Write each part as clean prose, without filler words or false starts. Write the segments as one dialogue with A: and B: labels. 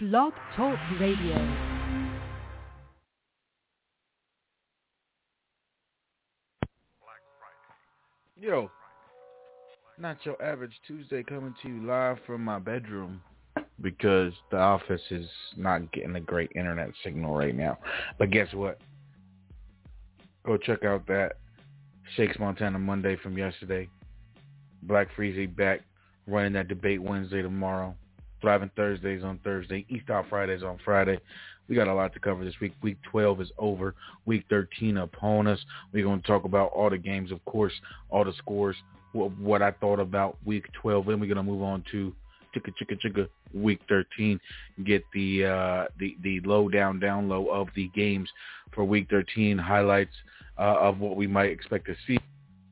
A: Blog Talk Radio.
B: Yo, not your average Tuesday coming to you live from my bedroom because the office is not getting a great internet signal right now. But guess what? Go check out that Shakes Montana Monday from yesterday. Black Freezy back running that debate Wednesday tomorrow. Thriving Thursdays on Thursday. East Out Fridays on Friday. We got a lot to cover this week. Week 12 is over. Week 13 upon us. We're going to talk about all the games, of course, all the scores, what I thought about Week 12. Then we're going to move on to chicka Week 13. Get the down low of the games for Week 13. Highlights of what we might expect to see.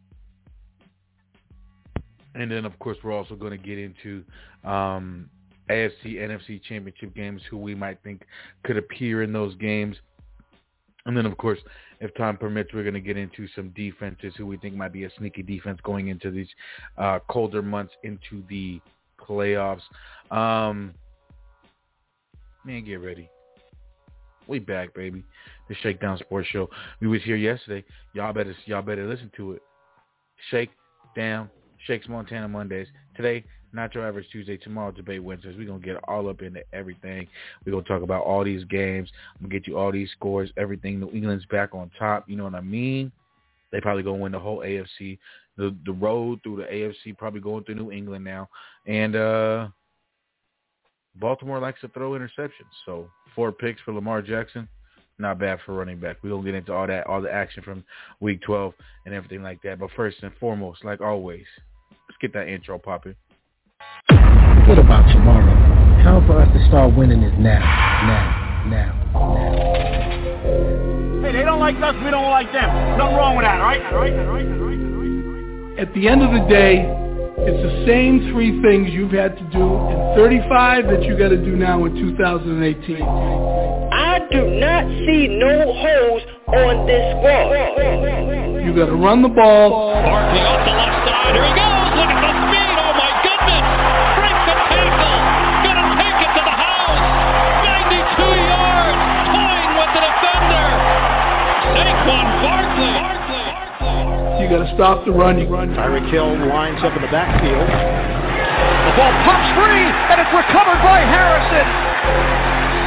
B: And then, of course, we're also going to get into AFC, NFC championship games, who we might think could appear in those games. And then, of course, if time permits, we're going to get into some defenses who we think might be a sneaky defense going into these colder months into the playoffs. Man, get ready. We back, baby. The Shakedown Sports Show. We was here yesterday. Y'all better listen to it. Shakedown, Shakes Montana Mondays. Today, Not Your Average Tuesday. Tomorrow, Debate Wednesdays. We're going to get all up into everything. We're going to talk about all these games. I'm going to get you all these scores, everything. New England's back on top. You know what I mean? They probably going to win the whole AFC. The road through the AFC probably going through New England now. And Baltimore likes to throw interceptions. So 4 picks for Lamar Jackson. Not bad for running back. We're going to get into all that, all the action from Week 12 and everything like that. But first and foremost, like always, let's get that intro popping.
C: What about tomorrow? Time for us to start winning is now.
D: Hey, they don't like us, we don't like them. Nothing wrong with that, all right?
E: At the end of the day, it's the same 3 things you've had to do in 35 that you got to do now in 2018.
F: I do not see no holes on this squad.
E: You got to run the ball.
G: Barkley off the left side. Here he goes. Look at the speed. Oh, my goodness. Breaks the tackle. Gonna take it to the house. 92 yards. Toying with the defender. Saquon Barkley.
E: You got to stop the run.
D: Tyreek Hill lines up in the backfield. The ball pops free, and it's recovered by Harrison.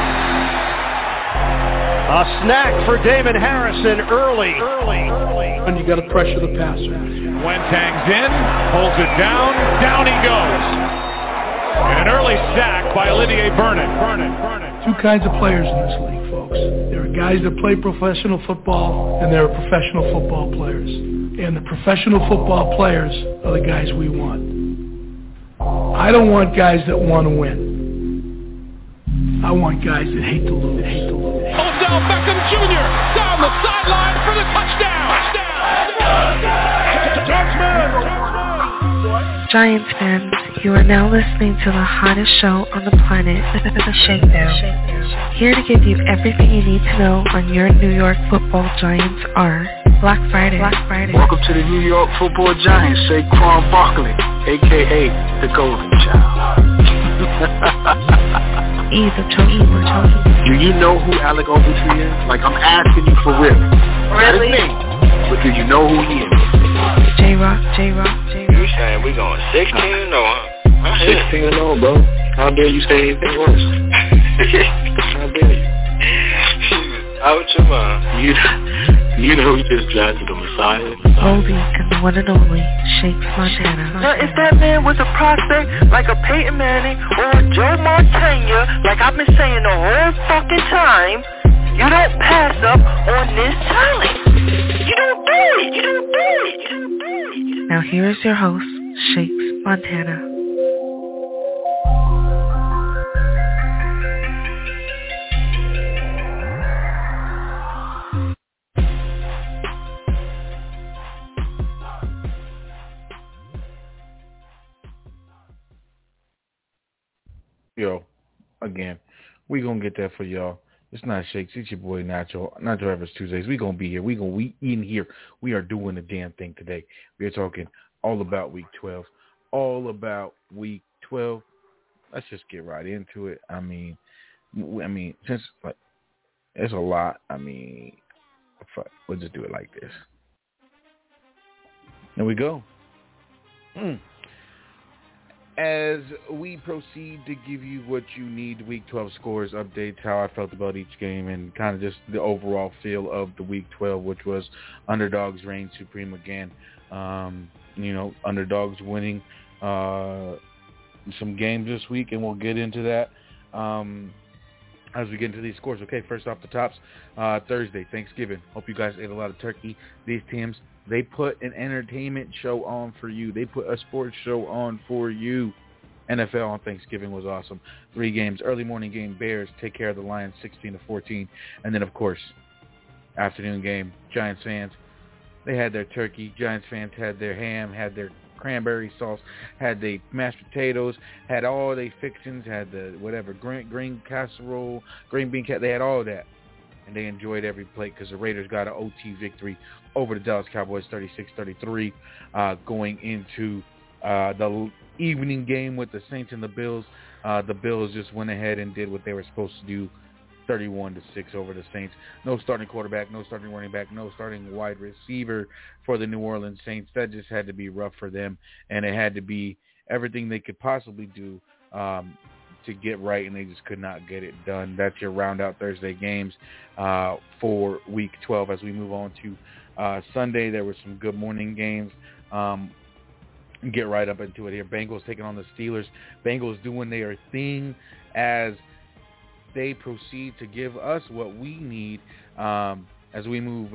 D: A snack for David Harrison early.
E: And you got to pressure the passer.
H: Wentang's in, holds it down he goes. And an early sack by Olivier Vernon.
E: 2 kinds of players in this league, folks. There are guys that play professional football, and there are professional football players. And the professional football players are the guys we want. I don't want guys that want to win. I want guys that hate to lose.
G: Odell Beckham Jr. down the sideline for the touchdown.
I: Giants fans, you are now listening to the hottest show on the planet, The Shakedown. Here to give you everything you need to know on your New York Football Giants are Black Friday.
J: Welcome to the New York Football Giants, Saquon Barkley, a.k.a. the Golden Child.
I: Do
J: you know who Alec Ogletree is? Like, I'm asking you for real.
I: Really?
J: But do you know who he is?
I: J-Rock.
F: You saying we going 16-0, huh?
J: 16-0, bro. How dare you say anything worse? How dare you?
F: Out your mind.
J: You know we just drafted the Messiah.
I: Oldie and the one and only Shakes Montana.
F: Now, if that man was a prospect like a Peyton Manning or a Joe Montana, like I've been saying the whole fucking time, you don't pass up on this talent. You don't do it.
I: Now here is your host, Shakes Montana.
B: Yo, again, we gonna get that for y'all. It's not Shakes. It's your boy Nacho. Not Your Average Tuesdays. We gonna be here. We in here. We are doing the damn thing today. We are talking all about Week 12. Let's just get right into it. I mean, I mean, since like it's a lot. I mean, fuck, we'll just do it like this. There we go. As we proceed to give you what you need, Week 12 scores, updates, how I felt about each game, and kind of just the overall feel of the Week 12, which was underdogs reign supreme again. Underdogs winning some games this week, and we'll get into that as we get into these scores. Okay, first off the tops, Thursday, Thanksgiving. Hope you guys ate a lot of turkey. These teams, they put an entertainment show on for you. They put a sports show on for you. NFL on Thanksgiving was awesome. 3 games. Early morning game, Bears take care of the Lions 16-14. And then, of course, afternoon game, Giants fans, they had their turkey. Giants fans had their ham, had their cranberry sauce, had the mashed potatoes, had all the fixings, had the whatever, green casserole, green bean they had all of that. And they enjoyed every plate because the Raiders got an OT victory over the Dallas Cowboys 36-33, going into the evening game with the Saints and the Bills. The Bills just went ahead and did what they were supposed to do, 31-6 over the Saints. No starting quarterback, no starting running back, no starting wide receiver for the New Orleans Saints. That just had to be rough for them, and it had to be everything they could possibly do to get right, and they just could not get it done. That's your round out Thursday games for Week 12. As we move on to Sunday, there were some good morning games. Get right up into it here. Bengals taking on the Steelers. Bengals doing their thing as they proceed to give us what we need as we move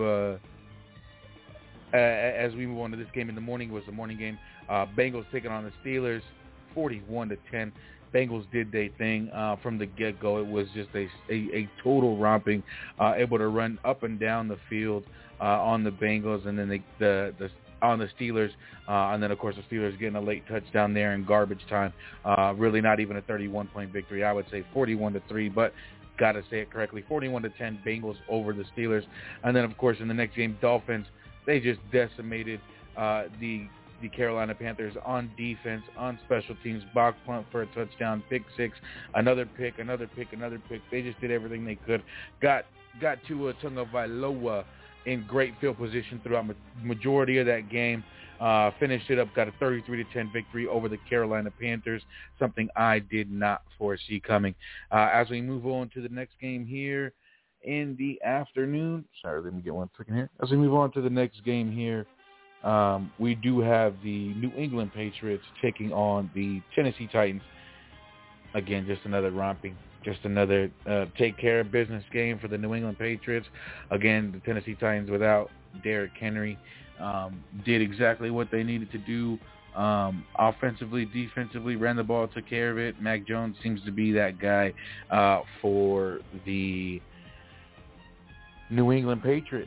B: on to this game. In the morning was the morning game. Bengals taking on the Steelers, 41-10. Bengals did their thing from the get-go. It was just a total romping, able to run up and down the field on the Bengals, and then on the Steelers, and then, of course, the Steelers getting a late touchdown there in garbage time. Really not even a 31-point victory. I would say 41-3, but got to say it correctly. 41-10, Bengals over the Steelers. And then, of course, in the next game, Dolphins, they just decimated the Carolina Panthers on defense, on special teams, block punt for a touchdown, pick six, another pick. They just did everything they could. Got Tua Tagovailoa in great field position throughout majority of that game. Finished it up, got a 33-10 victory over the Carolina Panthers, something I did not foresee coming. As we move on to the next game here in the afternoon, sorry, let me get one second here. As we move on to the next game here, we do have the New England Patriots taking on the Tennessee Titans. Again, just another romping. Just another take care of business game for the New England Patriots. Again, the Tennessee Titans without Derrick Henry did exactly what they needed to do. Offensively, defensively, ran the ball, took care of it. Mac Jones seems to be that guy for the New England Patriots.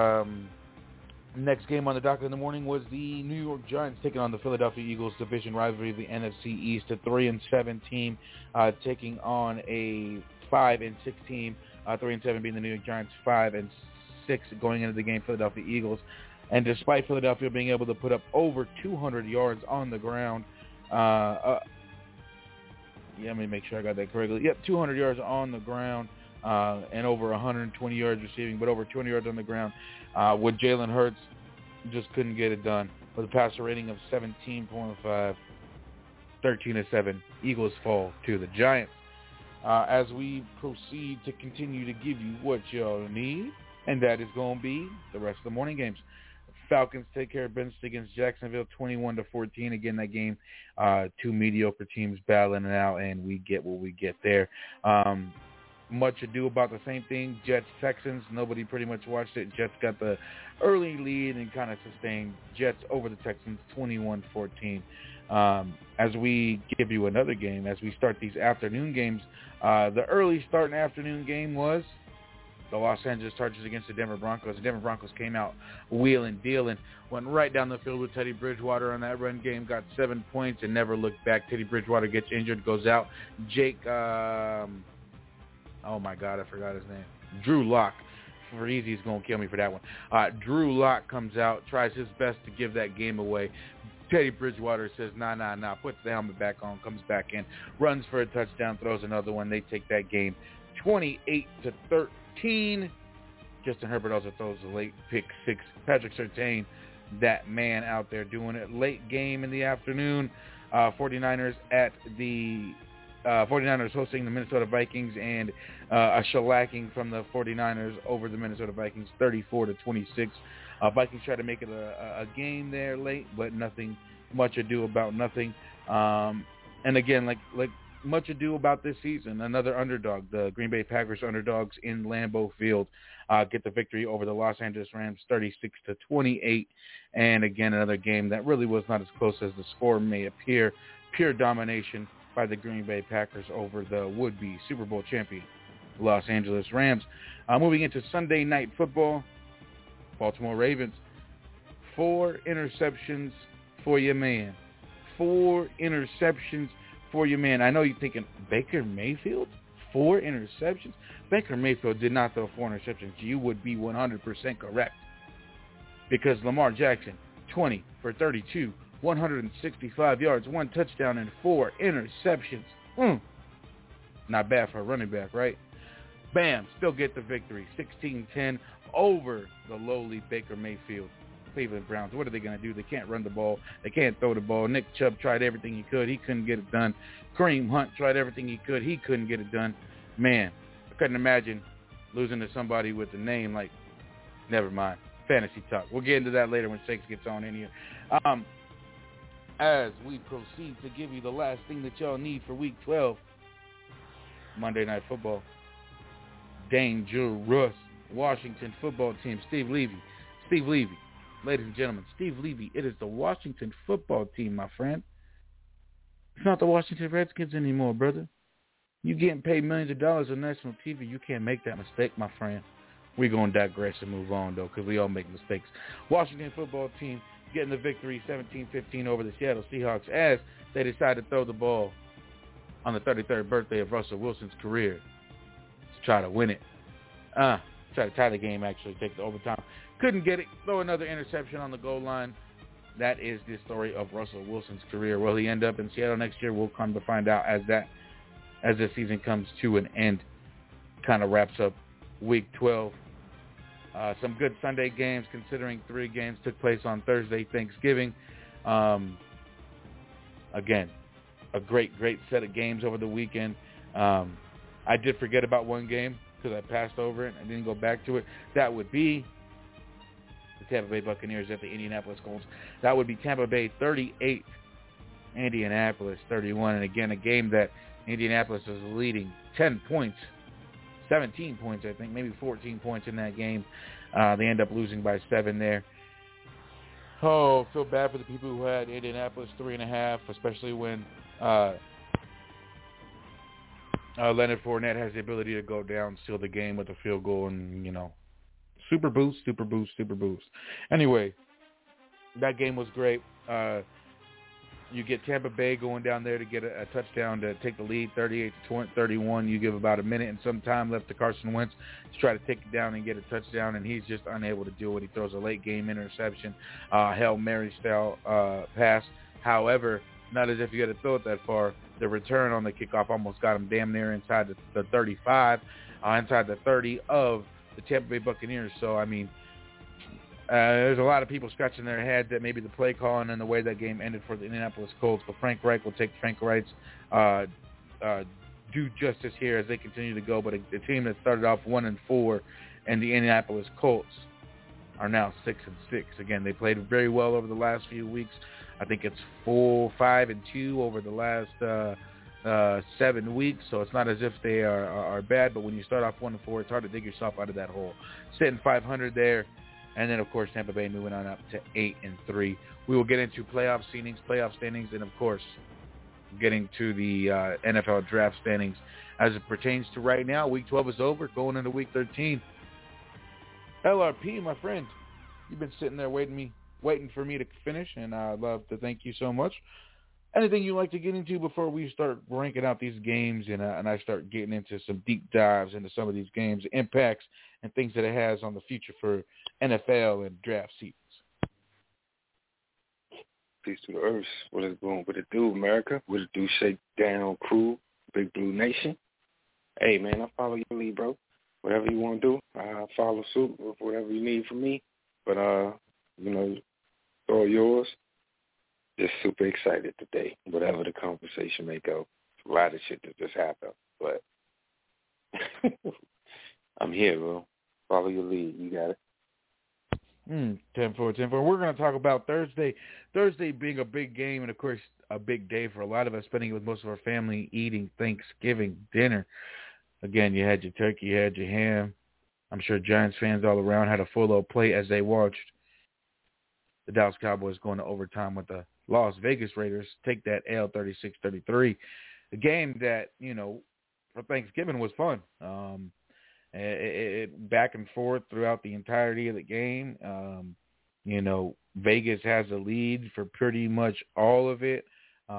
B: Next game on the docket in the morning was the New York Giants taking on the Philadelphia Eagles, division rivalry of the NFC East, a 3-7 team taking on a 5-6 team. 3-7 being the New York Giants, 5-6 going into the game, Philadelphia Eagles. And despite Philadelphia being able to put up over 200 yards on the ground, let me make sure I got that correctly. 200 yards on the ground. And over 120 yards receiving, but over 200 yards on the ground. With Jalen Hurts, just couldn't get it done. With a passer rating of 17.5, 13-7, Eagles fall to the Giants. As we proceed to continue to give you what y'all need, and that is going to be the rest of the morning games. Falcons take care of business against Jacksonville, 21-14. Again, that game, 2 mediocre teams battling it out, and we get what we get there. Much ado about the same thing. Jets, Texans, nobody pretty much watched it. Jets got the early lead and kind of sustained. Jets over the Texans, 21-14. As we give you another game, as we start these afternoon games, the early starting afternoon game was the Los Angeles Chargers against the Denver Broncos. The Denver Broncos came out wheeling, dealing, went right down the field with Teddy Bridgewater on that run game, got 7 points and never looked back. Teddy Bridgewater gets injured, goes out. Oh, my God, I forgot his name. Drew Lock. Freezy's going to kill me for that one. Drew Lock comes out, tries his best to give that game away. Teddy Bridgewater says, nah, puts the helmet back on, comes back in, runs for a touchdown, throws another one. They take that game 28-13. Justin Herbert also throws a late pick six. Patrick Surtain, that man out there doing it. Late game in the afternoon. 49ers hosting the Minnesota Vikings, and a shellacking from the 49ers over the Minnesota Vikings, 34-26. Vikings try to make it a game there late, but nothing, much ado about nothing. And again, like much ado about this season, another underdog, the Green Bay Packers underdogs in Lambeau Field, get the victory over the Los Angeles Rams, 36-28. And again, another game that really was not as close as the score may appear. Pure domination by the Green Bay Packers over the would-be Super Bowl champion Los Angeles Rams. Moving into Sunday Night Football, Baltimore Ravens, 4 interceptions for your man. 4 interceptions for your man. I know you're thinking, Baker Mayfield? 4 interceptions? Baker Mayfield did not throw 4 interceptions. You would be 100% correct. Because Lamar Jackson, 20 for 32, 165 yards, 1 touchdown, and 4 interceptions. Not bad for a running back, right? Bam, still get the victory. 16-10 over the lowly Baker Mayfield Cleveland Browns. What are they going to do? They can't run the ball. They can't throw the ball. Nick Chubb tried everything he could. He couldn't get it done. Kareem Hunt tried everything he could. He couldn't get it done. Man, I couldn't imagine losing to somebody with a name like, never mind, fantasy talk. We'll get into that later when Shakes gets on in here. As we proceed to give you the last thing that y'all need for Week 12, Monday Night Football. Dangerous Washington football team. Steve Levy. Ladies and gentlemen, Steve Levy, it is the Washington football team, my friend. It's not the Washington Redskins anymore, brother. You getting paid millions of dollars on national TV. You can't make that mistake, my friend. We're going to digress and move on, though, because we all make mistakes. Washington football team getting the victory 17-15 over the Seattle Seahawks as they decide to throw the ball on the 33rd birthday of Russell Wilson's career to try to win it. Try to tie the game, actually, take the overtime. Couldn't get it. Throw another interception on the goal line. That is the story of Russell Wilson's career. Will he end up in Seattle next year? We'll come to find out as the season comes to an end. Kind of wraps up Week 12. Some good Sunday games, considering 3 games took place on Thursday, Thanksgiving. Again, a great set of games over the weekend. I did forget about one game because I passed over it. I didn't go back to it. That would be the Tampa Bay Buccaneers at the Indianapolis Colts. That would be Tampa Bay 38, Indianapolis 31. And again, a game that Indianapolis is leading 10 points, 17 points, I think, maybe 14 points in that game. They end up losing by 7 there. Oh, feel bad for the people who had Indianapolis 3.5, especially when Leonard Fournette has the ability to go down, seal the game with a field goal, and, super boost. Anyway, that game was great. You get Tampa Bay going down there to get a touchdown to take the lead, 38-31. You give about a minute and some time left to Carson Wentz to try to take it down and get a touchdown, and he's just unable to do it. He throws a late-game interception, Hail Mary-style pass. However, not as if you had to throw it that far. The return on the kickoff almost got him damn near inside the 35, inside the 30 of the Tampa Bay Buccaneers. So, I mean, there's a lot of people scratching their head that maybe the play calling and the way that game ended for the Indianapolis Colts. But Frank Reich will take Frank Reich's due justice here as they continue to go. But the team that started off 1-4 and the Indianapolis Colts are now 6-6. Again, they played very well over the last few weeks. I think it's 5-2 over the last 7 weeks. So it's not as if they are bad. But when you start off 1-4, it's hard to dig yourself out of that hole. Sitting 500 there. And then, of course, Tampa Bay moving on up to 8-3. We will get into playoff standings, and, of course, getting to the NFL draft standings as it pertains to right now. Week 12 is over, going into Week 13. LRP, my friend, you've been sitting there waiting for me to finish, and I'd love to thank you so much. Anything you'd like to get into before we start ranking out these games and I start getting into some deep dives into some of these games, impacts, and things that it has on the future for NFL and draft seasons?
A: Peace to the earth. What is going? What it do, America? What it do, Shakedown Crew, Big Blue Nation? Hey, man, I follow your lead, bro. Whatever you want to do, I'll follow suit with whatever you need from me. But, you know, it's all yours. Just super excited today, whatever the conversation may go. A lot of shit that just happened, but I'm here, bro. Follow your lead. You got it.
B: 10-4. We're going to talk about Thursday. Thursday being a big game and, of course, a big day for a lot of us, spending it with most of our family, eating Thanksgiving dinner. Again, you had your turkey, you had your ham. I'm sure Giants fans all around had a full old plate as they watched the Dallas Cowboys going to overtime with the Las Vegas Raiders take that L 36-33. A game that, you know, for Thanksgiving was fun. It back and forth throughout the entirety of the game. You know, Vegas has a lead for pretty much all of it.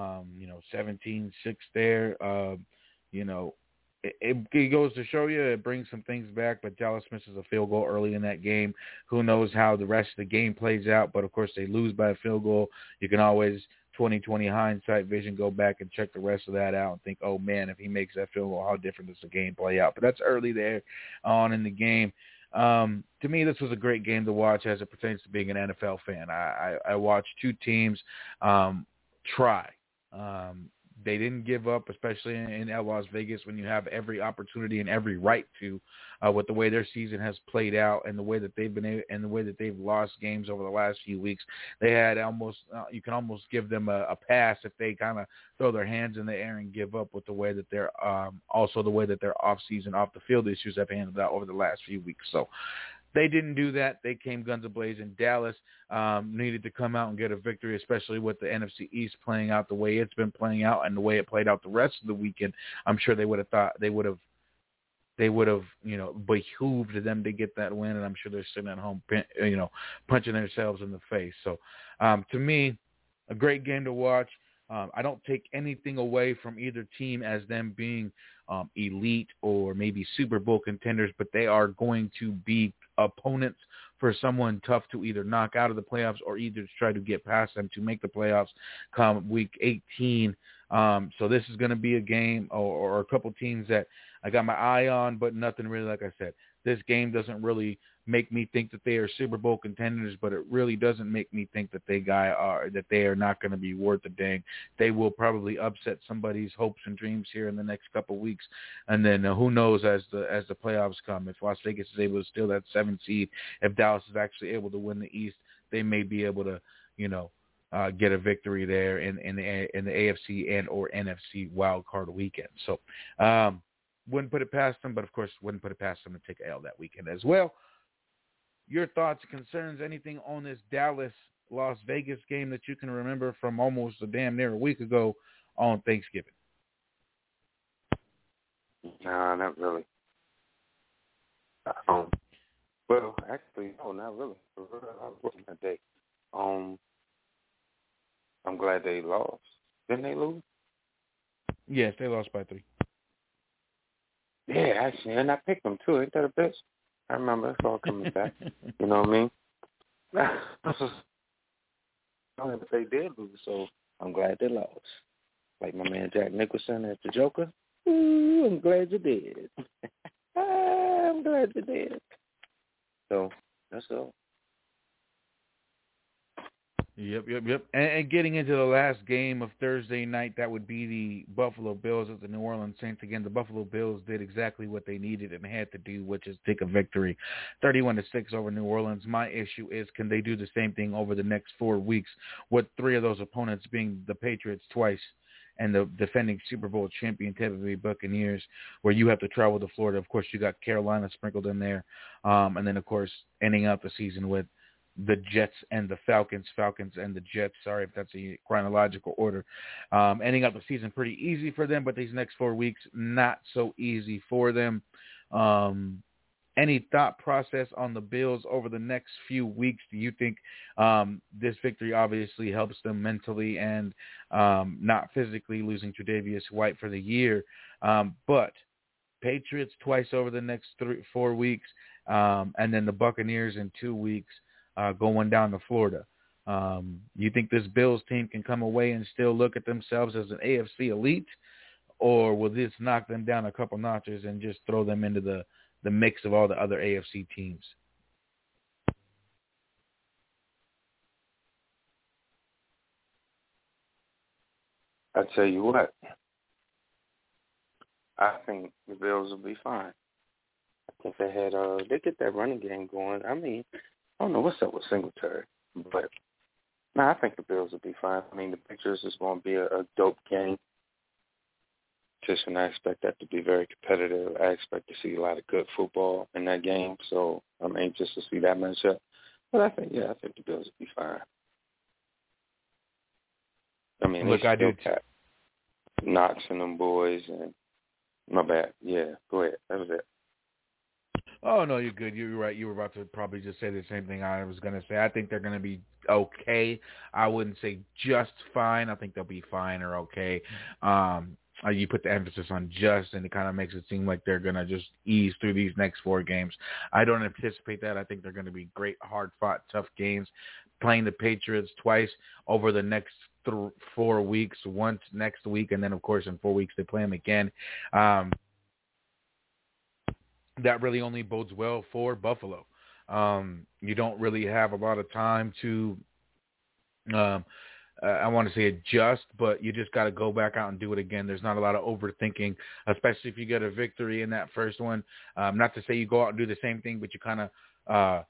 B: 17-6 there. You know, it goes to show you, it brings some things back, but Dallas misses a field goal early in that game. Who knows how the rest of the game plays out, but of course they lose by a field goal. You can always 20/20 hindsight vision, go back and check the rest of that out and think, oh, man, if he makes that field goal, how different does the game play out? But that's early there on in the game. To me, this was a great game to watch as it pertains to being an NFL fan. I watched two teams try. They didn't give up, especially in Las Vegas, when you have every opportunity and every right to, with the way their season has played out and the way that they've been and the way that they've lost games over the last few weeks. They had almost you can almost give them a pass if they kind of throw their hands in the air and give up with the way that they're also the way that their off the field issues have handled out over the last few weeks. So they didn't do that. They came guns a-blazing. Dallas needed to come out and get a victory, especially with the NFC East playing out the way it's been playing out and the way it played out the rest of the weekend. I'm sure they would have thought they would have, you know, behooved them to get that win, and I'm sure they're sitting at home, you know, punching themselves in the face. So, to me, a great game to watch. I don't take anything away from either team as them being elite or maybe Super Bowl contenders, but they are going to be opponents for someone tough to either knock out of the playoffs or either to try to get past them to make the playoffs come week 18. So this is going to be a game or a couple teams that I got my eye on, but nothing really, like I said. This game doesn't really make me think that they are Super Bowl contenders, but it really doesn't make me think that they are not going to be worth a dang. They will probably upset somebody's hopes and dreams here in the next couple of weeks, and then who knows as the playoffs come. If Las Vegas is able to steal that 7th seed, if Dallas is actually able to win the East, they may be able to, you know, get a victory there in the AFC and or NFC wild card weekend. So wouldn't put it past them, but of course wouldn't put it past them to take a L that weekend as well. Your thoughts, concerns, anything on this Dallas-Las Vegas game that you can remember from almost a damn near a week ago on Thanksgiving?
A: No, not really. Well, actually, no, not really. I was working that day. I'm glad they lost. Didn't they lose?
B: Yes, they lost by 3.
A: Yeah, actually, and I picked them too. Ain't that a bitch? I remember. It's all coming back. You know what I mean? But they did lose, so I'm glad they lost. Like my man Jack Nicholson at the Joker. Ooh, I'm glad you did. I'm glad you did. So that's all.
B: Yep. And getting into the last game of Thursday night, that would be the Buffalo Bills at the New Orleans Saints. Again, the Buffalo Bills did exactly what they needed and had to do, which is take a victory, 31-6 over New Orleans. My issue is, can they do the same thing over the next 4 weeks, with 3 of those opponents being the Patriots twice and the defending Super Bowl champion Tampa Bay Buccaneers, where you have to travel to Florida. Of course, you got Carolina sprinkled in there, and then, of course, ending out the season with the Jets and the Falcons and the Jets. Sorry if that's a chronological order. Ending up the season pretty easy for them, but these next 4 weeks, not so easy for them. Any thought process on the Bills over the next few weeks? Do you think this victory obviously helps them mentally and not physically, losing Tre'Davious White for the year, but Patriots twice over the next 4 weeks, and then the Buccaneers in 2 weeks, going down to Florida. You think this Bills team can come away and still look at themselves as an AFC elite, or will this knock them down a couple notches and just throw them into the mix of all the other AFC teams?
A: I tell you what, I think the Bills will be fine. I think they get that running game going. I mean, I don't know what's up with Singletary, but no, I think the Bills will be fine. I mean, the Patriots is going to be a dope game. And I expect that to be very competitive. I expect to see a lot of good football in that game, so I'm anxious to see that matchup. But I think the Bills will be fine. I mean,
B: look, I do
A: got Knox and them boys, and my bad. Yeah, go ahead. That was it.
B: Oh, no, you're good. You're right. You were about to probably just say the same thing I was going to say. I think they're going to be okay. I wouldn't say just fine. I think they'll be fine or okay. You put the emphasis on just, and it kind of makes it seem like they're going to just ease through these next 4 games. I don't anticipate that. I think they're going to be great, hard-fought, tough games. Playing the Patriots twice over the next 4 weeks, once next week, and then, of course, in 4 weeks they play them again. That really only bodes well for Buffalo. You don't really have a lot of time to I want to say adjust, but you just got to go back out and do it again. There's not a lot of overthinking, especially if you get a victory in that first one. Not to say you go out and do the same thing, but you kind of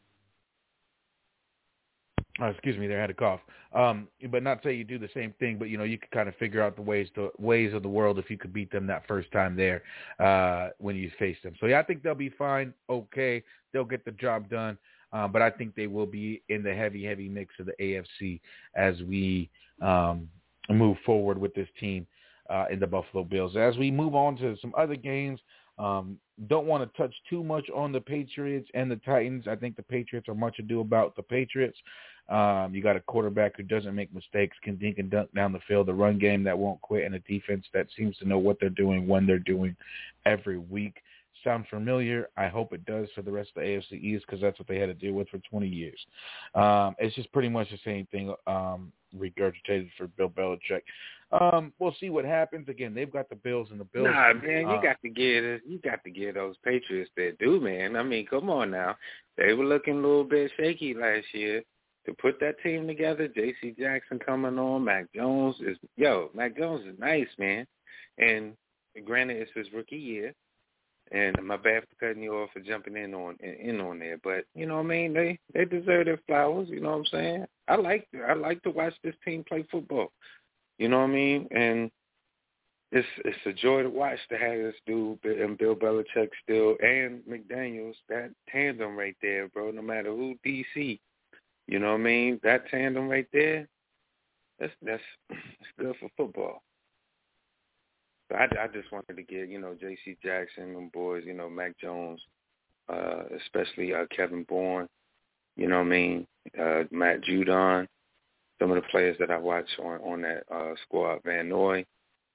B: excuse me, there, I had a cough. But not say you do the same thing, but, you can kind of figure out the ways of the world if you could beat them that first time there when you face them. So, yeah, I think they'll be fine, okay. They'll get the job done. But I think they will be in the heavy mix of the AFC as we move forward with this team in the Buffalo Bills. As we move on to some other games, don't want to touch too much on the Patriots and the Titans. I think the Patriots are much ado about the Patriots. You got a quarterback who doesn't make mistakes, can dink and dunk down the field, a run game that won't quit, and a defense that seems to know what they're doing when they're doing every week. Sound familiar? I hope it does for the rest of the AFC East, because that's what they had to deal with for 20 years. It's just pretty much the same thing regurgitated for Bill Belichick. We'll see what happens. Again, they've got the Bills and the Bills.
A: Nah, man, you got to give those Patriots their due, man. I mean, come on now. They were looking a little bit shaky last year. To put that team together, J.C. Jackson coming on, Mac Jones is nice, man. And granted, it's his rookie year. And my bad for cutting you off for jumping in on there, but you know what I mean. They deserve their flowers. You know what I'm saying. I like to watch this team play football. You know what I mean. And it's a joy to watch to have this dude and Bill Belichick still and McDaniels, that tandem right there, bro. No matter who DC, you know what I mean. That tandem right there, that's good for football. I just wanted to get, J.C. Jackson, them boys, Mac Jones, especially Kevin Bourne, you know what I mean, Matt Judon, some of the players that I watch on that squad, Van Noy,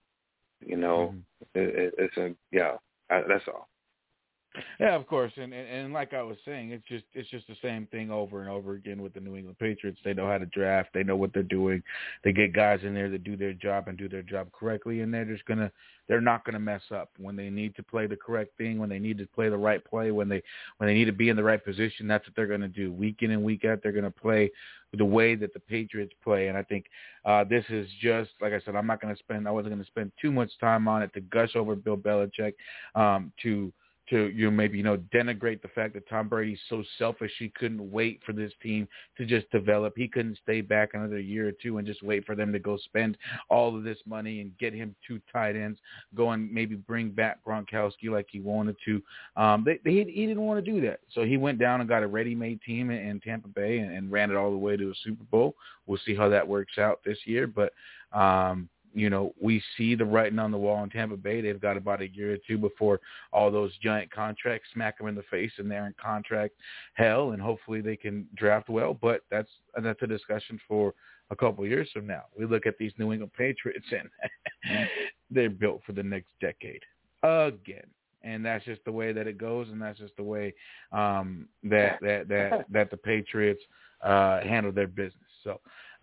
A: that's all.
B: Yeah, of course, and like I was saying, it's just the same thing over and over again with the New England Patriots. They know how to draft. They know what they're doing. They get guys in there that do their job and do their job correctly, and they're not gonna mess up when they need to play the correct thing, when they need to play the right play, when they need to be in the right position. That's what they're gonna do week in and week out. They're gonna play the way that the Patriots play, and I think this is just like I said. I wasn't gonna spend too much time on it to gush over Bill Belichick, to maybe denigrate the fact that Tom Brady's so selfish he couldn't wait for this team to just develop. He couldn't stay back another year or two and just wait for them to go spend all of this money and get him 2 tight ends, go and maybe bring back Gronkowski like he wanted to. He didn't want to do that. So he went down and got a ready-made team in Tampa Bay and ran it all the way to a Super Bowl. We'll see how that works out this year. But, we see the writing on the wall in Tampa Bay. They've got about a year or two before all those giant contracts smack them in the face and they're in contract hell, and hopefully they can draft well. But that's a discussion for a couple of years from now. We look at these New England Patriots and they're built for the next decade again. And that's just the way that it goes, and that's just the way that the Patriots handle their business. So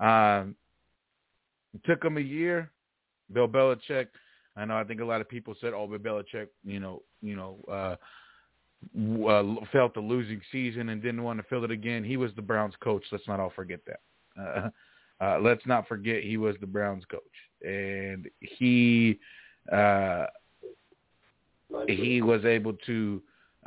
B: it took him a year. Bill Belichick, I think a lot of people said, Bill Belichick, felt a losing season and didn't want to feel it again. He was the Browns coach. Let's not all forget that. Let's not forget he was the Browns coach, and he was able to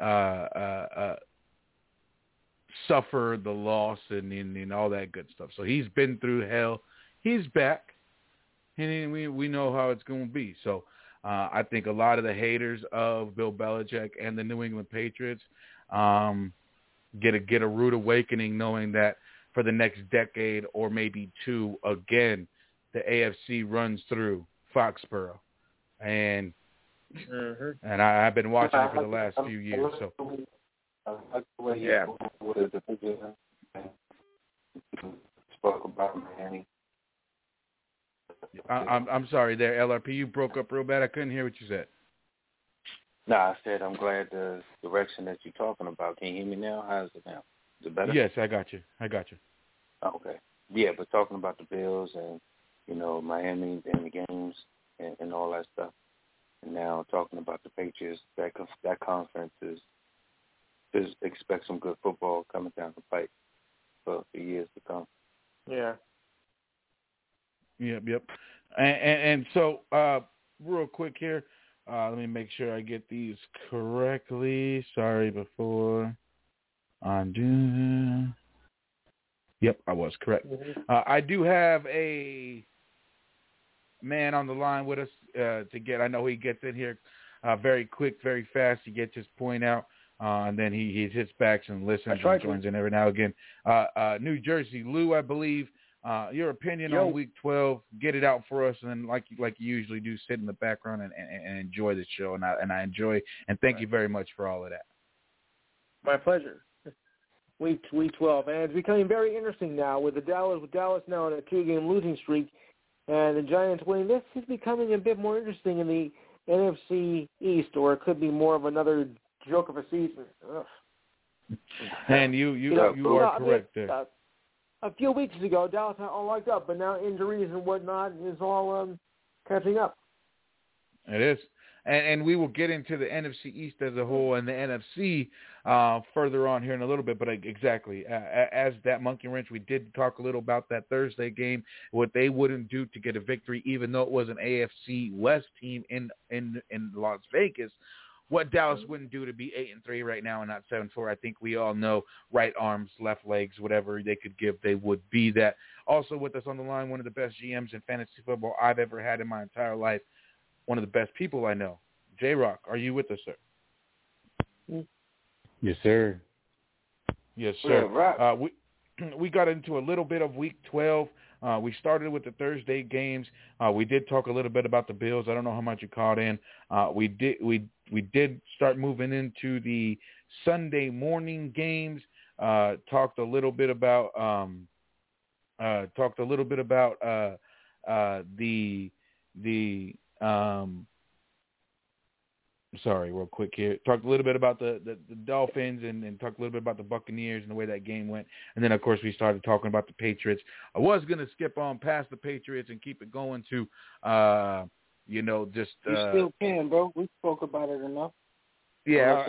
B: suffer the loss and all that good stuff. So he's been through hell. He's back, and we know how it's going to be. So I think a lot of the haters of Bill Belichick and the New England Patriots get a rude awakening, knowing that for the next decade or maybe two, again, the AFC runs through Foxborough, and I've been watching it for the last few years. So
A: yeah, spoke about Miami.
B: I'm sorry there, LRP. You broke up real bad. I couldn't hear what you said.
A: No, I said I'm glad the direction that you're talking about. Can you hear me now? How's it now? Is it better?
B: Yes, I got you.
A: Okay. Yeah, but talking about the Bills and, Miami and the games and all that stuff, and now talking about the Patriots, that conference is expect some good football coming down the pipe for years to come.
K: Yeah.
B: Yep. And so, real quick here, let me make sure I get these correctly. Sorry, before I do. Yep, I was correct. I do have a man on the line with us to get. I know he gets in here very quick, very fast. He gets his point out, and then he hits back and listens and joins in every now and again. New Jersey, Lou, I believe. Your opinion on Week 12, get it out for us, and then like you usually do, sit in the background and enjoy the show. And I enjoy, and thank you very much for all of that.
K: My pleasure. Week 12, and it's becoming very interesting now with Dallas now on a 2-game losing streak, and the Giants winning. This is becoming a bit more interesting in the NFC East, or it could be more of another joke of a season. Ugh.
B: And you are correct there.
K: A few weeks ago, Dallas had all locked up, but now injuries and whatnot is all catching up.
B: It is. And we will get into the NFC East as a whole and the NFC further on here in a little bit. But exactly, as that monkey wrench, we did talk a little about that Thursday game, what they wouldn't do to get a victory, even though it was an AFC West team in Las Vegas. What Dallas wouldn't do to be 8-3 right now and not 7-4. I think we all know right arms, left legs, whatever they could give, they would be that. Also with us on the line, one of the best GMs in fantasy football I've ever had in my entire life. One of the best people I know. J-Rock, are you with us, sir?
L: Yes, sir.
B: Yes, sir. We got into a little bit of Week 12. We started with the Thursday games. We did talk a little bit about the Bills. I don't know how much you caught in. We did start moving into the Sunday morning games. Talked a little bit about sorry, real quick here. Talked a little bit about the Dolphins and talked a little bit about the Buccaneers and the way that game went. And then, of course, we started talking about the Patriots. I was going to skip on past the Patriots and keep it going to, you
A: still can, bro. We spoke about it enough.
B: Yeah.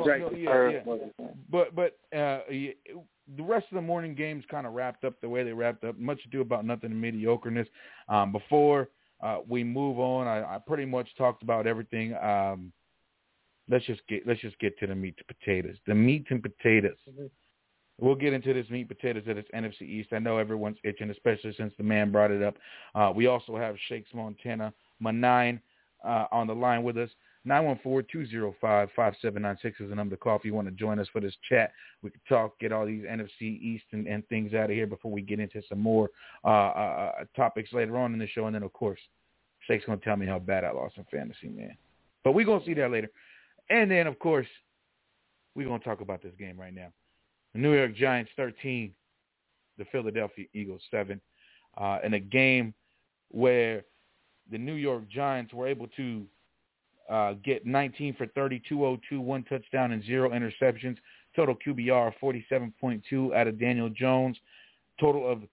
B: But the rest of the morning games kind of wrapped up the way they wrapped up. Much ado about nothing and mediocreness. Before we move on, I pretty much talked about everything. Let's just get to the meat and potatoes. The meat and potatoes. Mm-hmm. We'll get into this meat and potatoes that is NFC East. I know everyone's itching, especially since the man brought it up. We also have Shakes Montana Manine on the line with us. 914-205-5796 is the number to call if you want to join us for this chat. We can talk, get all these NFC East and things out of here before we get into some more topics later on in the show. And then, of course, Shake's going to tell me how bad I lost in fantasy, man. But we're going to see that later. And then, of course, we're going to talk about this game right now. The New York Giants 13, the Philadelphia Eagles 7, in a game where the New York Giants were able to get 19 for 30, 202, 1 touchdown and 0 interceptions. Total QBR 47.2 out of Daniel Jones. Total of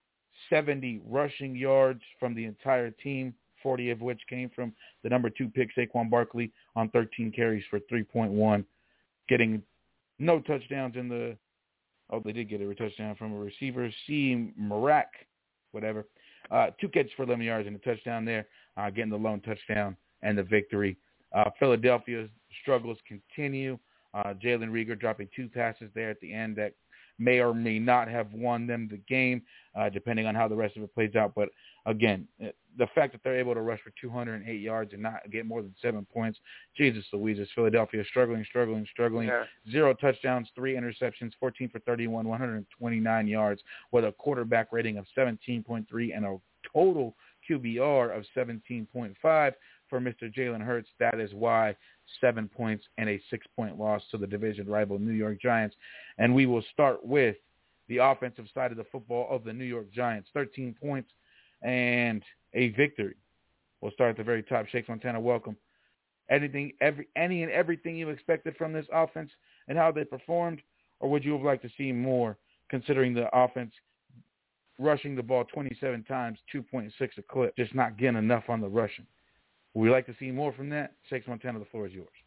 B: 70 rushing yards from the entire team, 40 of which came from the number 2 pick, Saquon Barkley, on 13 carries for 3.1, getting no touchdowns in the – oh, they did get a touchdown from a receiver, C. Marak, whatever. 2 catches for 11 yards and a touchdown there, getting the lone touchdown and the victory. Philadelphia's struggles continue. Jalen Reagor dropping 2 passes there at the end that may or may not have won them the game, depending on how the rest of it plays out. But, again, the fact that they're able to rush for 208 yards and not get more than 7 points, Jesus Louises, Philadelphia struggling.
A: Yeah.
B: 0 touchdowns, 3 interceptions, 14 for 31, 129 yards with a quarterback rating of 17.3 and a total QBR of 17.5 for Mr. Jalen Hurts. That is why 7 points and a 6-point loss to the division rival New York Giants. And we will start with the offensive side of the football of the New York Giants. 13 points and a victory. We'll start at the very top. Shake Montana, welcome. Any and everything you expected from this offense and how they performed, or would you have liked to see more, considering the offense rushing the ball 27 times, 2.6 a clip, just not getting enough on the rushing? Would we like to see more from that? Shake Montana, the floor is yours.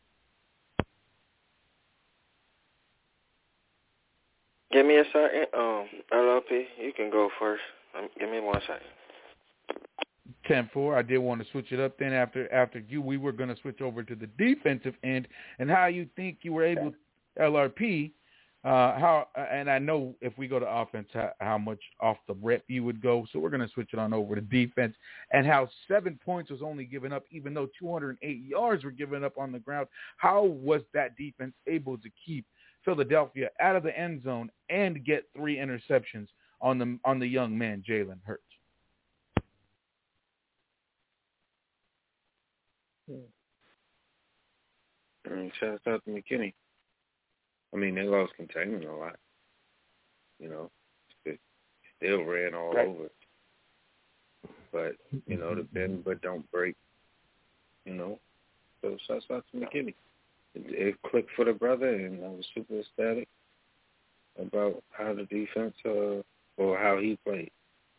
L: Give me a second. LLP, you can go first. Give me 1 second.
B: 10-4. I did want to switch it up then after you. We were going to switch over to the defensive end and how you think you were able, LRP, and I know if we go to offense, how much off the rep you would go. So we're going to switch it on over to defense and how 7 points was only given up, even though 208 yards were given up on the ground. How was that defense able to keep Philadelphia out of the end zone and get 3 interceptions on the young man, Jalen Hurts?
A: Shout out to McKinney. I mean, they lost containment a lot. You know, they still ran all over. But, you know, the bend but don't break. You know, so shout out to McKinney. It clicked for the brother, and I was super ecstatic about how the defense or how he played.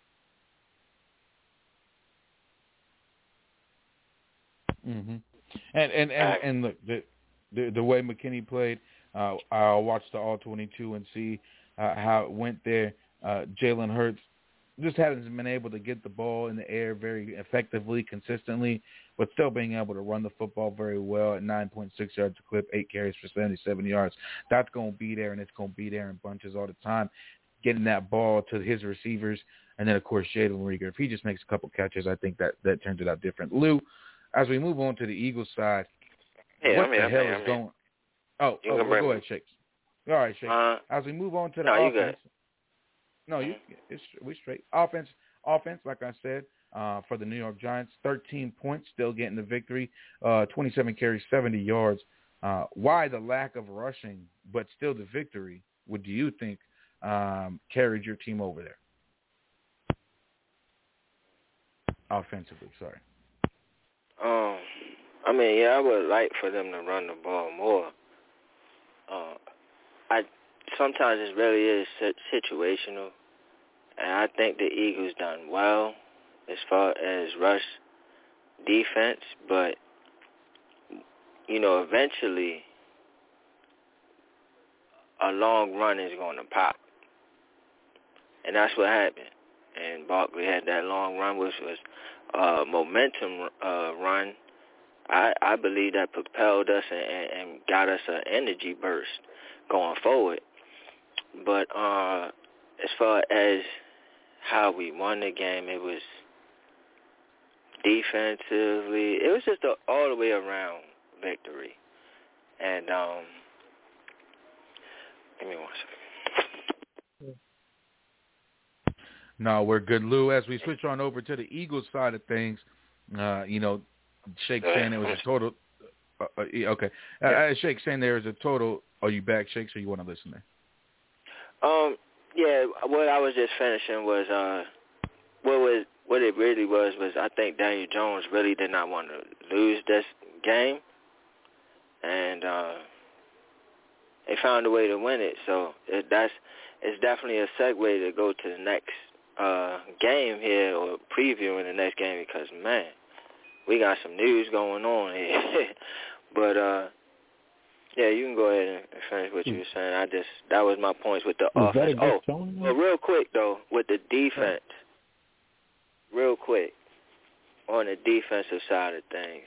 B: Mm-hmm. And look, the way McKinney played, I'll watch the All-22 and see how it went there. Jalen Hurts just hasn't been able to get the ball in the air very effectively, consistently, but still being able to run the football very well at 9.6 yards a clip, 8 carries for 77 yards. That's going to be there, and it's going to be there in bunches all the time, getting that ball to his receivers. And then, of course, Jalen Reagor. If he just makes a couple catches, I think that turns it out different. Lou, as we move on to the Eagles side, what the hell is going on? Go ahead, Shakes. All right, Shakes. As we move on to the offense. We straight. Offense, like I said, for the New York Giants, 13 points, still getting the victory, 27 carries, 70 yards. Why the lack of rushing, but still the victory, what do you think carried your team over there? Offensively, sorry.
L: I mean, I would like for them to run the ball more. Sometimes it really is situational, and I think the Eagles done well as far as rush defense, but, you know, eventually a long run is going to pop, and that's what happened. And Barkley had that long run, which was a momentum run. I believe that propelled us and got us an energy burst going forward. But as far as how we won the game, it was defensively. It was just all the way around victory. And give me 1 second.
B: No, we're good, Lou. As we switch on over to the Eagles side of things, you know, Shake saying it was a total. Okay. Shake saying there is a total. Are you back, Shake, so you want to listen there?
L: Yeah, what I was just finishing was what it really was I think Daniel Jones really did not want to lose this game, and they found a way to win it. So it's definitely a segue to go to the next game here or previewing the next game because, man, we got some news going on here. But, yeah, you can go ahead and finish what you were saying. That was my points with the offense. But real quick, though, with the defense, real quick, on the defensive side of things,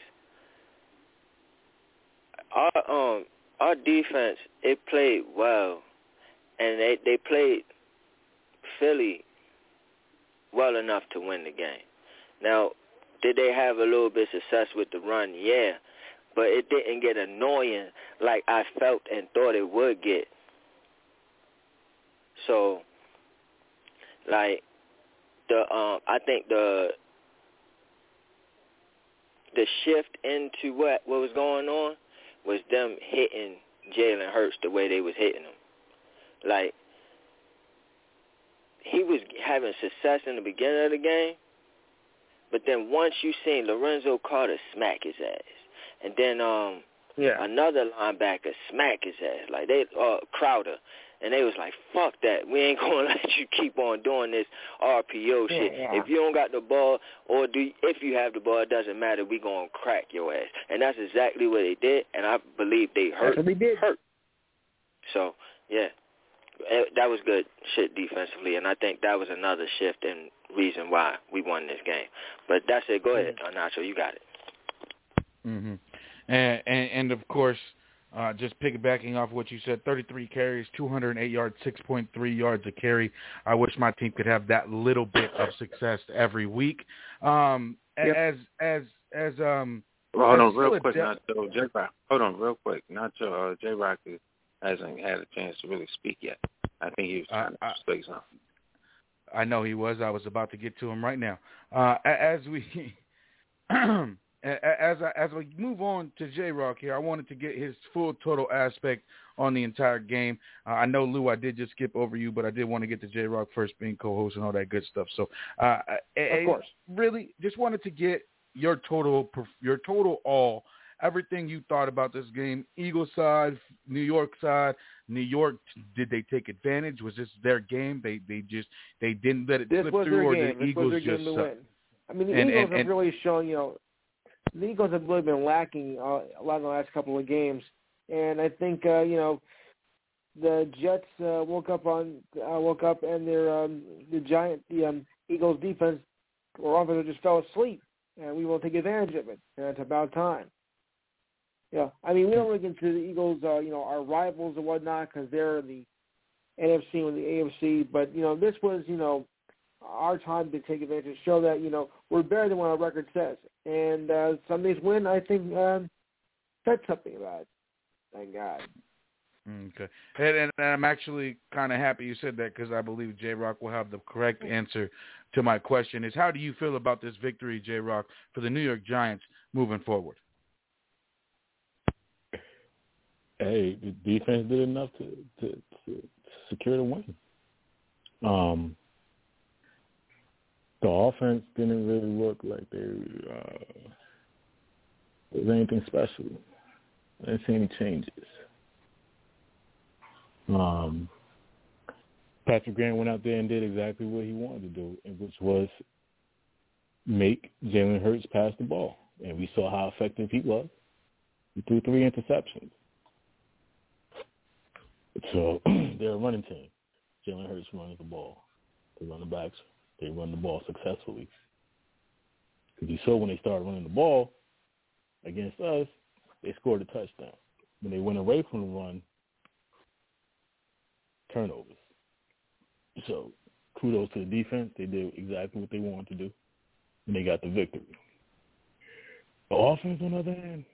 L: our defense, it played well, and they played Philly well enough to win the game. Now, did they have a little bit of success with the run? Yeah, but it didn't get annoying like I felt and thought it would get. So, like, I think the shift into what was going on was them hitting Jalen Hurts the way they was hitting him. Like, he was having success in the beginning of the game, but then once you seen Lorenzo Carter smack his ass, and then another linebacker smack his ass, like they Crowder, and they was like, fuck that, we ain't gonna let you keep on doing this RPO shit. If you don't got the ball, or if you have the ball, it doesn't matter, we gonna crack your ass. And that's exactly what they did, and I believe they hurt.
K: That's what they did.
L: So, yeah, that was good shit defensively, and I think that was another shift and reason why we won this game. But that's it. Go ahead, Nacho, you got it.
B: Mm-hmm. And of course, just piggybacking off what you said, 33 carries, 208 yards, 6.3 yards a carry. I wish my team could have that little bit of success every week.
A: Hold on real quick, Nacho. J-Rock. Hold on real quick. Nacho, J-Rock hasn't had a chance to really speak yet. I think he was trying to say something.
B: I know he was. I was about to get to him right now. As we move on to J-Rock here, I wanted to get his full total aspect on the entire game. I know, Lou, I did just skip over you, but I did want to get to J-Rock first, being co-host and all that good stuff. So, of course, really just wanted to get your total all, everything you thought about this game. Eagles side, New York side. New York, did they take advantage? Was this their game? They didn't let it slip through, or the Eagles just sucked?
K: I mean, the Eagles have really shown, the Eagles have really been lacking a lot in the last couple of games, and I think the Jets woke up and the Eagles defense or offense just fell asleep, and we won't take advantage of it, and it's about time. Yeah, I mean, we don't really get into the Eagles, our rivals and whatnot, because they're in the NFC and the AFC. But, this was, our time to take advantage and show that, we're better than what our record says. And Sunday's win, I think, said something about it. Thank God.
B: Okay. And I'm actually kind of happy you said that, because I believe J-Rock will have the correct answer to my question is, how do you feel about this victory, J-Rock, for the New York Giants moving forward?
M: Hey, the defense did enough to secure the win. The offense didn't really look like there was anything special. I didn't see any changes. Patrick Graham went out there and did exactly what he wanted to do, which was make Jalen Hurts pass the ball. And we saw how effective he was. He threw 3 interceptions. So they're a running team. Jalen Hurts runs the ball. The running backs, they run the ball successfully. Because you saw when they started running the ball against us, they scored a touchdown. When they went away from the run, turnovers. So kudos to the defense. They did exactly what they wanted to do, and they got the victory. The offense, on the other hand,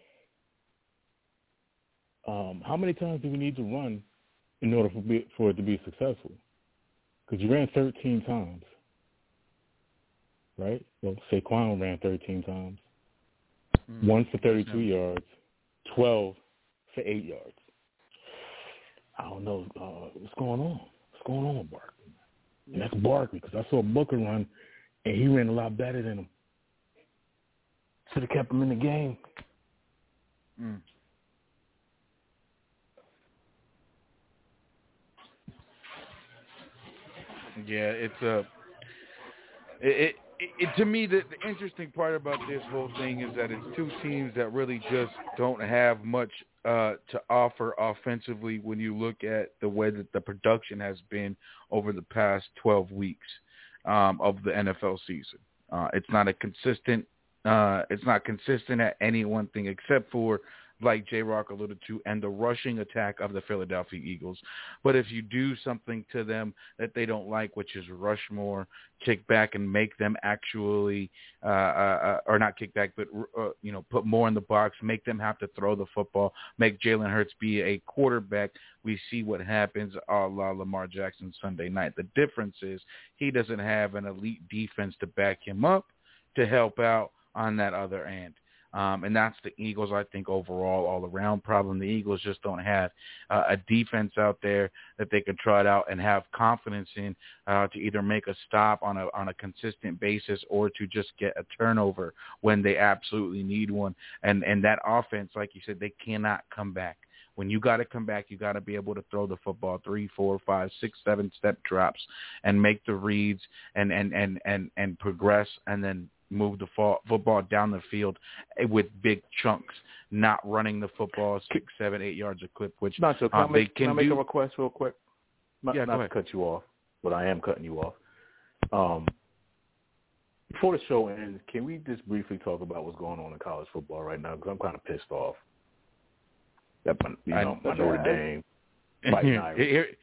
M: how many times do we need to run in order for it to be successful? Because you ran 13 times, right? Well, Saquon ran 13 times. 1 for 32 yards, 12 for 8 yards. I don't know what's going on. What's going on with Barkley? And that's Barkley, because I saw Booker run, and he ran a lot better than him. Should have kept him in the game.
B: Yeah, To me, the interesting part about this whole thing is that it's two teams that really just don't have much to offer offensively when you look at the way that the production has been over the past 12 weeks of the NFL season. It's not consistent at any one thing except for, like J-Rock alluded to, and the rushing attack of the Philadelphia Eagles. But if you do something to them that they don't like, which is rush more, kick back, and make them actually, or not kick back, but, put more in the box, make them have to throw the football, make Jalen Hurts be a quarterback, we see what happens a la Lamar Jackson Sunday night. The difference is he doesn't have an elite defense to back him up to help out on that other end. And that's the Eagles, I think, overall, all-around problem. The Eagles just don't have a defense out there that they can trot out and have confidence in to either make a stop on a consistent basis or to just get a turnover when they absolutely need one. And that offense, like you said, they cannot come back. When you got to come back, you got to be able to throw the football 3, 4, 5, 6, 7 step drops and make the reads and progress and then move the football down the field with big chunks, not running the football 6, 7, 8 yards a clip, which
M: Nacho, can I make a request real quick? Not to cut you off, but I am cutting you off. Before the show ends, can we just briefly talk about what's going on in college football right now? Because I'm kind of pissed off. That Notre Dame fighting Irish.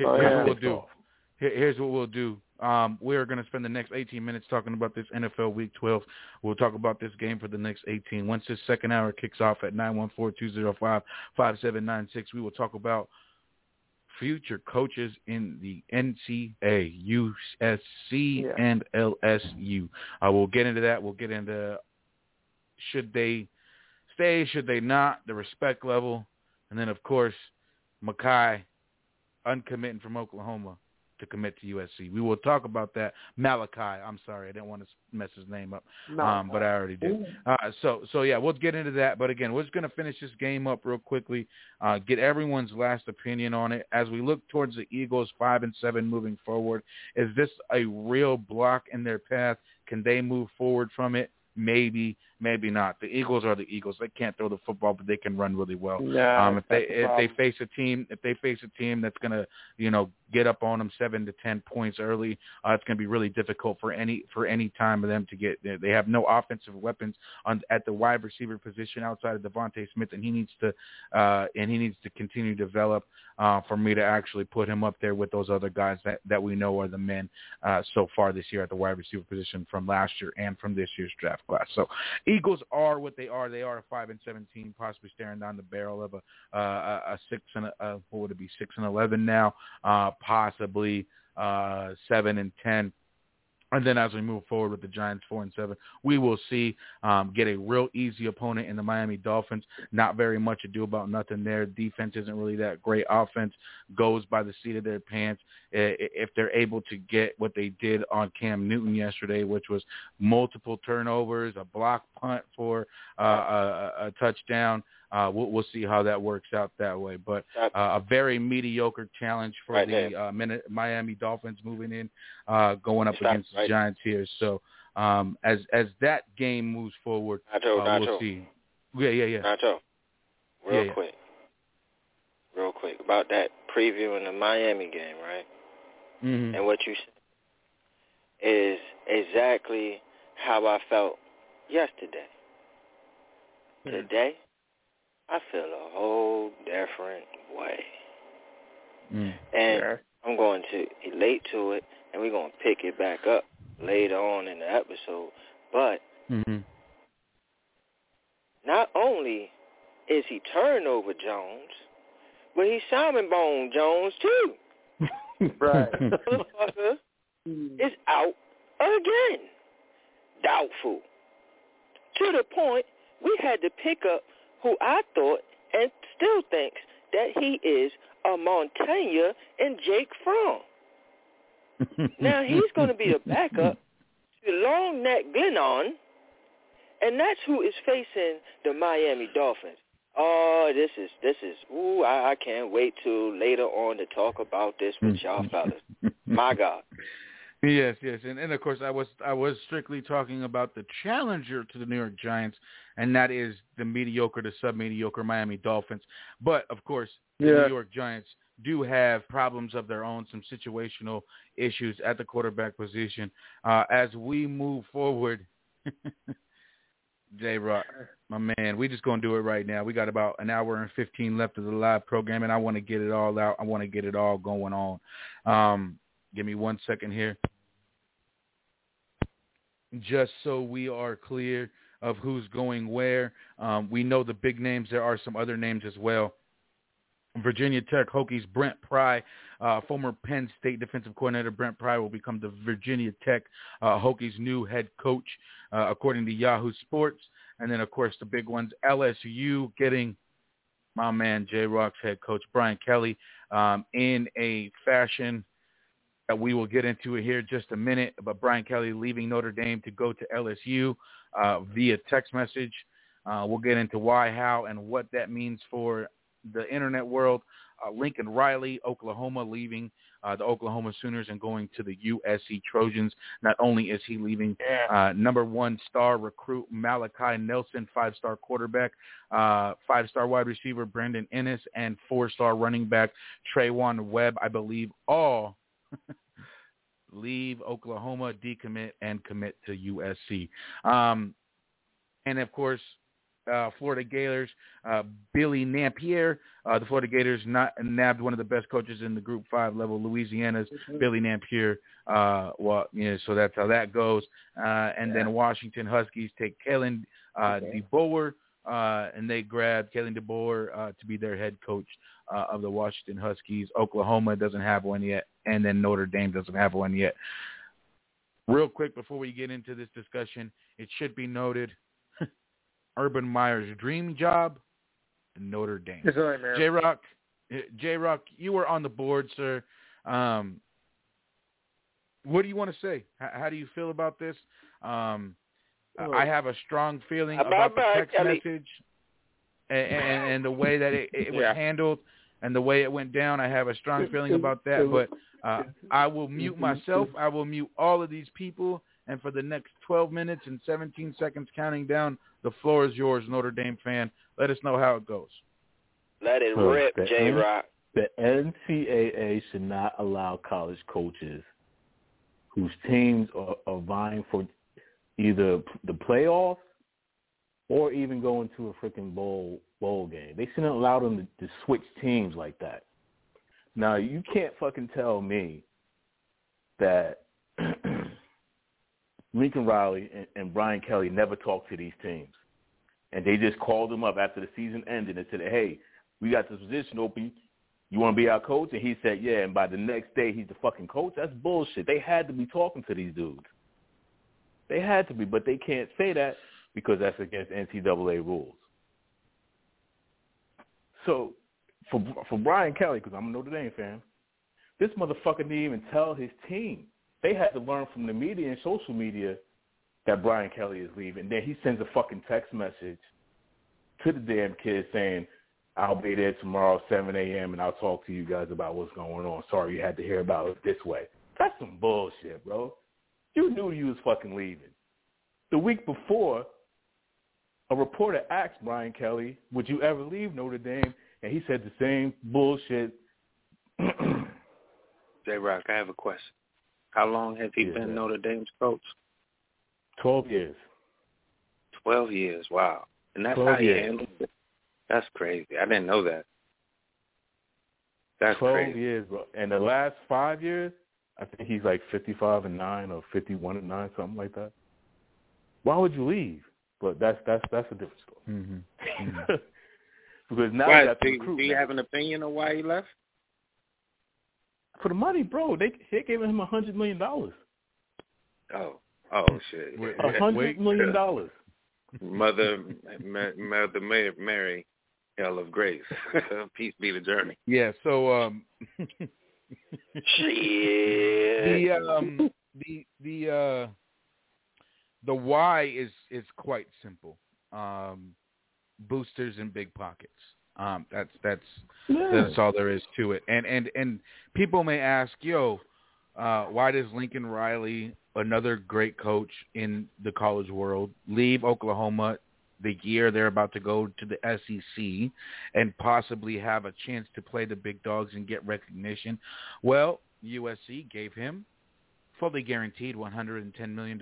B: Here's what we'll do. We're going to spend the next 18 minutes talking about this NFL Week 12. We'll talk about this game for the next 18. Once this second hour kicks off at 914-205-5796, we will talk about future coaches in the NCAA, USC, and LSU. We'll get into that. We'll get into should they stay, should they not, the respect level, and then, of course, Makai uncommitting from Oklahoma to commit to USC. We will talk about that. Malachi, I'm sorry, I didn't want to mess his name up, but I already did. So we'll get into that. But again, we're just going to finish this game up real quickly, get everyone's last opinion on it. As we look towards the Eagles 5-7 moving forward, is this a real block in their path? Can they move forward from it? Maybe, maybe not. The Eagles are the Eagles. They can't throw the football, but they can run really well. If they face a team that's going to, get up on them 7 to 10 points early, it's going to be really difficult for any time of them to get. They have no offensive weapons at the wide receiver position outside of Devontae Smith, and he needs to continue to develop for me to actually put him up there with those other guys that we know are the men so far this year at the wide receiver position from last year and from this year's draft class. So Eagles are what they are. They are a 5-17, possibly staring down the barrel of a 6-11 now, possibly 7-10. And then as we move forward with the Giants 4-7, we will see get a real easy opponent in the Miami Dolphins. Not very much to do about nothing there. Defense isn't really that great. Offense goes by the seat of their pants. If they're able to get what they did on Cam Newton yesterday, which was multiple turnovers, a block punt for a touchdown, we'll see how that works out that way. But a very mediocre challenge for the Miami Dolphins moving in, going up against the Giants here. So as that game moves forward, we'll see. Yeah.
L: Nacho, real quick about that preview in the Miami game, right?
B: Mm-hmm.
L: And what you said is exactly how I felt yesterday. Today, I feel a whole different way. And I'm going to relate to it, and we're going to pick it back up later on in the episode. But not only is he Turnover Jones, but he's Simon Bone Jones, too.
K: Right.
L: The motherfucker is out again. Doubtful. To the point we had to pick up who I thought and still thinks that he is a Montaigne and Jake Fromm. Now he's going to be the backup to Long Neck Glennon, and that's who is facing the Miami Dolphins. Oh, this is. I can't wait till later on to talk about this with y'all fellas. My God.
B: Yes, and of course I was strictly talking about the challenger to the New York Giants, and that is the mediocre to sub-mediocre Miami Dolphins. But of course, the New York Giants do have problems of their own, some situational issues at the quarterback position. As we move forward, J-Rock, my man, we just going to do it right now. We got about an hour and 15 left of the live program, and I want to get it all out. I want to get it all going on. Give me 1 second here. Just so we are clear of who's going where. We know the big names. There are some other names as well. Virginia Tech Hokies Brent Pry, former Penn State defensive coordinator Brent Pry will become the Virginia Tech Hokies' new head coach, according to Yahoo Sports. And then, of course, the big ones, LSU getting my man J-Rock's head coach Brian Kelly in a fashion that we will get into it here in just a minute. But Brian Kelly leaving Notre Dame to go to LSU via text message. We'll get into why, how, and what that means for the internet world. Lincoln Riley, Oklahoma, leaving the Oklahoma Sooners and going to the USC Trojans. Not only is he leaving number one star recruit Malachi Nelson, 5-star quarterback, 5-star wide receiver Brandon Ennis, and 4-star running back Trayvon Webb, I believe, all leave Oklahoma, decommit, and commit to USC. And, of course, Florida Gators, Billy Napier. The Florida Gators nabbed one of the best coaches in the Group 5 level, Louisiana's Billy Napier. So that's how that goes. Then Washington Huskies take Kalen DeBoer, and they grabbed Kalen DeBoer to be their head coach of the Washington Huskies. Oklahoma doesn't have one yet, and then Notre Dame doesn't have one yet. Real quick before we get into this discussion, it should be noted, Urban Meyer's dream job, Notre Dame.
K: It's all right, man.
B: J-Rock, you were on the board, sir. What do you want to say? How do you feel about this? I have a strong feeling about the text message and the way that it was handled and the way it went down. I have a strong feeling about that, but I will mute myself. I will mute all of these people, and for the next 12 minutes and 17 seconds counting down, the floor is yours, Notre Dame fan. Let us know how it goes.
L: Let it rip, J-Rock.
M: The NCAA should not allow college coaches whose teams are vying for either the playoffs or even going to a freaking bowl game. They shouldn't allow them to switch teams like that. Now, you can't fucking tell me that Lincoln Riley and Brian Kelly never talked to these teams. And they just called them up after the season ended and said, hey, we got this position open. You want to be our coach? And he said, yeah. And by the next day, he's the fucking coach? That's bullshit. They had to be talking to these dudes. They had to be, but they can't say that because that's against NCAA rules. So for Brian Kelly, because I'm a Notre Dame fan, this motherfucker didn't even tell his team. They had to learn from the media and social media that Brian Kelly is leaving. Then he sends a fucking text message to the damn kids saying, I'll be there tomorrow 7 a.m. and I'll talk to you guys about what's going on. Sorry you had to hear about it this way. That's some bullshit, bro. You knew you was fucking leaving. The week before, a reporter asked Brian Kelly, would you ever leave Notre Dame? And he said the same bullshit.
A: J-Rock, I have a question. How long has he been Notre Dame's coach?
M: 12 years.
A: 12 years, wow. And that's how he handled it? That's crazy. I didn't know that. That's
M: 12
A: crazy.
M: years, bro. And the last 5 years, I think he's like 55-9 or 51-9, something like that. Why would you leave? But that's a different story.
B: Mm-hmm.
M: Because now
A: do you have an opinion on why he left?
M: For the money, bro. They gave him $100 million.
A: Oh shit!
M: $100 million.
A: Mother Mary, hell of grace. Peace be the journey.
B: Yeah. So the why is quite simple. Boosters and big pockets. That's all there is to it. And people may ask, why does Lincoln Riley, another great coach in the college world, leave Oklahoma the year they're about to go to the SEC and possibly have a chance to play the big dogs and get recognition? Well, USC gave him fully guaranteed $110 million.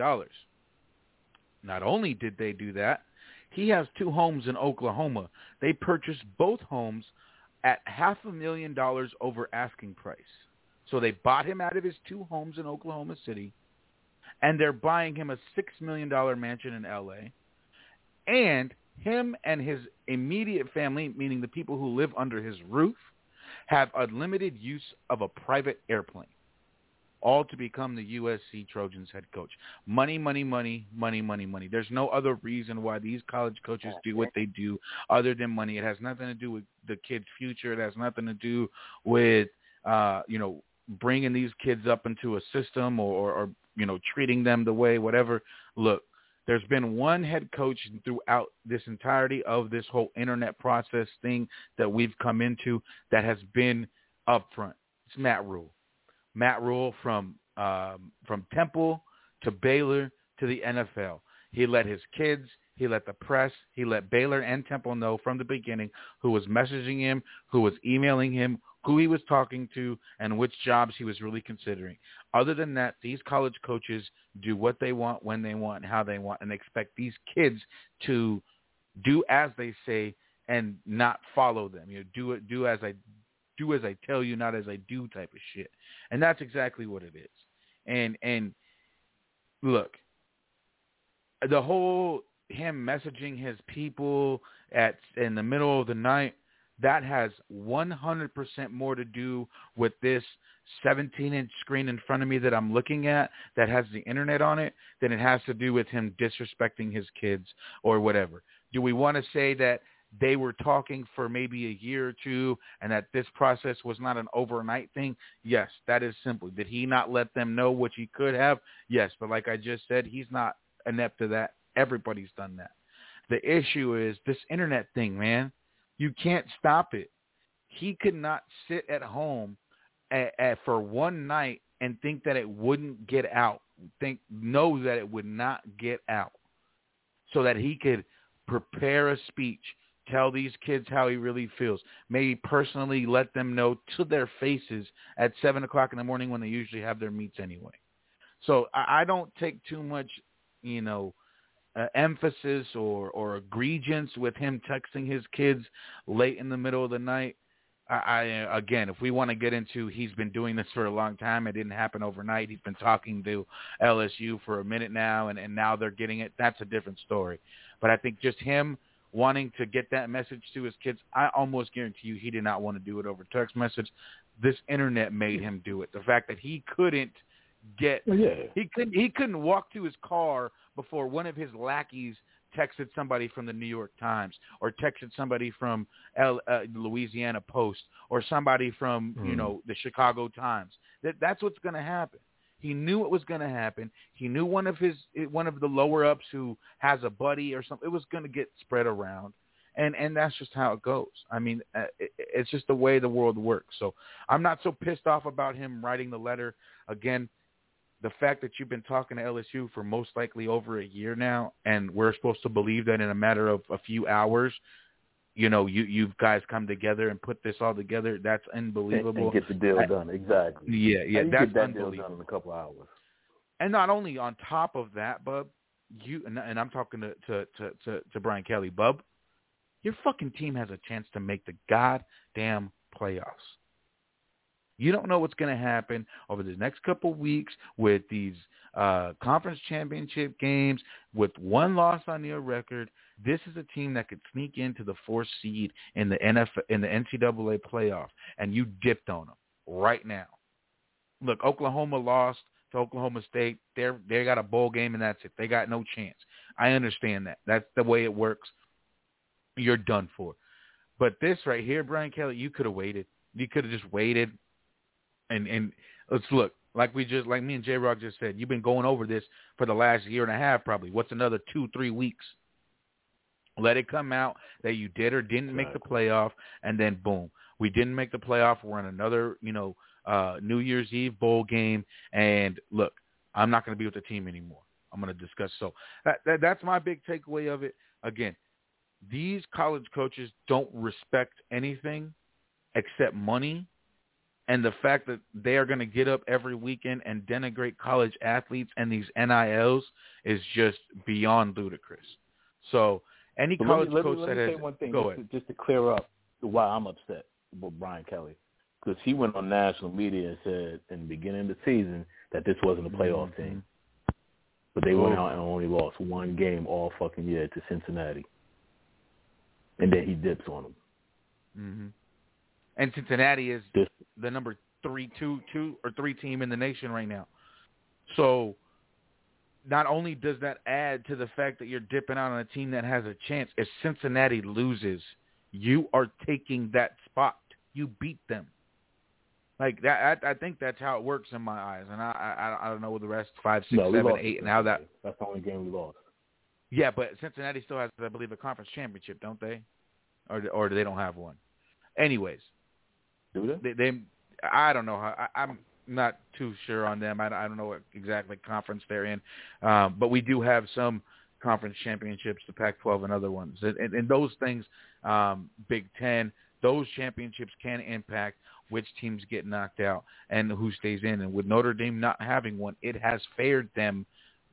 B: Not only did they do that, he has 2 homes in Oklahoma. They purchased both homes at $500,000 over asking price. So they bought him out of his 2 homes in Oklahoma City, and they're buying him a $6 million mansion in L.A., and him and his immediate family, meaning the people who live under his roof, have unlimited use of a private airplane, all to become the USC Trojans head coach. Money, money, money, money, money, money. There's no other reason why these college coaches do what they do other than money. It has nothing to do with the kid's future. It has nothing to do with, bringing these kids up into a system or treating them the way, whatever. Look, there's been one head coach throughout this entirety of this whole internet process thing that we've come into that has been upfront. It's Matt Rule. Matt Rule from Temple to Baylor to the NFL. He let his kids, he let the press, he let Baylor and Temple know from the beginning who was messaging him, who was emailing him, who he was talking to, and which jobs he was really considering. Other than that, these college coaches do what they want, when they want, and how they want, and expect these kids to do as they say and not follow them. Do as I tell you, not as I do type of shit. And that's exactly what it is. And look, the whole him messaging his people in the middle of the night, that has 100% more to do with this 17-inch screen in front of me that I'm looking at that has the internet on it than it has to do with him disrespecting his kids or whatever. Do we want to say that they were talking for maybe a year or two and that this process was not an overnight thing? Yes, that is simple. Did he not let them know what he could have? Yes, but like I just said, he's not inept to that. Everybody's done that. The issue is this internet thing, man. You can't stop it. He could not sit at home for one night and think that it wouldn't get out. Know that it would not get out so that he could prepare a speech, tell these kids how he really feels, maybe personally let them know to their faces at 7 o'clock in the morning when they usually have their meets anyway. So I don't take too much, emphasis or egregiance with him texting his kids late in the middle of the night. Again, if we want to get into he's been doing this for a long time, it didn't happen overnight. He's been talking to LSU for a minute now, and now they're getting it. That's a different story. But I think just him wanting to get that message to his kids, I almost guarantee you he did not want to do it over text message. This internet made him do it. The fact that he couldn't he couldn't walk to his car before one of his lackeys texted somebody from the New York Times or texted somebody from Louisiana Post or somebody from the Chicago Times. That's what's going to happen. He knew it was going to happen. He knew one of the lower ups who has a buddy or something. It was going to get spread around, and that's just how it goes. I mean, it's just the way the world works. So I'm not so pissed off about him writing the letter. Again, the fact that you've been talking to LSU for most likely over a year now, and we're supposed to believe that in a matter of a few hours, you guys come together and put this all together. That's unbelievable.
N: And get the deal done. Exactly.
B: Yeah, that's
N: get that
B: unbelievable.
N: deal done in a couple hours.
B: And not only on top of that, Bub, and I'm talking to Brian Kelly, Bub, your fucking team has a chance to make the goddamn playoffs. You don't know what's going to happen over the next couple of weeks with these conference championship games. With one loss on your record, this is a team that could sneak into the 4th seed in the NCAA playoff, and you dipped on them right now. Look, Oklahoma lost to Oklahoma State. They got a bowl game, and that's it. They got no chance. I understand that. That's the way it works. You're done for. But this right here, Brian Kelly, you could have waited. You could have just waited. And let's look, like me and J-Rock just said, you've been going over this for the last year and a half probably. What's another 2-3 weeks? Let it come out that you did or didn't make the playoff, and then boom. We didn't make the playoff. We're in another, New Year's Eve bowl game, and look, I'm not going to be with the team anymore. I'm going to discuss. So that's my big takeaway of it. Again, these college coaches don't respect anything except money, and the fact that they are going to get up every weekend and denigrate college athletes and these NILs is just beyond ludicrous. So any college coach that has –
M: one thing,
B: go ahead.
M: Just to clear up why I'm upset with Brian Kelly, because he went on national media and said in the beginning of the season that this wasn't a playoff team. But they went out and only lost one game all fucking year to Cincinnati. And then he dips on them.
B: Mm-hmm. And Cincinnati is the number 3 team in the nation right now. So not only does that add to the fact that you're dipping out on a team that has a chance, if Cincinnati loses, you are taking that spot. You beat them. Like that, I think that's how it works in my eyes, and I don't know what the rest 5, 6, 7, 8, and how that.
M: That's the only game we lost.
B: Yeah, but Cincinnati still has, I believe, a conference championship, don't they? Or they don't have one. Anyways,
M: do
B: they I don't know how. I'm not too sure on them. I don't know what exactly conference they're in, but we do have some conference championships, the Pac-12 and other ones, and those things, Big Ten. Those championships can impact which teams get knocked out and who stays in. And with Notre Dame not having one, it has fared them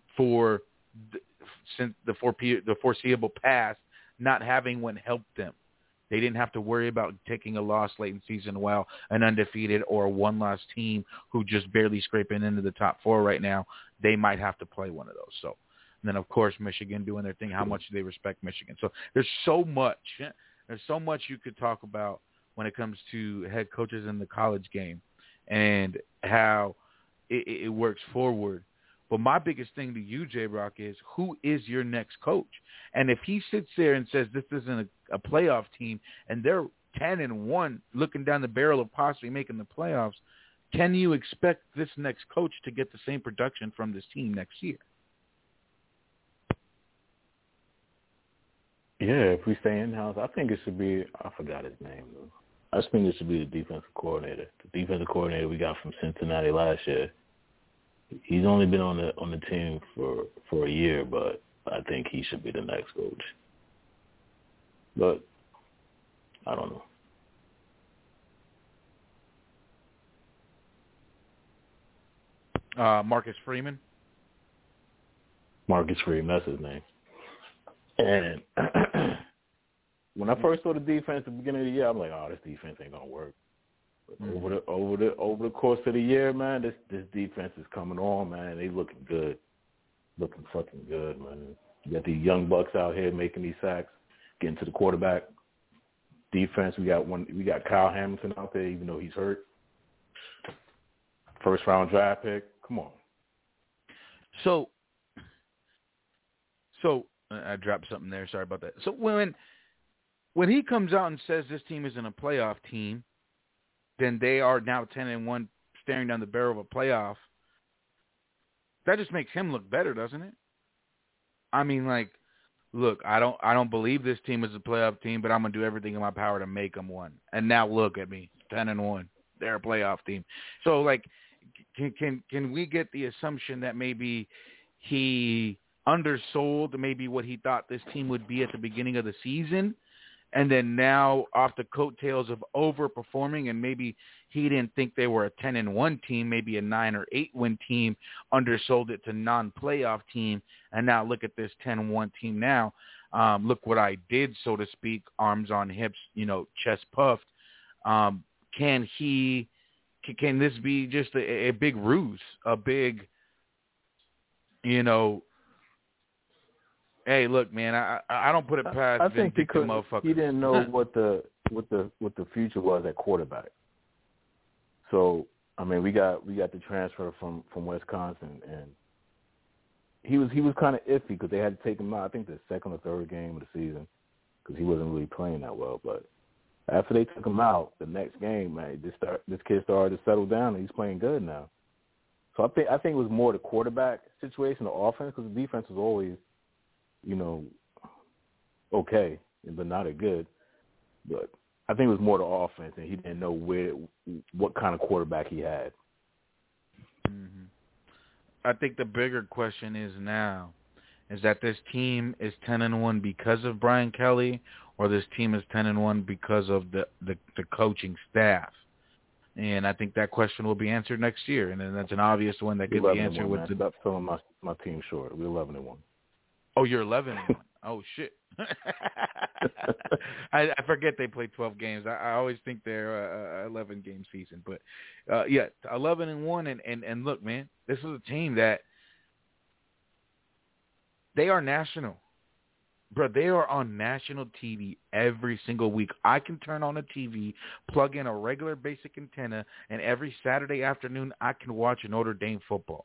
B: since the foreseeable past. Not having one helped them. They didn't have to worry about taking a loss late in season while an undefeated or a one-loss team who just barely scraping into the top 4 right now, they might have to play one of those. So, and then, of course, Michigan doing their thing. How much do they respect Michigan? So there's so much you could talk about when it comes to head coaches in the college game and how it works forward. But my biggest thing to you, J-Rock, is who is your next coach? And if he sits there and says this isn't a playoff team and they're 10-1 looking down the barrel of possibly making the playoffs, can you expect this next coach to get the same production from this team next year?
M: Yeah, if we stay in-house, I think it should be – I forgot his name, though. I just think it should be the defensive coordinator. The defensive coordinator we got from Cincinnati last year. He's only been on the team for a year, but I think he should be the next coach. But I don't
B: know. Marcus Freeman?
M: Marcus Freeman, that's his name. And when I first saw the defense at the beginning of the year, I'm like, oh, this defense ain't gonna work. But over the course of the year, man, this defense is coming on, man. They looking good, looking fucking good, man. You got these young bucks out here making these sacks, getting to the quarterback. Defense, we got Kyle Hamilton out there, even though he's hurt. First round draft pick. Come on.
B: So I dropped something there. Sorry about that. So when he comes out and says this team isn't a playoff team, then they are now 10-1, staring down the barrel of a playoff. That just makes him look better, doesn't it? I mean, like, look, I don't believe this team is a playoff team, but I'm gonna do everything in my power to make them one. And now look at me, 10-1. They're a playoff team. So, like, can we get the assumption that maybe he undersold maybe what he thought this team would be at the beginning of the season, and then now off the coattails of overperforming, and maybe he didn't think they were a 10-1 team, maybe a 9 or 8 win team, undersold it to non-playoff team, and now look at this 10-1 team now. Look what I did, so to speak, arms on hips, chest puffed. Can this be just a big ruse, a big, hey, look, man, I don't put it past.
M: I think because he didn't know what the future was at quarterback. So I mean, we got the transfer from Wisconsin, and he was kind of iffy because they had to take him out. I think the second or third game of the season because he wasn't really playing that well. But after they took him out, the next game, man, this kid started to settle down, and he's playing good now. So I think it was more the quarterback situation, the offense, because the defense was always, okay, but not as good. But I think it was more the offense, and he didn't know what kind of quarterback he had.
B: Mm-hmm. I think the bigger question is that this team is 10-1 because of Brian Kelly, or this team is 10-1 because of the coaching staff. And I think that question will be answered next year, and then that's an obvious one that could be answered with the.
M: Stop selling my team short. We're 11-1.
B: Oh, you're 11-1. Oh shit. I forget they play 12 games. I always think they're 11-game season, but 11-1. And look, man, this is a team that they are national. Bro, they are on national TV every single week. I can turn on a TV, plug in a regular basic antenna, and every Saturday afternoon I can watch Notre Dame football.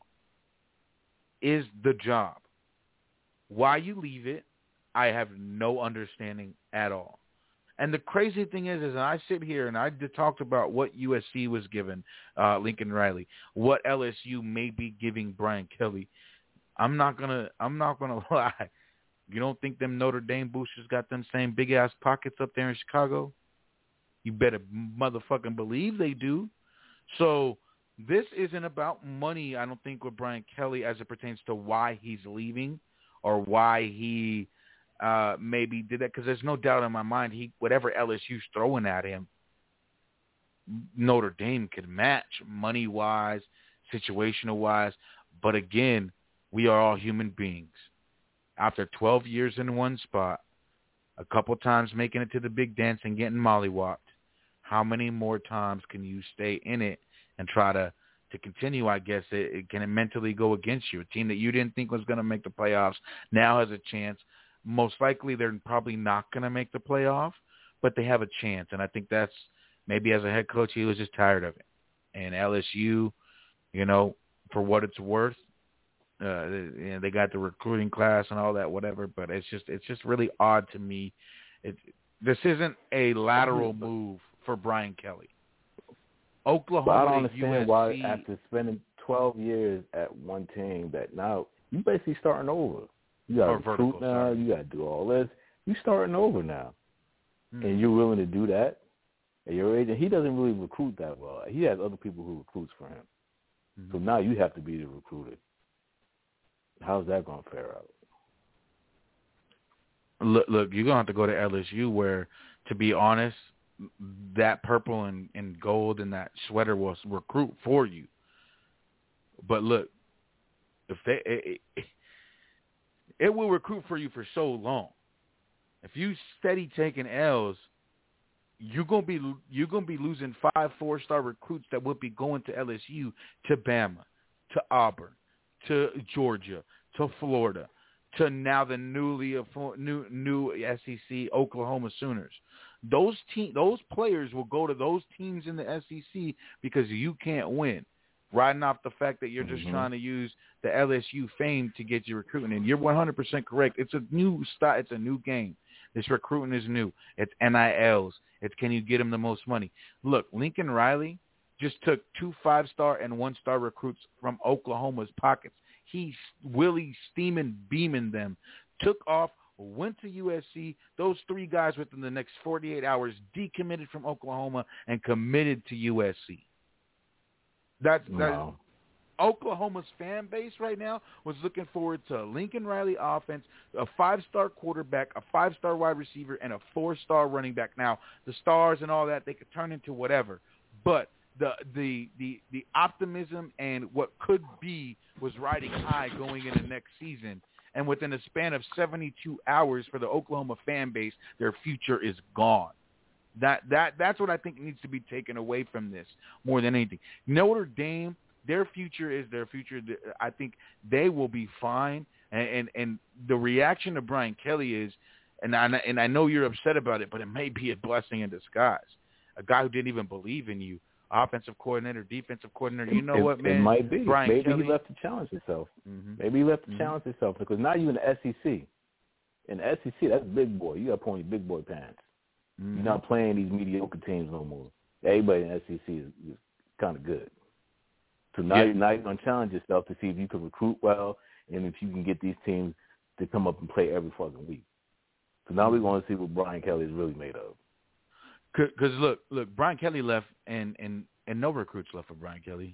B: Is the job. Why you leave it, I have no understanding at all. And the crazy thing is I sit here and I talked about what USC was giving Lincoln Riley, what LSU may be giving Brian Kelly. I'm not gonna lie. You don't think them Notre Dame boosters got them same big-ass pockets up there in Chicago? You better motherfucking believe they do. So this isn't about money, I don't think, with Brian Kelly as it pertains to why he's leaving or why he maybe did that, because there's no doubt in my mind whatever LSU's throwing at him, Notre Dame could match money-wise, situational-wise. But again, we are all human beings. After 12 years in one spot, a couple times making it to the big dance and getting mollywopped, how many more times can you stay in it and try to continue? I guess can it mentally go against you? A team that you didn't think was going to make the playoffs now has a chance. Most likely they're probably not going to make the playoff, but they have a chance. And I think that's maybe as a head coach, he was just tired of it. And LSU, for what it's worth, they got the recruiting class and all that, whatever. But it's just really odd to me. This isn't a lateral move for Brian Kelly. Oklahoma,
M: but I don't understand
B: USC,
M: why after spending 12 years at one team that now you basically starting over. You got to recruit now. You got to do all this. You starting over now, and you're willing to do that. And your agent, he doesn't really recruit that well. He has other people who recruits for him. Mm-hmm. So now you have to be the recruiter. How's that going to fare out?
B: Look, you're going to have to go to LSU where, to be honest, that purple and gold and that sweater will recruit for you. But look, if it will recruit for you for so long. If you steady taking L's, you're gonna be losing 5 4-star recruits that would be going to LSU, to Bama, to Auburn, to Georgia, to Florida, to now the new SEC Oklahoma Sooners. Those players will go to those teams in the SEC because you can't win, riding off the fact that you're just trying to use the LSU fame to get your recruiting. And you're 100% correct. It's a new style. It's a new game. This recruiting is new. It's NILs. It's can you get them the most money. Look, Lincoln Riley just took 2 5-star and 1-star recruits from Oklahoma's pockets. He Willie steaming, beaming them, took off, went to USC. Those 3 guys within the next 48 hours decommitted from Oklahoma and committed to USC. That's Oklahoma's fan base right now was looking forward to Lincoln Riley offense, a 5-star quarterback, a 5-star wide receiver, and a 4-star running back. Now, the stars and all that, they could turn into whatever. But the optimism and what could be was riding high going into next season. And within a span of 72 hours for the Oklahoma fan base, their future is gone. That's what I think needs to be taken away from this more than anything. Notre Dame, their future is their future. I think they will be fine. And the reaction to Brian Kelly is, and I know you're upset about it, but it may be a blessing in disguise. A guy who didn't even believe in you, offensive coordinator, defensive coordinator. You know what, man?
M: It might be.
B: Brian
M: Maybe
B: Kelly,
M: he left to challenge himself. Maybe he left to challenge himself because now you're in the SEC. In the SEC, that's big boy. You got to put on your big boy pants. You're not playing these mediocre teams no more. Everybody in the SEC is kind of good. So now you're going to challenge yourself to see if you can recruit well and if you can get these teams to come up and play every fucking week. So now we're going to see what Brian Kelly is really made of.
B: Because look, Brian Kelly left, and no recruits left for Brian Kelly.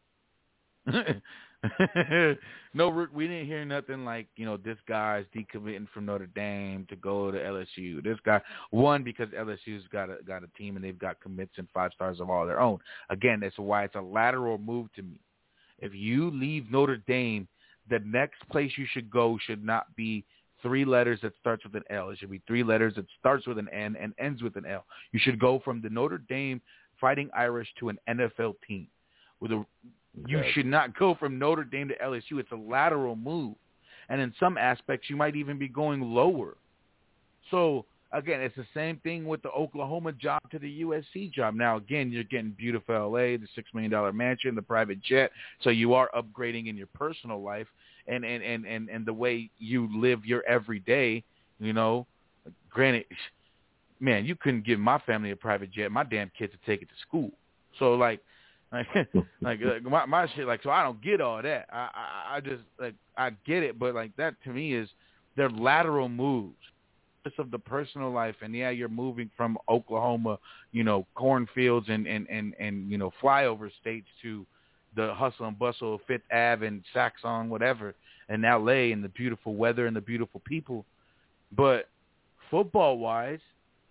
B: We didn't hear nothing like, this guy's decommitting from Notre Dame to go to LSU. This guy, one, because LSU's got a team and they've got commits and 5 stars of all their own. Again, that's why it's a lateral move to me. If you leave Notre Dame, the next place you should go should not be 3 letters that starts with an L. It should be 3 letters that starts with an N and ends with an L. You should go from the Notre Dame Fighting Irish to an NFL team. You should not go from Notre Dame to LSU. It's a lateral move. And in some aspects, you might even be going lower. So, again, it's the same thing with the Oklahoma job to the USC job. Now, again, you're getting beautiful LA, the $6 million mansion, the private jet. So you are upgrading in your personal life and the way you live your everyday, Granted, man, you couldn't give my family a private jet. My damn kids would take it to school. So, like my shit, so I don't get all that. I just, I get it, but, that to me is they're lateral moves. Of the personal life, and you're moving from Oklahoma, cornfields and flyover states to the hustle and bustle of Fifth Ave and Saxon, whatever, and LA and the beautiful weather and the beautiful people. But football wise,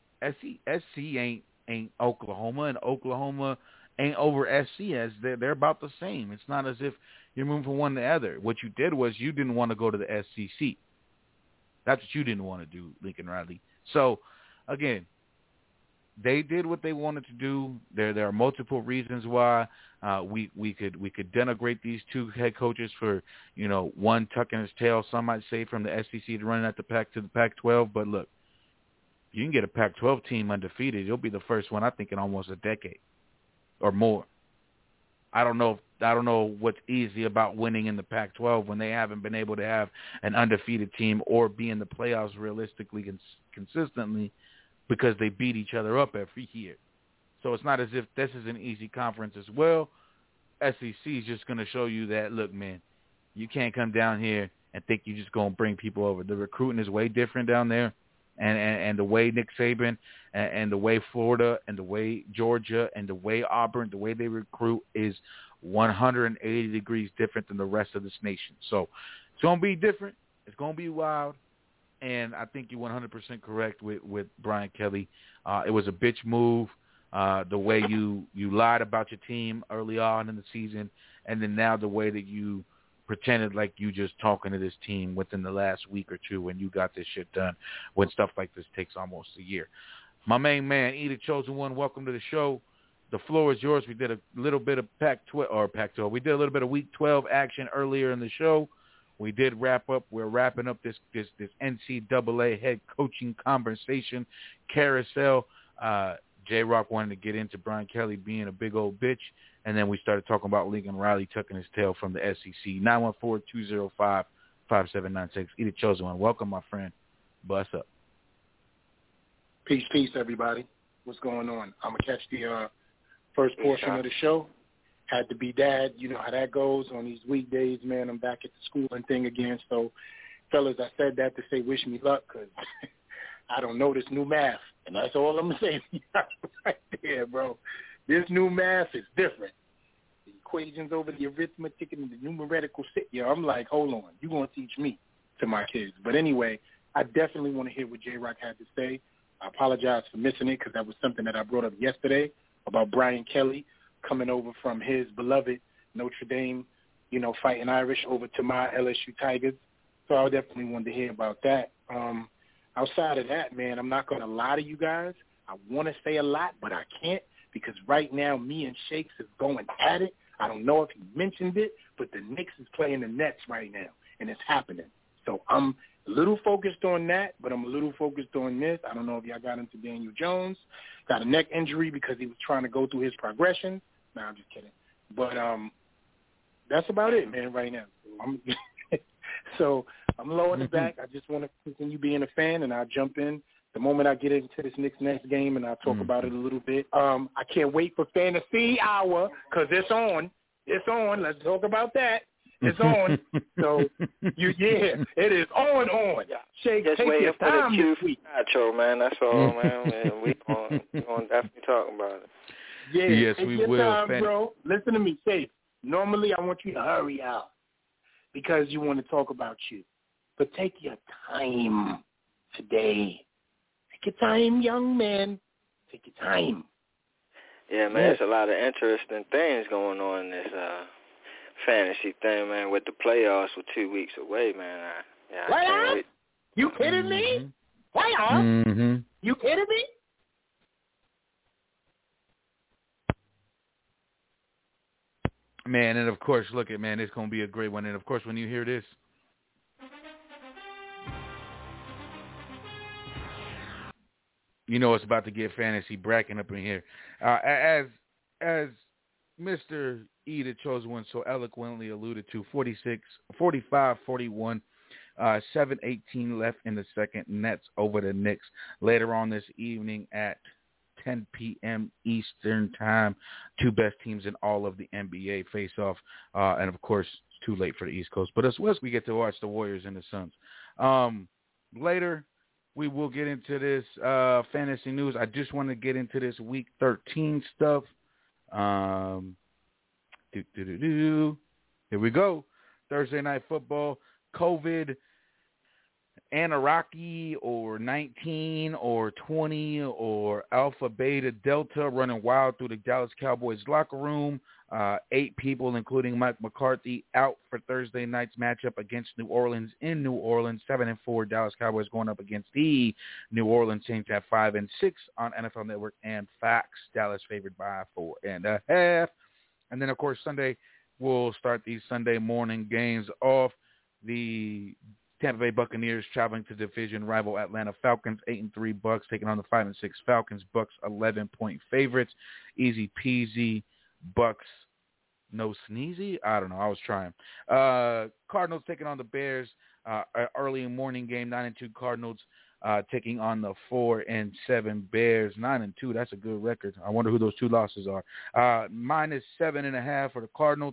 B: SC ain't Oklahoma, and Oklahoma ain't over SC as they're about the same. It's not as if you're moving from one to the other. What you did was you didn't want to go to the SEC. That's what you didn't want to do, Lincoln Riley. So, again, they did what they wanted to do. There are multiple reasons why we could denigrate these 2 head coaches for, one tucking his tail, some might say, from the SEC to running at the Pac to the Pac-12. But look, you can get a Pac-12 team undefeated. You'll be the first one, I think, in almost a decade or more. I don't know what's easy about winning in the Pac-12 when they haven't been able to have an undefeated team or be in the playoffs realistically consistently because they beat each other up every year. So it's not as if this is an easy conference as well. SEC is just going to show you that, look, man, you can't come down here and think you're just going to bring people over. The recruiting is way different down there. And the way Nick Saban and the way Florida and the way Georgia and the way Auburn, the way they recruit is 180 degrees different than the rest of this nation. So it's going to be different. It's going to be wild. And I think you're 100% correct with Brian Kelly. It was a bitch move, the way you lied about your team early on in the season, and then now the way that you pretended like you just talking to this team within the last week or 2 when you got this shit done, when stuff like this takes almost a year. My main man, E, the Chosen One, welcome to the show. The floor is yours. We did a little bit of Pac-12. We did a little bit of Week 12 action earlier in the show. We did wrap up. We're wrapping up this NCAA head coaching conversation carousel. J-Rock wanted to get into Brian Kelly being a big old bitch. And then we started talking about Lincoln Riley tucking his tail from the SEC. 914-205-5796. E, the Chosen One. Welcome, my friend. Bust up.
O: Peace, everybody. What's going on? I'm going to catch the first portion of the show. Had to be dad. You know how that goes on these weekdays, man. I'm back at the schooling thing again. So, fellas, I said that to say wish me luck because I don't know this new math. And that's all I'm saying right there, bro. This new math is different. The equations over the arithmetic and the numerical shit. Yeah, I'm like, hold on. You're going to teach me to my kids. But anyway, I definitely want to hear what J-Rock had to say. I apologize for missing it because that was something that I brought up yesterday about Brian Kelly coming over from his beloved Notre Dame, Fighting Irish over to my LSU Tigers. So I definitely wanted to hear about that. Outside of that, man, I'm not going to lie to you guys. I want to say a lot, but I can't because right now me and Shakes is going at it. I don't know if he mentioned it, but the Knicks is playing the Nets right now, and it's happening. So I'm a little focused on that, but I'm a little focused on this. I don't know if y'all got into Daniel Jones. Got a neck injury because he was trying to go through his progression. No, I'm just kidding. But that's about it, man, right now. So I'm low in the back. I just want to continue being a fan, and I'll jump in the moment I get into this next game, and I'll talk about it a little bit. I can't wait for Fantasy Hour because it's on. It's on. Let's talk about that. It's on. So, it is on. Shake,
L: just
O: take your time this week.
L: Outro, man. That's all, man. We gonna definitely talk about it.
O: Yeah,
B: yes,
O: take
B: we
O: your
B: will.
O: time, bro. Listen to me, Safe. Normally, I want you to hurry out because you want to talk about you. But take your time today. Take your time, young man. Take your time.
L: Yeah, man, there's a lot of interesting things going on in this fantasy thing, man, with the playoffs with 2 weeks away, man. I can't wait.
O: You kidding me? Playoffs?
B: Mm-hmm.
O: You kidding me?
B: Man, and of course, look at, man, it's going to be a great one. And of course, when you hear this, you know it's about to get fantasy bracking up in here. As Mr. E, the chosen one, so eloquently alluded to, 45-41, 7:18 left in the second. Nets over the Knicks later on this evening at 10 p.m. Eastern time. Two best teams in all of the NBA face off. And, of course, it's too late for the East Coast. But as well as we get to watch the Warriors and the Suns. Later, we will get into this fantasy news. I just want to get into this Week 13 stuff. Here we go. Thursday Night Football. COVID, Anunnaki, or 19, or 20, or Alpha, Beta, Delta running wild through the Dallas Cowboys locker room. 8 people, including Mike McCarthy, out for Thursday night's matchup against New Orleans in New Orleans. 7-4 Dallas Cowboys going up against the New Orleans Saints at 5-6 on NFL Network and Fox. Dallas favored by 4.5. And then, of course, Sunday we'll start these Sunday morning games off. The Tampa Bay Buccaneers traveling to division rival Atlanta Falcons, 8-3 Bucks taking on the 5-6 Falcons. Bucks 11-point favorites. Easy peasy. Bucks, no sneezy. I don't know. I was trying. Cardinals taking on the Bears. Early morning game. 9-2 Cardinals taking on the 4-7 Bears. 9-2. That's a good record. I wonder who those two losses are. -7.5 for the Cardinals.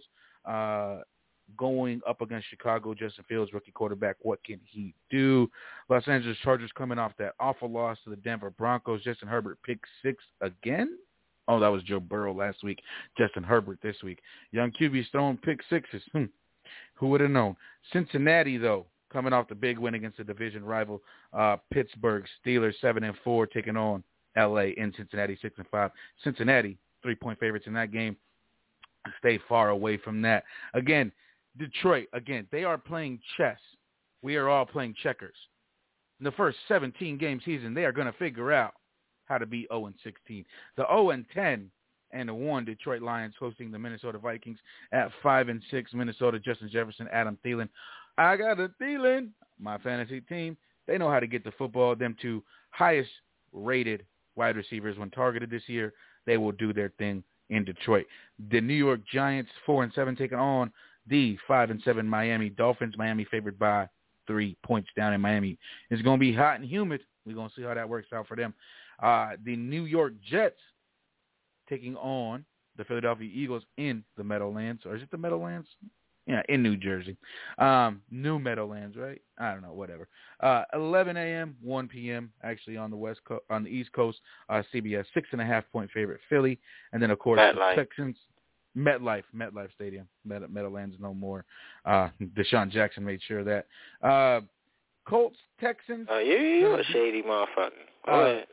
B: Going up against Chicago, Justin Fields, rookie quarterback. What can he do? Los Angeles Chargers coming off that awful loss to the Denver Broncos. Justin Herbert picked 6 again. Oh, that was Joe Burrow last week. Justin Herbert this week. Young QB's throwing pick 6s. Who would have known? Cincinnati, though, coming off the big win against the division rival Pittsburgh Steelers, 7-4, taking on L.A. in Cincinnati, 6-5. Cincinnati, 3-point favorites in that game. Stay far away from that. Again, Detroit, they are playing chess. We are all playing checkers. In the first 17-game season, they are going to figure out how to be 0-16. The 0-10 and the 1 Detroit Lions hosting the Minnesota Vikings at 5-6. Minnesota, Justin Jefferson, Adam Thielen. I got a Thielen, my fantasy team. They know how to get the football. Them two highest rated wide receivers when targeted this year. They will do their thing in Detroit. The New York Giants, 4-7, taking on the 5-7 Miami Dolphins. Miami favored by 3 points down in Miami. It's going to be hot and humid. We're going to see how that works out for them. The New York Jets taking on the Philadelphia Eagles in the Meadowlands. Or is it the Meadowlands? Yeah, in New Jersey. New Meadowlands, right? I don't know, whatever. 11 a.m., 1 p.m., actually on the East Coast. CBS, 6.5-point favorite, Philly. And then, of course, the Texans. MetLife Stadium. Meadowlands no more. Deshaun Jackson made sure of that. Colts, Texans.
L: Oh, you're a shady motherfucker. Go ahead.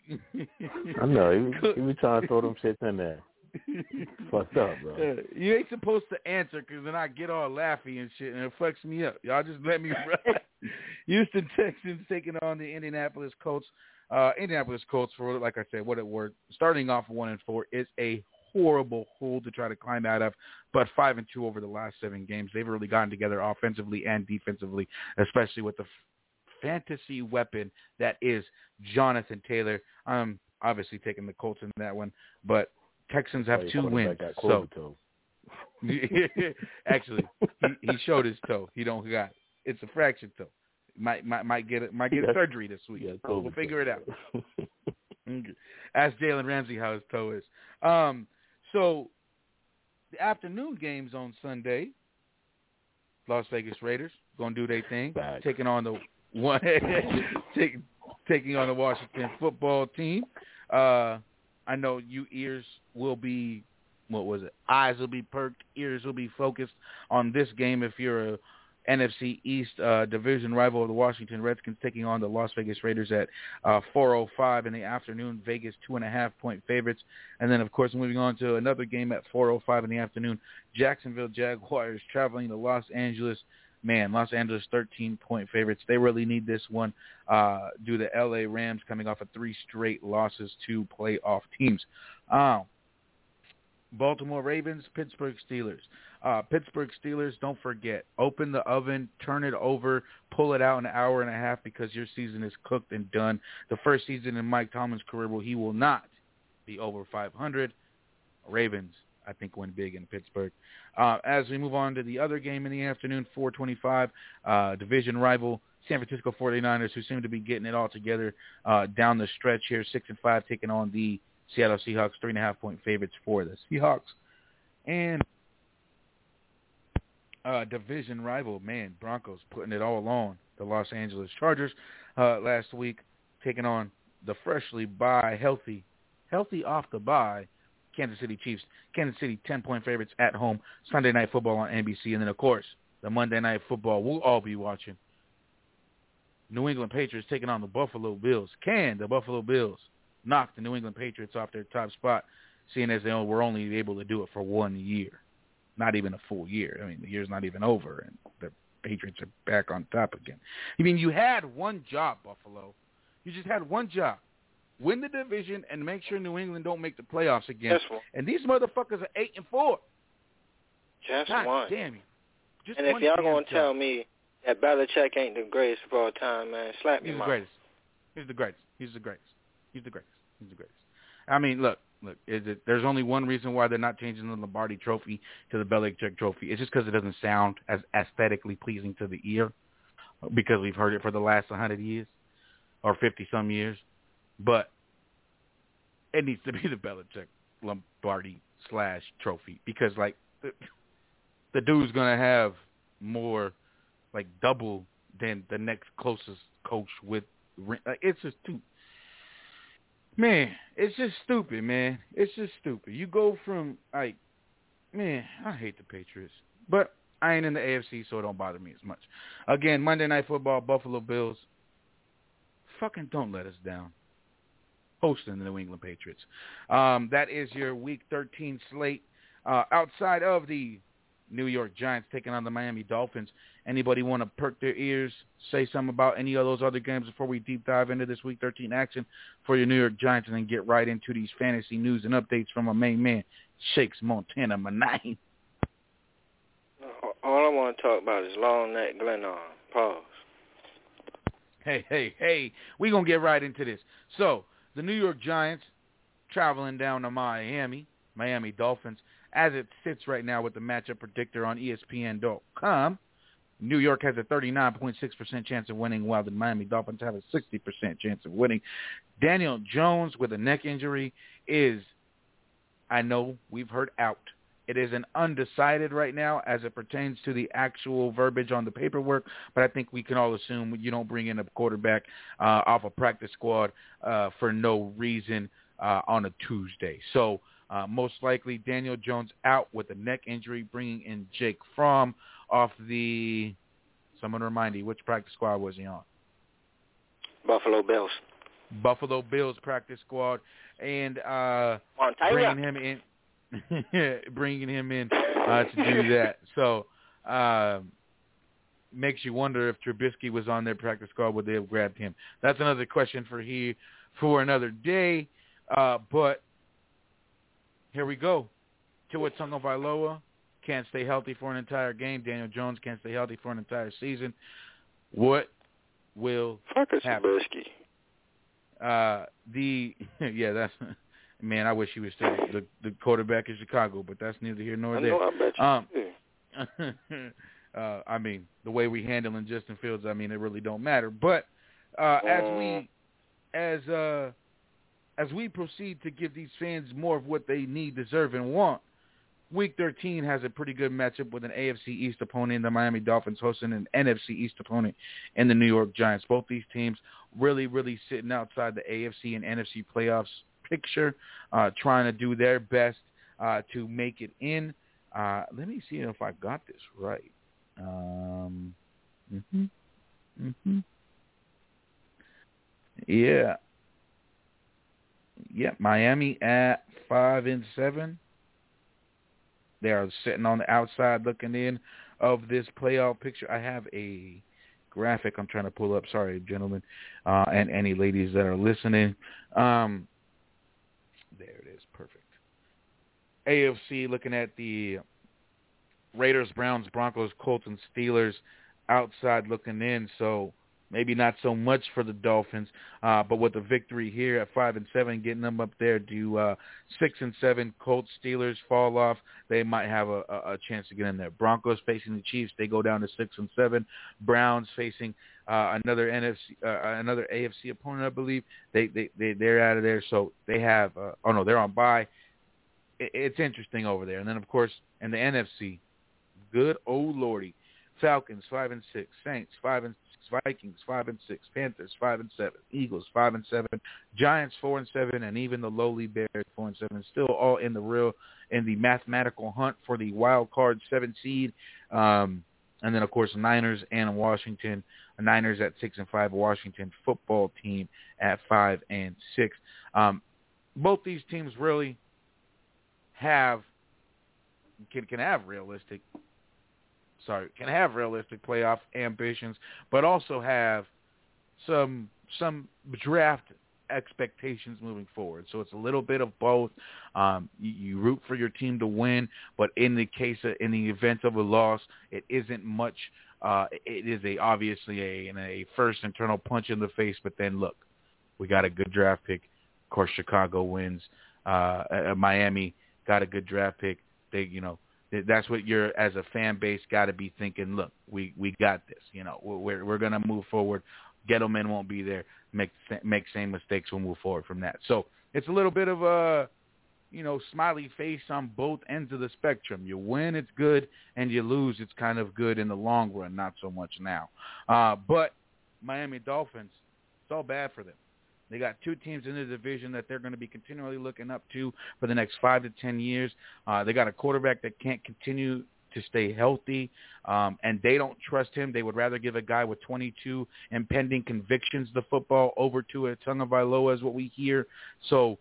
N: I know. He was trying to throw them shits in there. Fucked up, bro.
B: You ain't supposed to answer because then I get all laughy and shit, and it fucks me up. Y'all just let me run. Houston Texans taking on the Indianapolis Colts. Indianapolis Colts, for like I said, what it were, starting off 1-4 is a horrible hole to try to climb out of, but 5-2 over the last 7 games. They've really gotten together offensively and defensively, especially with the fantasy weapon that is Jonathan Taylor. I'm obviously taking the Colts in that one, but Texans have 2 wins. So actually, he showed his toe. He don't got it. It's a fractured toe. Might get surgery this week. Yeah, we'll figure it out. Ask Jalen Ramsey how his toe is. So the afternoon games on Sunday, Las Vegas Raiders going to do their thing,
N: Back.
B: taking on the taking on the Washington football team. I know you ears will be, eyes will be perked, ears will be focused on this game if you're a NFC East division rival of the Washington Redskins, taking on the Las Vegas Raiders at 4:05 in the afternoon. Vegas 2.5-point favorites. And then, of course, moving on to another game at 4:05 in the afternoon, Jacksonville Jaguars traveling to Los Angeles. Man, Los Angeles 13-point favorites. They really need this one due to L.A. Rams coming off of 3 straight losses to playoff teams. Baltimore Ravens, Pittsburgh Steelers. Pittsburgh Steelers, don't forget, open the oven, turn it over, pull it out in an hour and a half because your season is cooked and done. The first season in Mike Tomlin's career where he will not be over 500. Ravens, I think, win big in Pittsburgh. As we move on to the other game in the afternoon, 4:25, division rival San Francisco 49ers, who seem to be getting it all together down the stretch here, 6-5, taking on the Seattle Seahawks, 3.5-point favorites for the Seahawks. And division rival, man, Broncos putting it all on the Los Angeles Chargers last week, taking on the freshly healthy off the bye, Kansas City Chiefs. Kansas City 10-point favorites at home, Sunday Night Football on NBC. And then, of course, the Monday Night Football we'll all be watching. New England Patriots taking on the Buffalo Bills. Can the Buffalo Bills knock the New England Patriots off their top spot, seeing as they were only able to do it for 1 year? Not even a full year. I mean, the year's not even over, and the Patriots are back on top again. I mean, you had one job, Buffalo. You just had one job. Win the division and make sure New England don't make the playoffs again. And these motherfuckers are 8-4.
L: Just
B: God
L: one.
B: Damn you. Just
L: and if
B: one
L: y'all
B: damn
L: gonna
B: job.
L: tell me that Belichick ain't the greatest of all time, man, slap me,
B: He's the
L: mouth.
B: greatest. He's the greatest. He's the greatest. He's the greatest. He's the greatest. I mean, look. There's only one reason why they're not changing the Lombardi Trophy to the Belichick Trophy. It's just because it doesn't sound as aesthetically pleasing to the ear, because we've heard it for the last 100 years or 50-some years. But it needs to be the Belichick Lombardi /Trophy because, like, the dude's going to have more, like, double than the next closest coach with it's just too. Man, it's just stupid, man. It's just stupid. You go from, like, man, I hate the Patriots. But I ain't in the AFC, so it don't bother me as much. Again, Monday Night Football, Buffalo Bills. Fucking don't let us down. Hosting the New England Patriots. That is your Week 13 slate. Outside of the New York Giants taking on the Miami Dolphins, anybody want to perk their ears, say something about any of those other games before we deep dive into this Week 13 action for your New York Giants, and then get right into these fantasy news and updates from our main man, Shakes Montana Manine.
L: All I want to talk about is Long Neck Glenarm. Pause.
B: Hey, we going to get right into this. So, the New York Giants traveling down to Miami Dolphins. As it sits right now with the matchup predictor on ESPN.com, New York has a 39.6% chance of winning, while the Miami Dolphins have a 60% chance of winning. Daniel Jones with a neck injury is, I know we've heard out. It is an undecided right now as it pertains to the actual verbiage on the paperwork, but I think we can all assume you don't bring in a quarterback off a practice squad for no reason on a Tuesday. So most likely Daniel Jones out with a neck injury, bringing in Jake Fromm off the, someone remind me, which practice squad was he on?
L: Buffalo Bills.
B: Buffalo Bills practice squad, and bringing him in to do that. So makes you wonder if Trubisky was on their practice squad, would they have grabbed him? That's another question for another day. But here we go. Tua Tagovailoa can't stay healthy for an entire game. Daniel Jones can't stay healthy for an entire season. What will happen? That's man. I wish he was still the quarterback in Chicago, but that's neither here nor there.
L: I bet you
B: I mean, the way we handling Justin Fields, I mean, it really don't matter. But as we proceed to give these fans more of what they need, deserve, and want, Week 13 has a pretty good matchup with an AFC East opponent in the Miami Dolphins hosting an NFC East opponent in the New York Giants. Both these teams really, really sitting outside the AFC and NFC playoffs picture, trying to do their best to make it in. Let me see if I got this right. Yeah. Yeah, Miami at 5-7. They are sitting on the outside looking in of this playoff picture. I have a graphic I'm trying to pull up. Sorry, gentlemen, and any ladies that are listening. There it is. Perfect. AFC looking at the Raiders, Browns, Broncos, Colts, and Steelers outside looking in. So maybe not so much for the Dolphins, but with the victory here at 5-7, getting them up there to 6-7. Colts, Steelers fall off. They might have a chance to get in there. Broncos facing the Chiefs, they go down to 6-7. Browns facing another AFC opponent, I believe. They're out of there, so they have. They're on bye. It's interesting over there. And then of course in the NFC, good old lordy, Falcons 5-6, Saints 5-6. Vikings 5-6, Panthers 5-7, Eagles 5-7, Giants 4-7, and even the lowly Bears 4-7. Still all in the mathematical hunt for the wild card 7 seed. And then of course Niners and Washington. Niners at 6-5, Washington football team at 5-6. Both these teams really can have realistic playoff ambitions, but also have some draft expectations moving forward. So it's a little bit of both. You root for your team to win, but in the event of a loss, it isn't much. It is obviously a first internal punch in the face. But then look, we got a good draft pick. Of course, Chicago wins. Miami got a good draft pick. That's what you're, as a fan base, got to be thinking. Look, we got this. We're gonna move forward. Gettleman won't be there. Make same mistakes. We'll move forward from that. So it's a little bit of a, smiley face on both ends of the spectrum. You win, it's good, and you lose, it's kind of good in the long run. Not so much now. But Miami Dolphins, it's all bad for them. They got 2 teams in the division that they're going to be continually looking up to for the next 5 to 10 years. They got a quarterback that can't continue to stay healthy, and they don't trust him. They would rather give a guy with 22 impending convictions the football over to a Tagovailoa is what we hear. So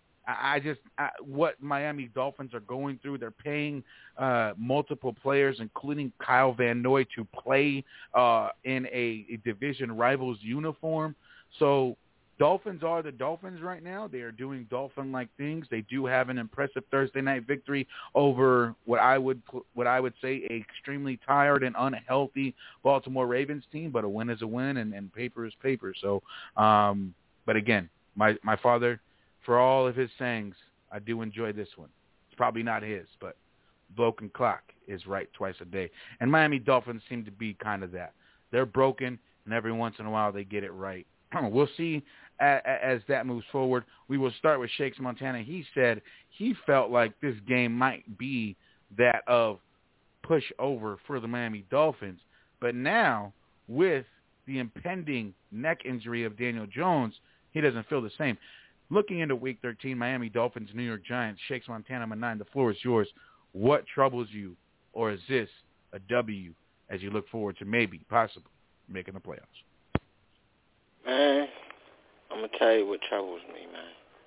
B: what Miami Dolphins are going through, they're paying multiple players, including Kyle Van Noy, to play in a division rival's uniform. So Dolphins are the Dolphins right now. They are doing Dolphin-like things. They do have an impressive Thursday night victory over what I would say a extremely tired and unhealthy Baltimore Ravens team. But a win is a win, and paper is paper. So, but again, my father, for all of his sayings, I do enjoy this one. It's probably not his, but broken clock is right twice a day. And Miami Dolphins seem to be kind of that. They're broken, and every once in a while they get it right. We'll see as that moves forward. We will start with Shakes Montana. He said he felt like this game might be that of push over for the Miami Dolphins. But now, with the impending neck injury of Daniel Jones, he doesn't feel the same. Looking into Week 13, Miami Dolphins, New York Giants, Shakes Montana, I'm 9. The floor is yours. What troubles you, or is this a W as you look forward to maybe, possibly, making the playoffs?
L: Man, I'm going to tell you what troubles me, man.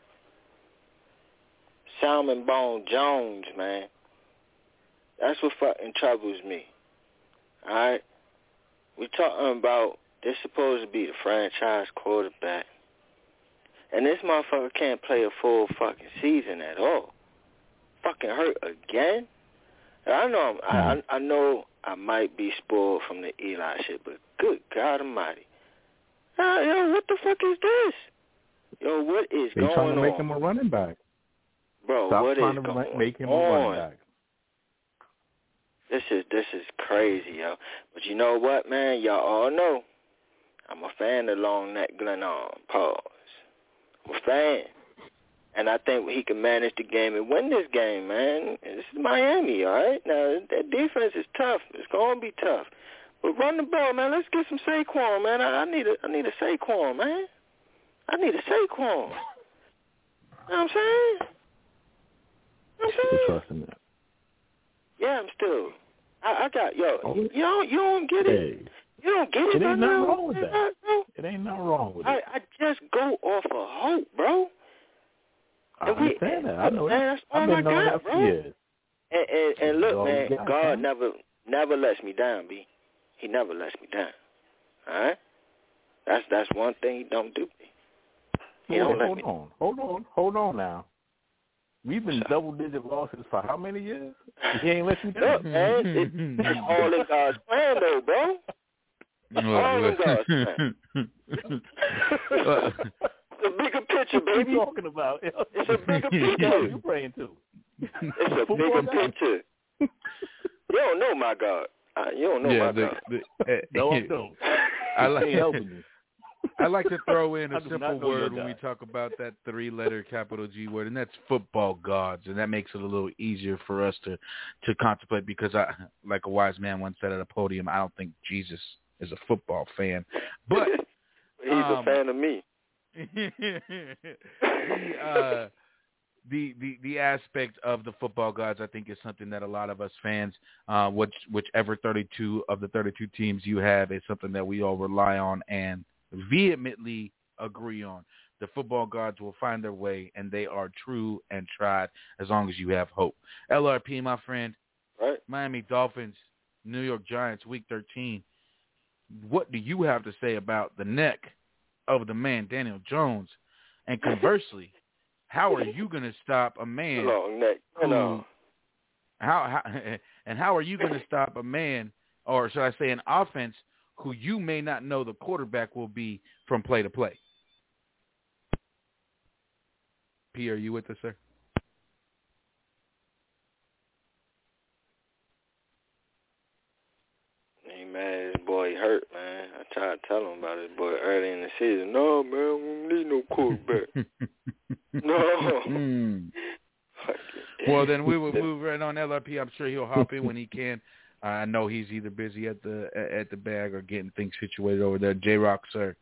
L: Salmon Bone Jones, man. That's what fucking troubles me. All right? We talking about this supposed to be the franchise quarterback. And this motherfucker can't play a full fucking season at all. Fucking hurt again? And I know I might be spoiled from the Eli shit, but good God almighty. Yo, what the fuck is this? Yo, what is going on?
N: They trying to make him a running back.
L: Bro,
N: Stop
L: what is
N: trying to
L: going
N: make him
L: on?
N: a running back.
L: This is crazy, yo. But you know what, man? Y'all all know I'm a fan of Long Neck Glenarm. Pause. I'm a fan. And I think he can manage the game and win this game, man. This is Miami, all right? Now, that defense is tough. It's going to be tough. But run the ball, man. Let's get some Saquon, man. I need a Saquon, man. I need a Saquon. You know what I'm saying?
N: Still trusting that.
L: Yeah, I'm still. I got, you don't get it.
N: Hey.
L: You don't get it.
N: It ain't nothing wrong with that.
L: Bro.
N: It ain't nothing wrong with it.
L: I just go off of hope, bro.
N: I understand that. I know that.
L: That's all
N: I've been knowing that for years.
L: And look, man, God never lets me down, B. He never lets me down. All right? That's one thing he don't do. He don't let me.
N: Hold on now. We've been double-digit losses for how many years? He ain't let you down.
L: Look, man, it's all in God's plan, though, bro. All in God's plan. It's a bigger picture, baby.
N: What are you talking about?
L: It's a bigger picture.
N: You praying too.
L: It's a bigger picture. You don't know my God. You don't know my God.
N: No, I don't.
B: I like to throw in a simple word when we talk about that 3-letter capital G word, and that's football gods, and that makes it a little easier for us to contemplate because, like a wise man once said at a podium, I don't think Jesus is a football fan. But
L: he's a fan of me.
B: The aspect of the football gods, I think, is something that a lot of us fans, whichever 32 of the 32 teams you have, is something that we all rely on and vehemently agree on. The football gods will find their way, and they are true and tried as long as you have hope. LRP, my friend,
L: right?
B: Miami Dolphins, New York Giants, Week 13. What do you have to say about the neck of the man, Daniel Jones? And conversely, how are you going to stop a man
L: long neck.
B: how are you going to stop a man, or should I say an offense, who you may not know the quarterback will be from play to play? P, are you with us, sir?
L: Hey, man, this boy hurt, man. I tried to tell him about this boy early in the season. No, man, we don't need no quarterback. No.
B: Well, then we will move right on. LRP, I'm sure he'll hop in when he can. I know he's either busy at the bag or getting things situated over there. J-Rock, sir,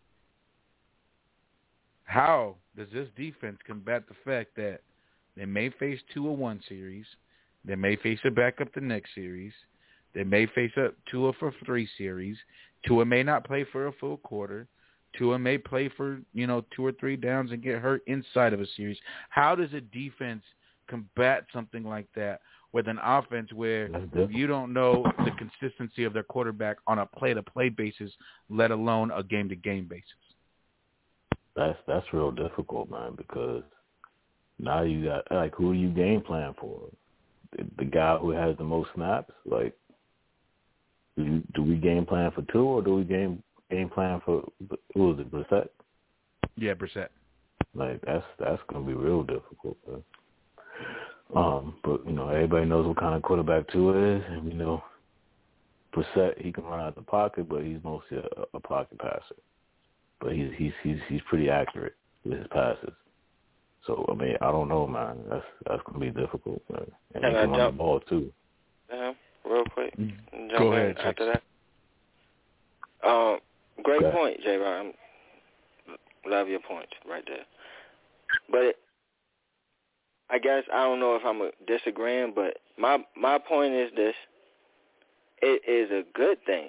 B: how does this defense combat the fact that they may face Tua 1 series, they may face a backup the next series, they may face a Tua for 3 series, Tua may not play for a full quarter, Tua may play for 2 or 3 downs and get hurt inside of a series? How does a defense combat something like that with an offense where you don't know the consistency of their quarterback on a play-to-play basis, let alone a game-to-game basis?
N: That's real difficult, man, because now you got, like, who are you game plan for? The guy who has the most snaps? Like, do we game plan for Tua, or do we game plan for, who is it, Brissett?
B: Yeah, Brissett.
N: Like, that's going to be real difficult, man. But, everybody knows what kind of quarterback Tua is, and Brissett, he can run out the pocket, but he's mostly a pocket passer. But he's pretty accurate with his passes. So, I mean, I don't know, man. That's going to be difficult, man. And he can run the ball, too.
L: Real quick.
B: Go ahead,
L: after that. Great point, J-Rock. Love your points right there. But I guess I don't know if I'm disagreeing, but my point is this. It is a good thing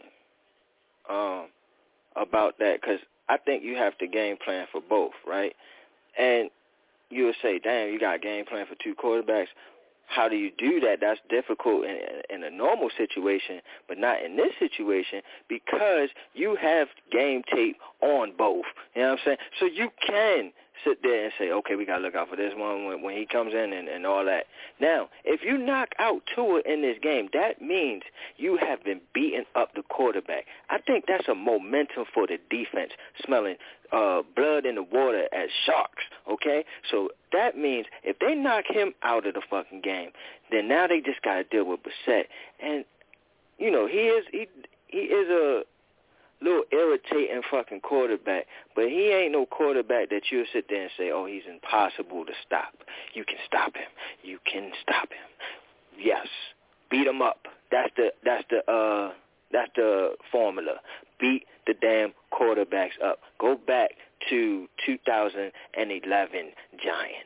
L: about that, because I think you have to game plan for both, right? And you would say, damn, you got a game plan for 2 quarterbacks. How do you do that? That's difficult in a normal situation, but not in this situation, because you have game tape on both. You know what I'm saying? So you can sit there and say, okay, we got to look out for this one when he comes in and all that. Now, if you knock out Tua in this game, that means you have been beating up the quarterback. I think that's a momentum for the defense, smelling blood in the water as sharks, okay? So that means if they knock him out of the fucking game, then now they just got to deal with Brissett. And, he is a little irritating fucking quarterback, but he ain't no quarterback that you'll sit there and say, oh, he's impossible to stop. You can stop him. You can stop him. Yes, beat him up. That's the formula. Beat the damn quarterbacks up. Go back to 2011 Giants.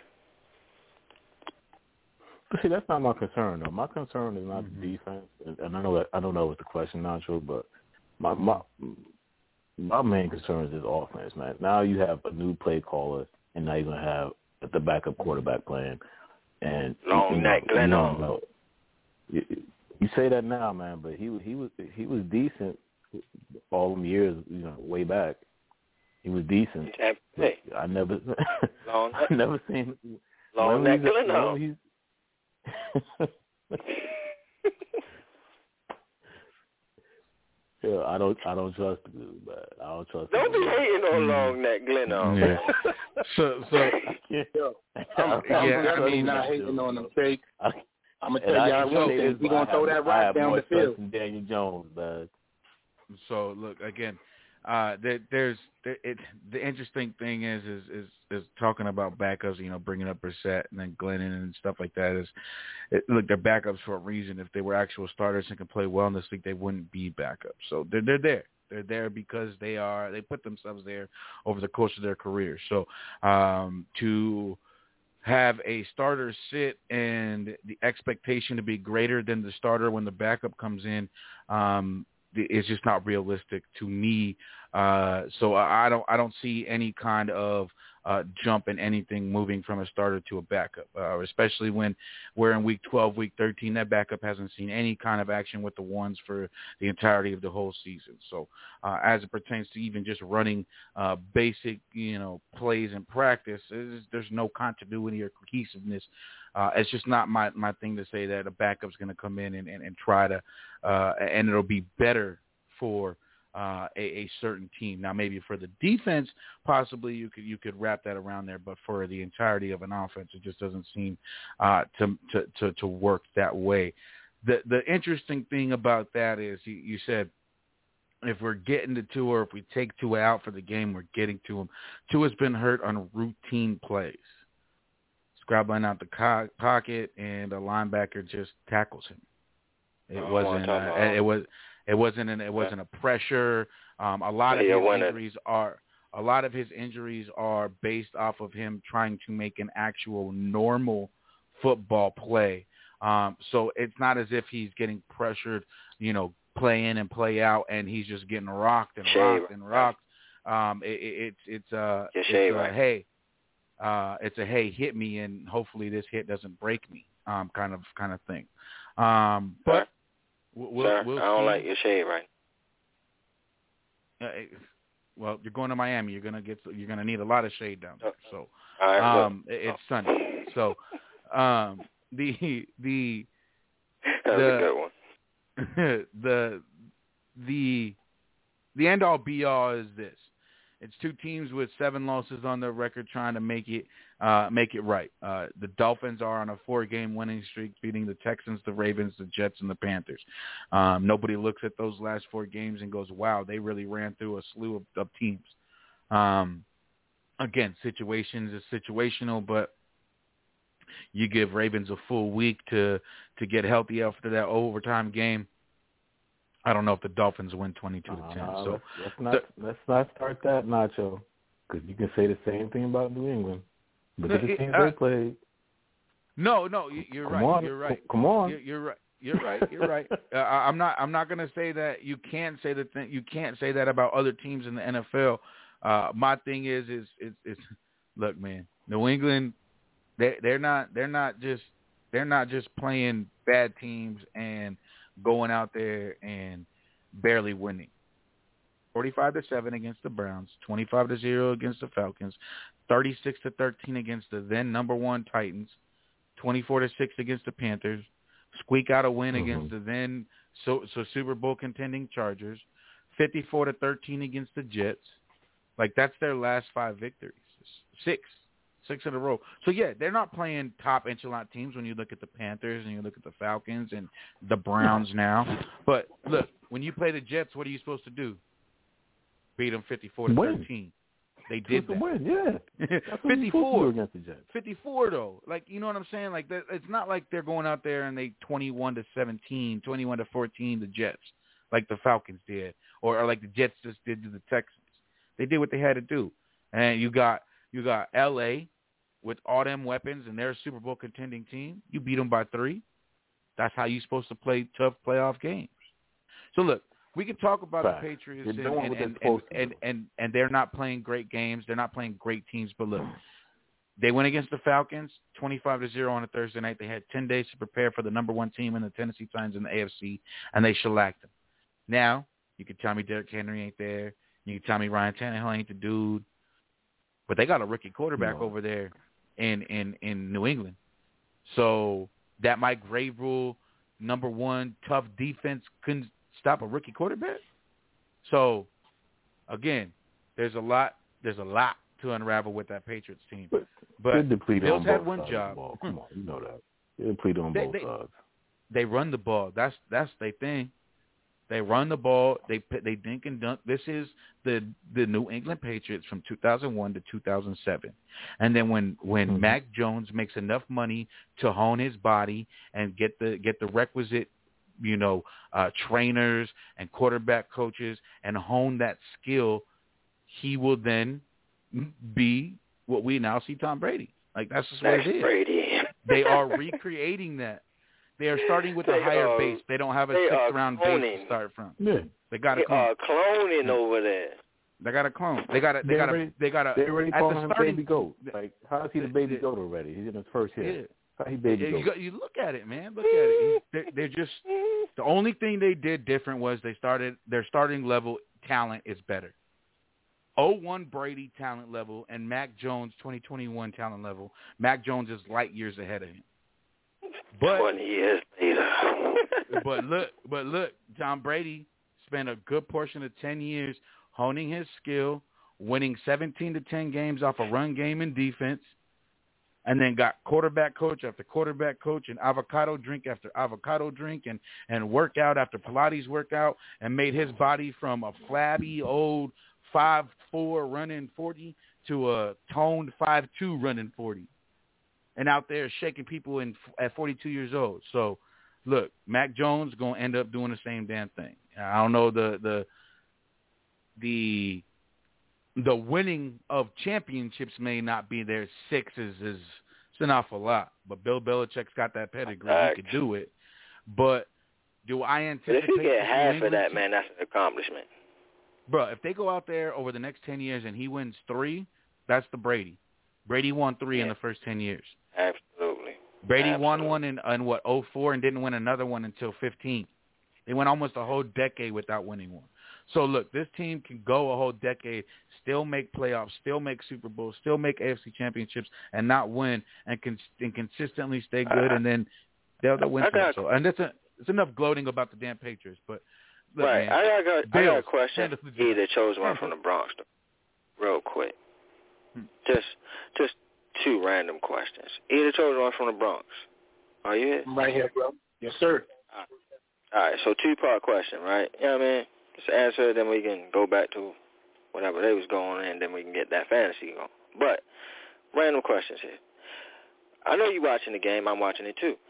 N: See, that's not my concern though. My concern is not the defense, and I know it's the question, Nacho, but my main concern is this offense, man. Now you have a new play caller, and now you're gonna have the backup quarterback playing, and
L: Long neck, Glenn.
N: You say that now, man, but he was decent all them years, way back. He was decent.
L: Hey.
N: I never seen
L: long neck, Glenn.
N: Yeah, I don't trust the dude, but I don't trust.
L: Don't be hating on long neck, Glenn.
B: Yeah. So
O: I'm not hating on him. I'm gonna tell y'all one thing. We're gonna throw that rock down the field.
N: Daniel Jones, man.
B: So look again. The interesting thing is talking about backups, bringing up Brissett and then Glennon and stuff like that. Look, they're backups for a reason. If they were actual starters and can play well in this league, they wouldn't be backups. So they're there. They're there because they put themselves there over the course of their career. So to have a starter sit and the expectation to be greater than the starter when the backup comes in, it's just not realistic to me. So I don't see any kind of jump in anything moving from a starter to a backup, especially when we're in week 12, week 13. That backup hasn't seen any kind of action with the ones for the entirety of the whole season. So as it pertains to even just running basic, plays in practice, there's no continuity or cohesiveness. It's just not my thing to say that a backup's going to come in and try to and it'll be better for a certain team. Now, maybe for the defense, possibly you could wrap that around there, but for the entirety of an offense, it just doesn't seem to work that way. The interesting thing about that is you said if we're getting to Tua, or if we take Tua out for the game, we're getting to him. Tua's been hurt on routine plays. Scrabbling out the pocket, and a linebacker just tackles him. It wasn't a pressure. A lot of his injuries are based off of him trying to make an actual normal football play. So it's not as if he's getting pressured, play in and play out, and he's just getting rocked. It's a hey, hit me, and hopefully this hit doesn't break me, kind of thing. But we'll
L: I don't like your shade, right?
B: Well, you're going to Miami. You're gonna need a lot of shade down there. So it's sunny. So the
L: that's a good one.
B: the end all be all is this. It's two teams with 7 losses on their record trying to make it right. The Dolphins are on a 4-game winning streak, beating the Texans, the Ravens, the Jets, and the Panthers. Nobody looks at those last 4 games and goes, wow, they really ran through a slew of teams. Again, situations is situational, but you give Ravens a full week to get healthy after that overtime game. I don't know if the Dolphins win 22-10. So
N: let's not start that, Nacho, because you can say the same thing about New England. Look at the teams they played.
B: No, you're right. You're right.
N: Come on.
B: You're right. You're right. I'm not going to say that you can't say you can't say that about other teams in the NFL. My thing is look, man, New England, they're not just playing bad teams and going out there and barely winning. 45-7 against the Browns, 25-0 against the Falcons, 36-13 against the then number 1 Titans, 24-6 against the Panthers, squeak out a win against the then Super Bowl contending Chargers, 54-13 against the Jets. Like, that's their last 5 victories. 6 in a row. So, yeah, they're not playing top echelon teams when you look at the Panthers and you look at the Falcons and the Browns now. But, look, when you play the Jets, what are you supposed to do? beat them 54-13. They did that.
N: Win, yeah.
B: 54
N: against the Jets.
B: 54 though. Like, you know what I'm saying? Like, it's not like they're going out there and they 21-17, 21-14 the Jets, like the Falcons did, or like the Jets just did to the Texans. They did what they had to do. And you got L.A. with all them weapons and they're a Super Bowl contending team. You beat them by 3. That's how you're supposed to play tough playoff games. So look, we can talk about the Patriots and they're not playing great games. They're not playing great teams. But look, they went against the Falcons 25-0 on a Thursday night. They had 10 days to prepare for the number 1 team in the Tennessee Titans in the AFC, and they shellacked them. Now, you can tell me Derrick Henry ain't there. You can tell me Ryan Tannehill ain't the dude. But they got a rookie quarterback over there in New England. So that Mike Vrabel, number 1 tough defense couldn't stop a rookie quarterback. So again, there's a lot to unravel with that Patriots team. But Bills had one job.
N: Come on, you know that. They deplete on both sides.
B: They run the ball. That's their thing. They run the ball. They dink and dunk. This is the New England Patriots from 2001 to 2007. And then when Mac Jones makes enough money to hone his body and get the requisite, trainers and quarterback coaches and hone that skill, he will then be what we now see Tom Brady. Like, that's just what it is.
L: Brady.
B: They are recreating that. They are starting with a higher base. They don't have a 6th round base to start from.
N: Yeah.
B: They got to clone.
L: Cloning over there.
B: They got to clone. They got to.
N: They already calling him Baby Goat. Like, how is he the Baby Goat already? He's in his first year.
B: Yeah.
N: How he Baby Goat?
B: You look at it, man. Look at it. They're just the only thing they did different was their starting level talent is better. 01 Brady talent level and Mac Jones 2021 talent level. Mac Jones is light years ahead of him. But
L: 20 years later.
B: but look, Tom Brady spent a good portion of 10 years honing his skill, winning 17-10 games off a run game and defense, and then got quarterback coach after quarterback coach and avocado drink after avocado drink and workout after Pilates workout, and made his body from a flabby old 5'4" running 40 to a toned 5'2" running 40. And out there shaking people at 42 years old. So, look, Mac Jones going to end up doing the same damn thing. I don't know the winning of championships may not be there. 6 is it's an awful lot. But Bill Belichick's got that pedigree. He could do it. But do I anticipate?
L: If you get half of that, man, that's an accomplishment.
B: Bro, if they go out there over the next 10 years and he wins 3, that's the Brady. Brady won 3 in the first 10 years.
L: Absolutely.
B: Brady won one in 04 and didn't win another one until 15. They went almost a whole decade without winning one. So, look, this team can go a whole decade, still make playoffs, still make Super Bowls, still make AFC championships, and not win, and consistently stay good, and then they'll win. So, and it's enough gloating about the damn Patriots. But look,
L: right,
B: man,
L: I got a question. He that chose one from the Bronx, real quick. Just 2 random questions. Either chose one from the Bronx. Are you here?
O: I'm right here, bro. Yes, sir.
L: All right, so 2-part question, right? You know what I mean? Just answer it, then we can go back to whatever they was going, and then we can get that fantasy going. But random questions here. I know you watching the game. I'm watching it too.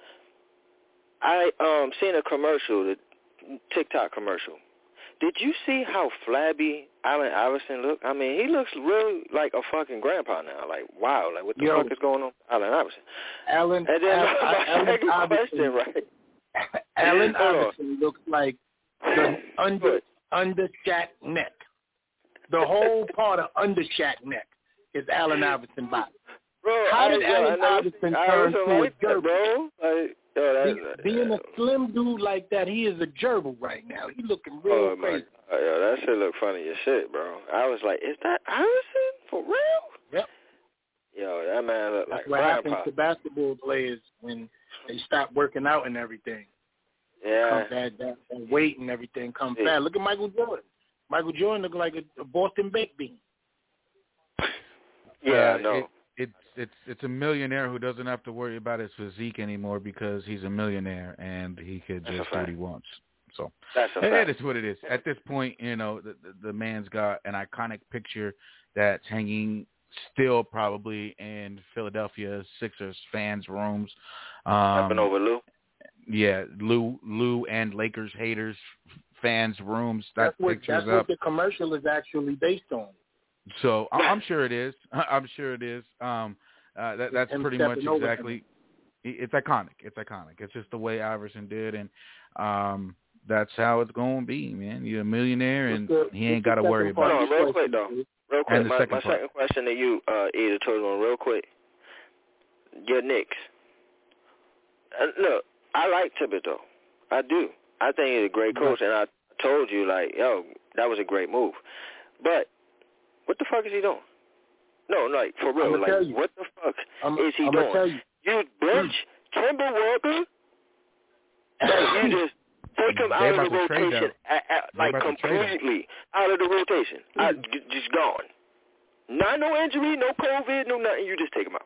L: I seen a commercial, the TikTok commercial. Did you see how flabby Allen Iverson looked? I mean, he looks really like a fucking grandpa now. Like, wow, like what the fuck is going on with Allen Iverson? And then my second question, right?
O: Allen Iverson looks like the under Shaq neck. The whole part of under Shaq neck is Allen Iverson body.
L: Bro,
O: how did Allen Iverson turn to a gerbil?
L: Bro?
O: Being a slim dude like that, he is a gerbil right now. He looking real crazy.
L: That shit look funny as shit, bro. I was like, is that Iverson for real?
O: Yep.
L: Yo, that man look like
O: what happens to basketball players when they stop working out and everything.
L: Yeah.
O: That weight and everything comes fast. Look at Michael Jordan. Michael Jordan look like a Boston baked bean.
L: Yeah, I know.
B: It's a millionaire who doesn't have to worry about his physique anymore because he's a millionaire and he could just do what he wants. So
L: that's a fact.
B: It is what it is. At this point, the man's got an iconic picture that's hanging still probably in Philadelphia Sixers fans' rooms.
L: Stepping over Lou.
B: Yeah, Lou and Lakers haters fans' rooms.
O: That's what
B: up.
O: the commercial is actually based on.
B: So I'm sure it is. I'm sure it is. That's pretty much exactly. It's iconic. It's iconic. It's just the way Iverson did, and that's how it's going to be, man. You're a millionaire, and he ain't got to worry about it.
L: Hold on, real quick, though. Real quick, my
B: second
L: question to you, Eda Turtle, real quick. Your Knicks. Look, I like Thibodeau. I do. I think he's a great coach, and I told you, like, yo, that was a great move. But what the fuck is he doing? No, like, for real. Like, what the fuck is he doing? You bench Kemba Walker? Like, you just take him out of the rotation, like, completely out of the rotation. Just gone. No injury, no COVID, no nothing. You just take him out.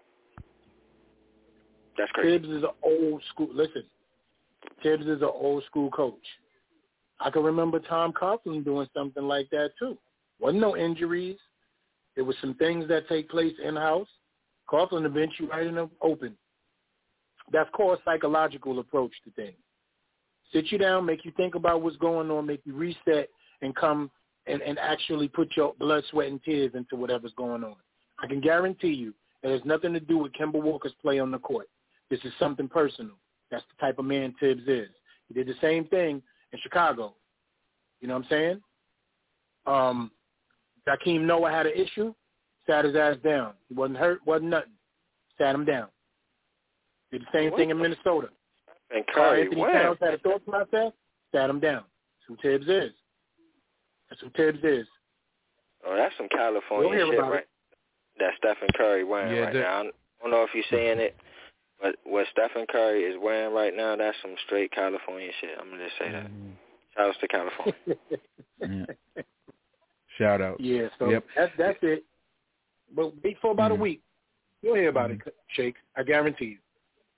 L: That's crazy.
O: Tibbs is an old school. Listen, Tibbs is an old school coach. I can remember Tom Coughlin doing something like that too. Wasn't no injuries. There was some things that take place in-house. Coughlin will bench you right in the open. That's called a psychological approach to things. Sit you down, make you think about what's going on, make you reset, and come and actually put your blood, sweat, and tears into whatever's going on. I can guarantee you it has nothing to do with Kemba Walker's play on the court. This is something personal. That's the type of man Tibbs is. He did the same thing in Chicago. You know what I'm saying? Jakeem Noah had an issue, sat his ass down. He wasn't hurt, wasn't nothing. Sat him down. Did the same thing in Minnesota.
L: And Curry,
O: Anthony Towns had a thought process, sat him down. That's who Tibbs is. That's who Tibbs is.
L: Oh, that's some California shit, right? That Stephen Curry wearing right now. I don't know if you're saying it, but what Stephen Curry is wearing right now, that's some straight California shit. I'm going to just say that. Shout out to California.
B: Shout out.
O: Yeah, so that's it. But wait for about a week. You'll hear about it, Shake. I guarantee you.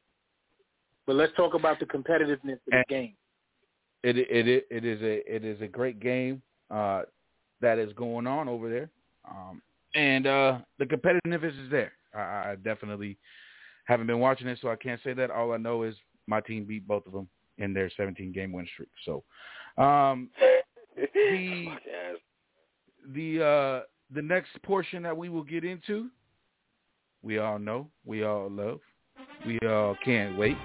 O: But let's talk about the competitiveness of the game.
B: It is a great game that is going on over there, and the competitiveness is there. I definitely haven't been watching it, so I can't say that. All I know is my team beat both of them in their 17-game win streak. So the next portion that we will get into, we all know, we all love, we all can't wait.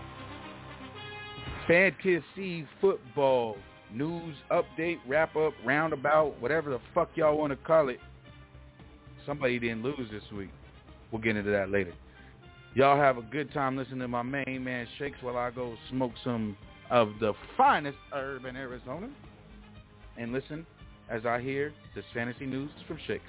B: Fantasy football news update, wrap up, roundabout, whatever the fuck y'all want to call it. Somebody didn't lose this week. We'll get into that later. Y'all have a good time listening to my main man Shakes while I go smoke some of the finest herb in Arizona. And listen as I hear this fantasy news from Shakes.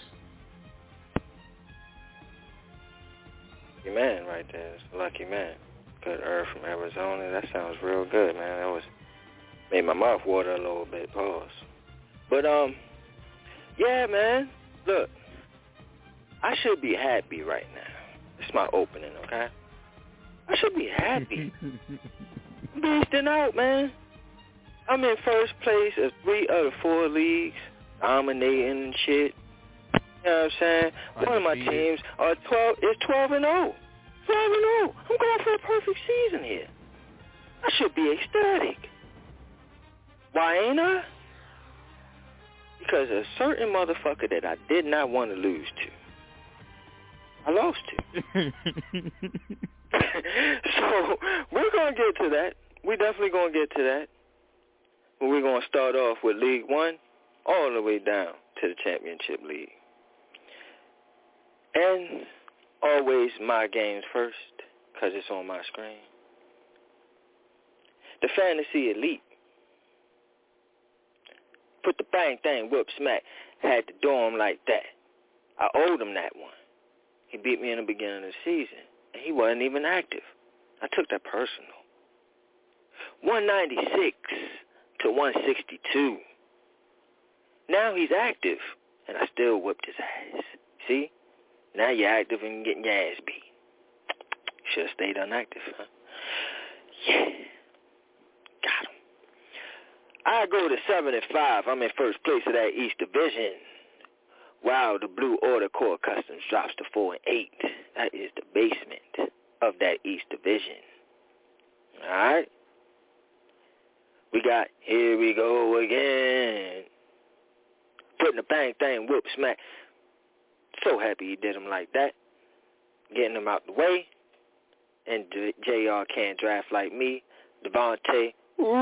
L: Lucky man right there. It's a lucky man. Good herb from Arizona. That sounds real good, man. That made my mouth water a little bit. Pause. But yeah, man. Look, I should be happy right now. It's my opening, okay? I should be happy. Beasting out, man. I'm in first place of 3 out of 4 leagues, dominating and shit. You know what I'm saying? One of my teams is 12-0. 12-0. I'm going for a perfect season here. I should be ecstatic. Why ain't I? Because a certain motherfucker that I did not want to lose to, I lost to. So we're going to get to that. We're definitely going to get to that. But we're going to start off with League 1 all the way down to the Championship League. And always my games first because it's on my screen. The Fantasy Elite. Put the bang, thing, whoop, smack. Had to do him like that. I owed him that one. He beat me in the beginning of the season, and he wasn't even active. I took that personal. 196 to 162. Now he's active, and I still whipped his ass. See? Now you're active and getting your ass beat. Should have stayed inactive, huh? Yeah. Got him. I go to 7-5. I'm in first place of that East Division. Wow, the Blue Order Core Customs drops to 4-8. That is the basement of that East Division. All right. We got Here We Go Again. Putting the bang, thing, whoop, smack. So happy he did him like that. Getting him out the way. And JR Can't Draft Like Me. Devontae,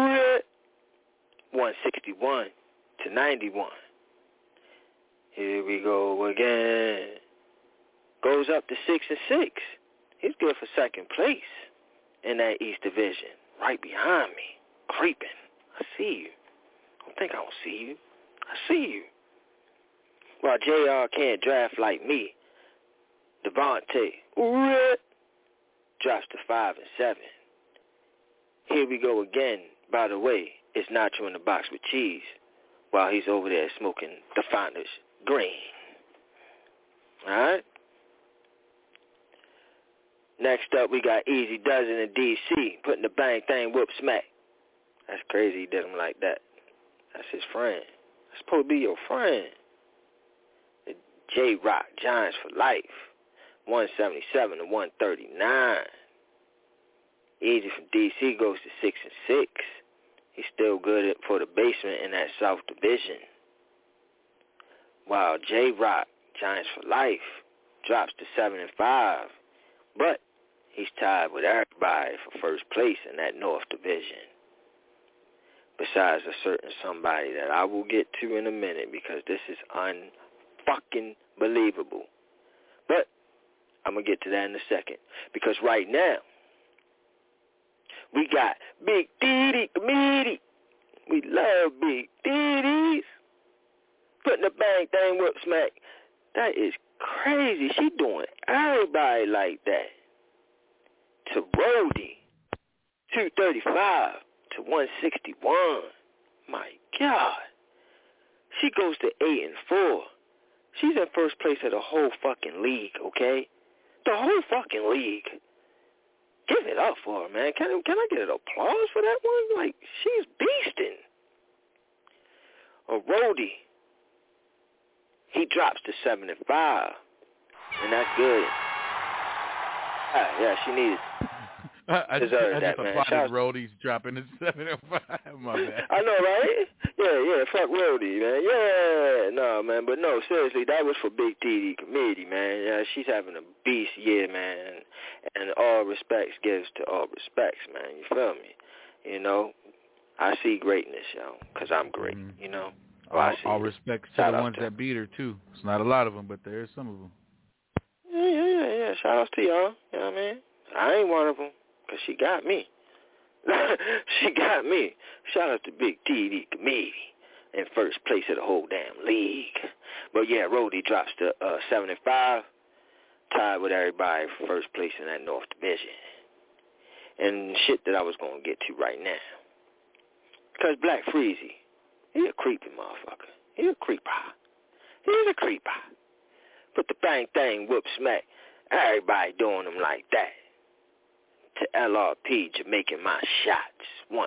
L: 161-91. Here we go again. Goes up to 6-6. He's good for second place in that East Division. Right behind me. Creeping. I see you. Don't think I don't see you. I see you. While JR Can't Draft Like Me. Devontae drops to 5-7. Here we go again. By the way, it's Nacho in the Box with cheese while he's over there smoking the Founders Green. All right? Next up, we got Easy Dozen in D.C. putting the bang, thing, whoop, smack. That's crazy he did him like that. That's his friend. That's supposed to be your friend. The J-Rock Giants for life. 177-139. Easy from D.C. goes to 6-6. He's still good for the basement in that South Division. While J-Rock, Giants for life, drops to 7-5. But he's tied with everybody for first place in that North Division. Besides a certain somebody that I will get to in a minute because this is unfucking believable. But I'm going to get to that in a second. Because right now, we got Big Diddy Committee. We love Big Diddy's. Putting the bang, thing, whoop, smack. That is crazy. She doing everybody like that. To Rhodey, 235-161. My God. She goes to 8-4. She's in first place of the whole fucking league, okay? The whole fucking league. Give it up for her, man. Can I get an applause for that one? Like, she's beasting. Rhodey, he drops to 7-5, and that's good. Yeah, she needed.
B: I just applauded Rhodey's dropping to 7-5. My bad.
L: I know, right? Yeah. Fuck Rhodey, man. Yeah, no, man. But no, seriously, that was for Big TD Committee, man. Yeah, she's having a beast year, man. And all respects gives to all respects, man. You feel me? You know, I see greatness, yo, because I'm great. You know.
B: All respects to the ones that beat her too. It's not a lot of them, but there is some of them.
L: Yeah. Shout outs to y'all. You know what I mean? I ain't one of them. Because she got me. She got me. Shout out to Big TD Committee in first place of the whole damn league. But yeah, Rhodey drops to 7-5, tied with everybody for first place in that North Division. And shit that I was going to get to right now. Because Black Freezy, he a creepy motherfucker. He a creeper. He's a creeper. Put the bang, thing, whoop, smack. Everybody doing them like that. To LRP, Jamaican my shots,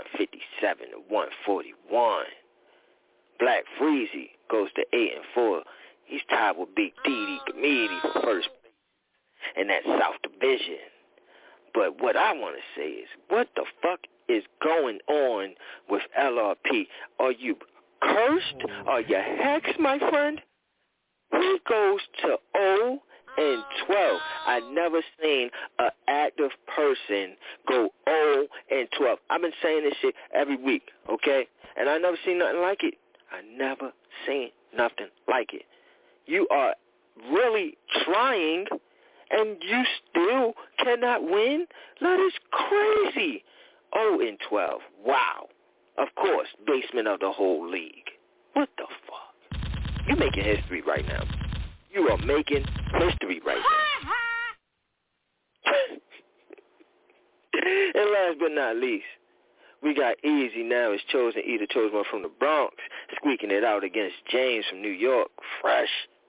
L: 157-141. Black Freezy goes to 8-4. He's tied with Big TD Committee for first place in that South Division. But what I want to say is, what the fuck is going on with LRP? Are you cursed? Are you hexed, my friend? He goes to 0-12. I never seen an active person go 0-12. I've been saying this shit every week, okay? And I never seen nothing like it. I never seen nothing like it. You are really trying, and you still cannot win? That is crazy. 0-12. Wow. Of course, basement of the whole league. What the fuck? You're making history right now. You are making history right now. And last but not least, we got Easy now is chosen one from the Bronx, squeaking it out against James from New York. Fresh,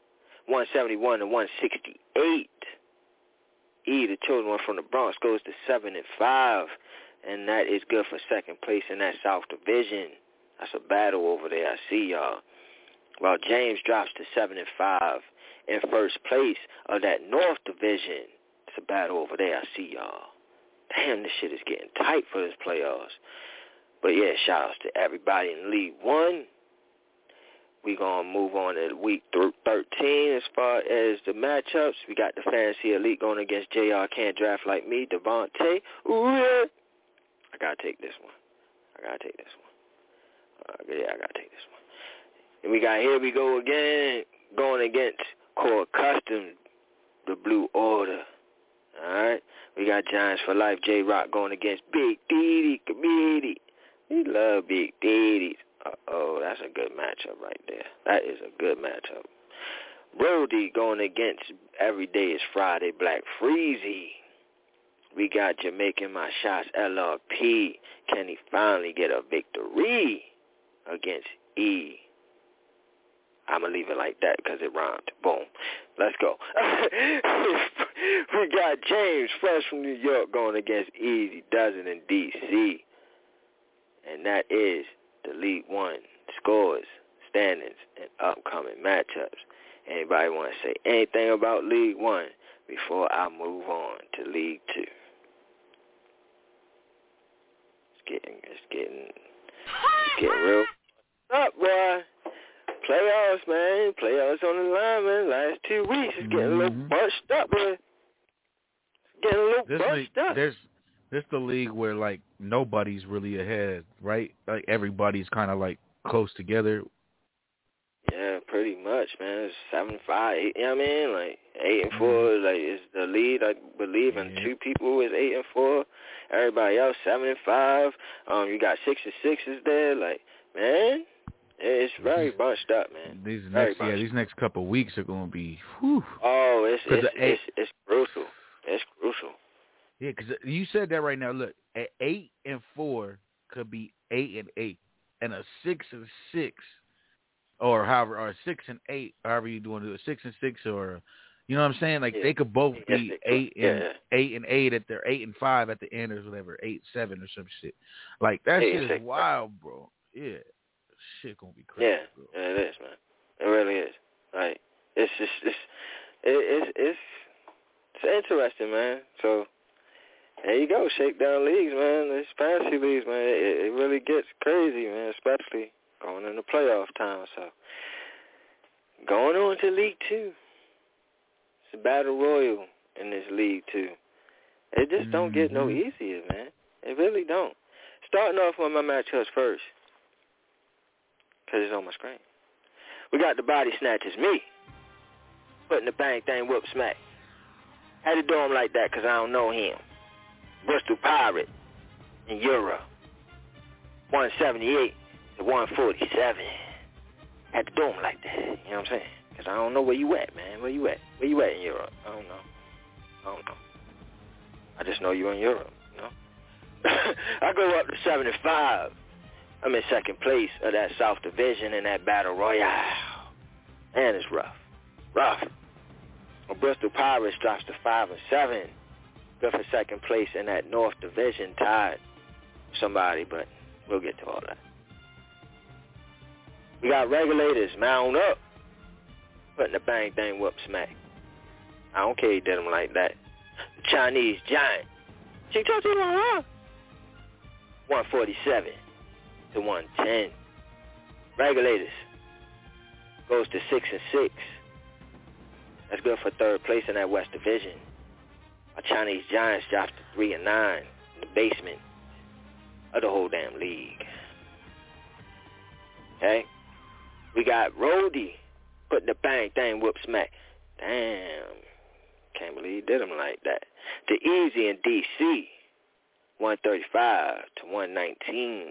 L: 171-168. The chosen one from the Bronx goes to 7-5, and that is good for second place in that South Division. That's a battle over there. I see y'all. While James drops to 7-5 in first place of that North Division. It's a battle over there. I see y'all. Damn, this shit is getting tight for this playoffs. But yeah, shout outs to everybody in League One. We're going to move on to week 13 as far as the matchups. We got the Fantasy Elite going against JR Can't Draft Like Me, Devontae. Ooh, yeah. I got to take this one. Yeah, I got to take this one. And we got Here We Go Again going against Core Custom, the Blue Order. All right? We got Giants for Life, J-Rock going against Big Diddy, Committee. We love Big Diddy. Uh-oh, that's a good matchup right there. That is a good matchup. Brody going against Every Day is Friday, Black Freezy. We got Jamaican My Shots, LRP. Can he finally get a victory against E? I'm going to leave it like that because it rhymed. Boom. Let's go. We got James, fresh from New York, going against Easy Dozen in D.C. And that is the League One scores, standings, and upcoming matchups. Anybody want to say anything about League One before I move on to League Two? It's getting real up, boy. Playoffs, man. Playoffs on the line, man. Last 2 weeks, it's getting a little bunched up, man. Getting a little bunched up.
B: This the league where, like, nobody's really ahead, right? Like, everybody's kind of, like, close together.
L: Yeah, pretty much, man. It's 7-5, 8, you know what I mean? Like, 8-4, like, is the lead, I believe, and 2 people is 8-4. Everybody else, 7-5. You got 6-6 is there. Like, man, it's very bunched up, man.
B: These next couple of weeks are going to be, whew.
L: Oh, it's crucial. It's crucial.
B: Yeah, because you said that right now. Look, 8-4 could be 8-8, and a 6-6, or 6-8, however you doing it, 6-6, or you know what I'm saying? Like they could both be 8-8 at their 8-5 at the end, or whatever, 8-7 or some shit. Like that shit is wild, bro. Yeah, shit gonna be crazy.
L: Yeah,
B: bro.
L: Yeah, it is, man. It really is. Like it's interesting, man. So. There you go, shakedown leagues, man. It's fantasy leagues, man. It really gets crazy, man, especially going into playoff time. So, going on to League 2. It's a battle royal in this League 2. It just don't get no easier, man. It really don't. Starting off with my matchups first, because it's on my screen. We got the Body Snatchers, me, putting the bang, thing, whoop, smack. Had to do him like that because I don't know him. Bristol Pirate in Euro, 178 to 147. Had to do them like that, you know what I'm saying? Because I don't know where you at, man. Where you at? Where you at in Europe? I don't know. I just know you're in Europe, you know? I go up to 7-5. I'm in second place of that South Division in that Battle Royale. Man, it's rough. Well, Bristol Pirates drops to 5-7. Good for second place in that North Division, tied somebody, but we'll get to all that. We got Regulators, mount up, putting the bang, thing, whoop, smack. I don't care, he did them like that. The Chinese Giant, 147 to 110. Regulators goes to 6-6. That's good for third place in that West Division. Our Chinese Giants dropped to 3-9 in the basement of the whole damn league. Okay? We got Rody putting the bang, thing, whoop, smack. Damn. Can't believe he did him like that. The Easy in D.C., 135 to 119.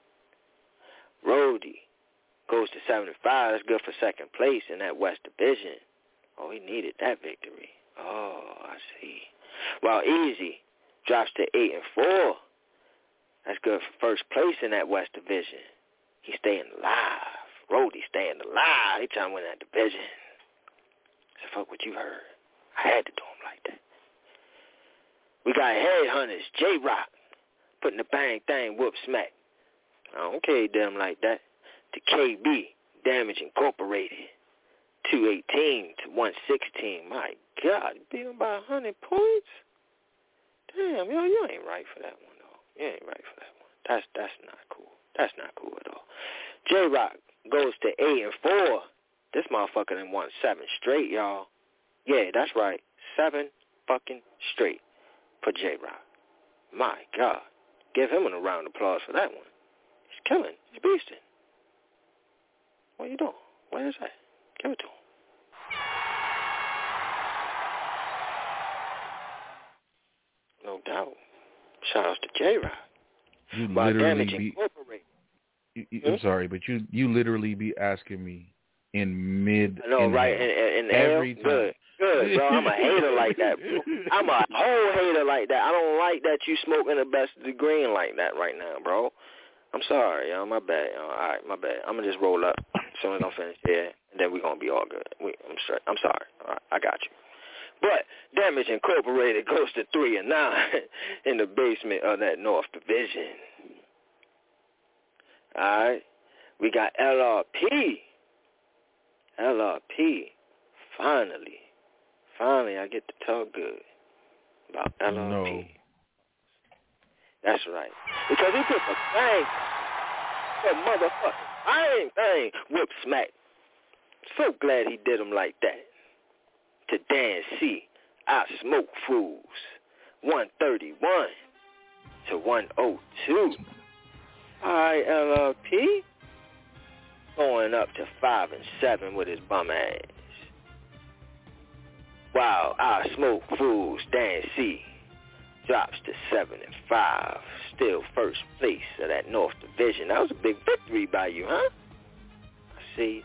L: Rody goes to 7-5. That's good for second place in that West Division. Oh, he needed that victory. Oh, I see. While Easy drops to 8-4. That's good for first place in that West Division. He's staying alive. Rody staying alive. He trying to win that division. So fuck what you heard. I had to do him like that. We got Headhunters, J-Rock, putting the bang, thing, whoop, smack. I don't care he did him like that. To KB, Damage Incorporated. 218 to 116. My God, he beat him by 100 points? Damn, yo, you ain't right for that one, though. You ain't right for that one. That's not cool. That's not cool at all. J-Rock goes to 8-4. This motherfucker done won 7 straight, y'all. Yeah, that's right. 7 fucking straight for J-Rock. My God. Give him a round of applause for that one. He's killing. He's beasting. What are you doing? Where is that? Give it to him. No doubt. Shout out to J-Rock.
B: You literally be... I'm sorry, but you literally be asking me in mid...
L: I know, right? In
B: every time.
L: Good, bro. I'm a hater like that, bro. I'm a whole hater like that. I don't like that you smoking the best of the green like that right now, bro. I'm sorry, yo. My bad, yo. All right, my bad. I'm going to just roll up as soon as I'm finished here, and then we're going to be all good. I'm sorry. All right, I got you. But Damage Incorporated goes to 3-9 in the basement of that North Division. All right. We got LRP. Finally, I get to talk good about LRP.
B: No.
L: That's right. Because he put the bang, whoop smack. So glad he did him like that. To Dan C, I Smoke Fools. 131 to 102. All right, LRP. Going up to 5-7 with his bum ass. Wow, I Smoke Fools, Dan C, drops to 7-5. Still first place of that North Division. That was a big victory by you, huh? I see.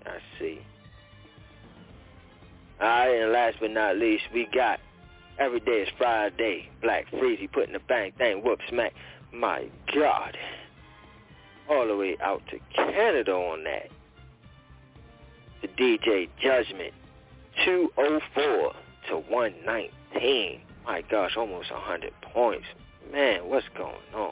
L: All right, and last but not least, we got Every Day is Friday. Black Freezy putting the bang thing, whoop smack. My God. All the way out to Canada on that. The DJ Judgment, 204 to 119. My gosh, almost 100 points. Man, what's going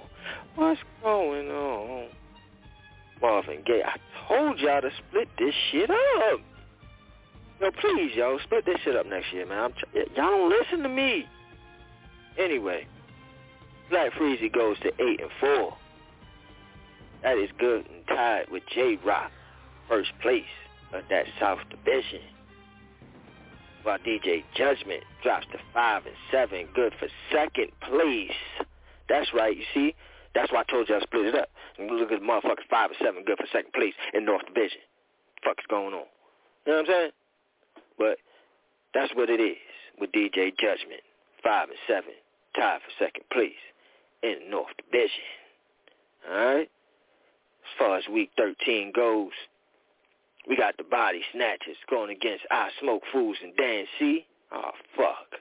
L: on? Marvin Gaye, I told y'all to split this shit up. Yo, please, yo, split this shit up next year, man. Y'all don't listen to me. Anyway, Black Freezy goes to 8-4. That is good and tied with J-Rock, first place of that South Division. While DJ Judgment drops to 5-7, good for second place. That's right, you see? That's why I told y'all to split it up. And look at the motherfuckers, 5-7, good for second place in North Division. Fuck is going on? You know what I'm saying? But that's what it is with DJ Judgment. 5-7, tied for second place in North Division. Alright? As far as week 13 goes, we got the Body Snatchers going against I Smoke Fools and Dan C. Oh, fuck.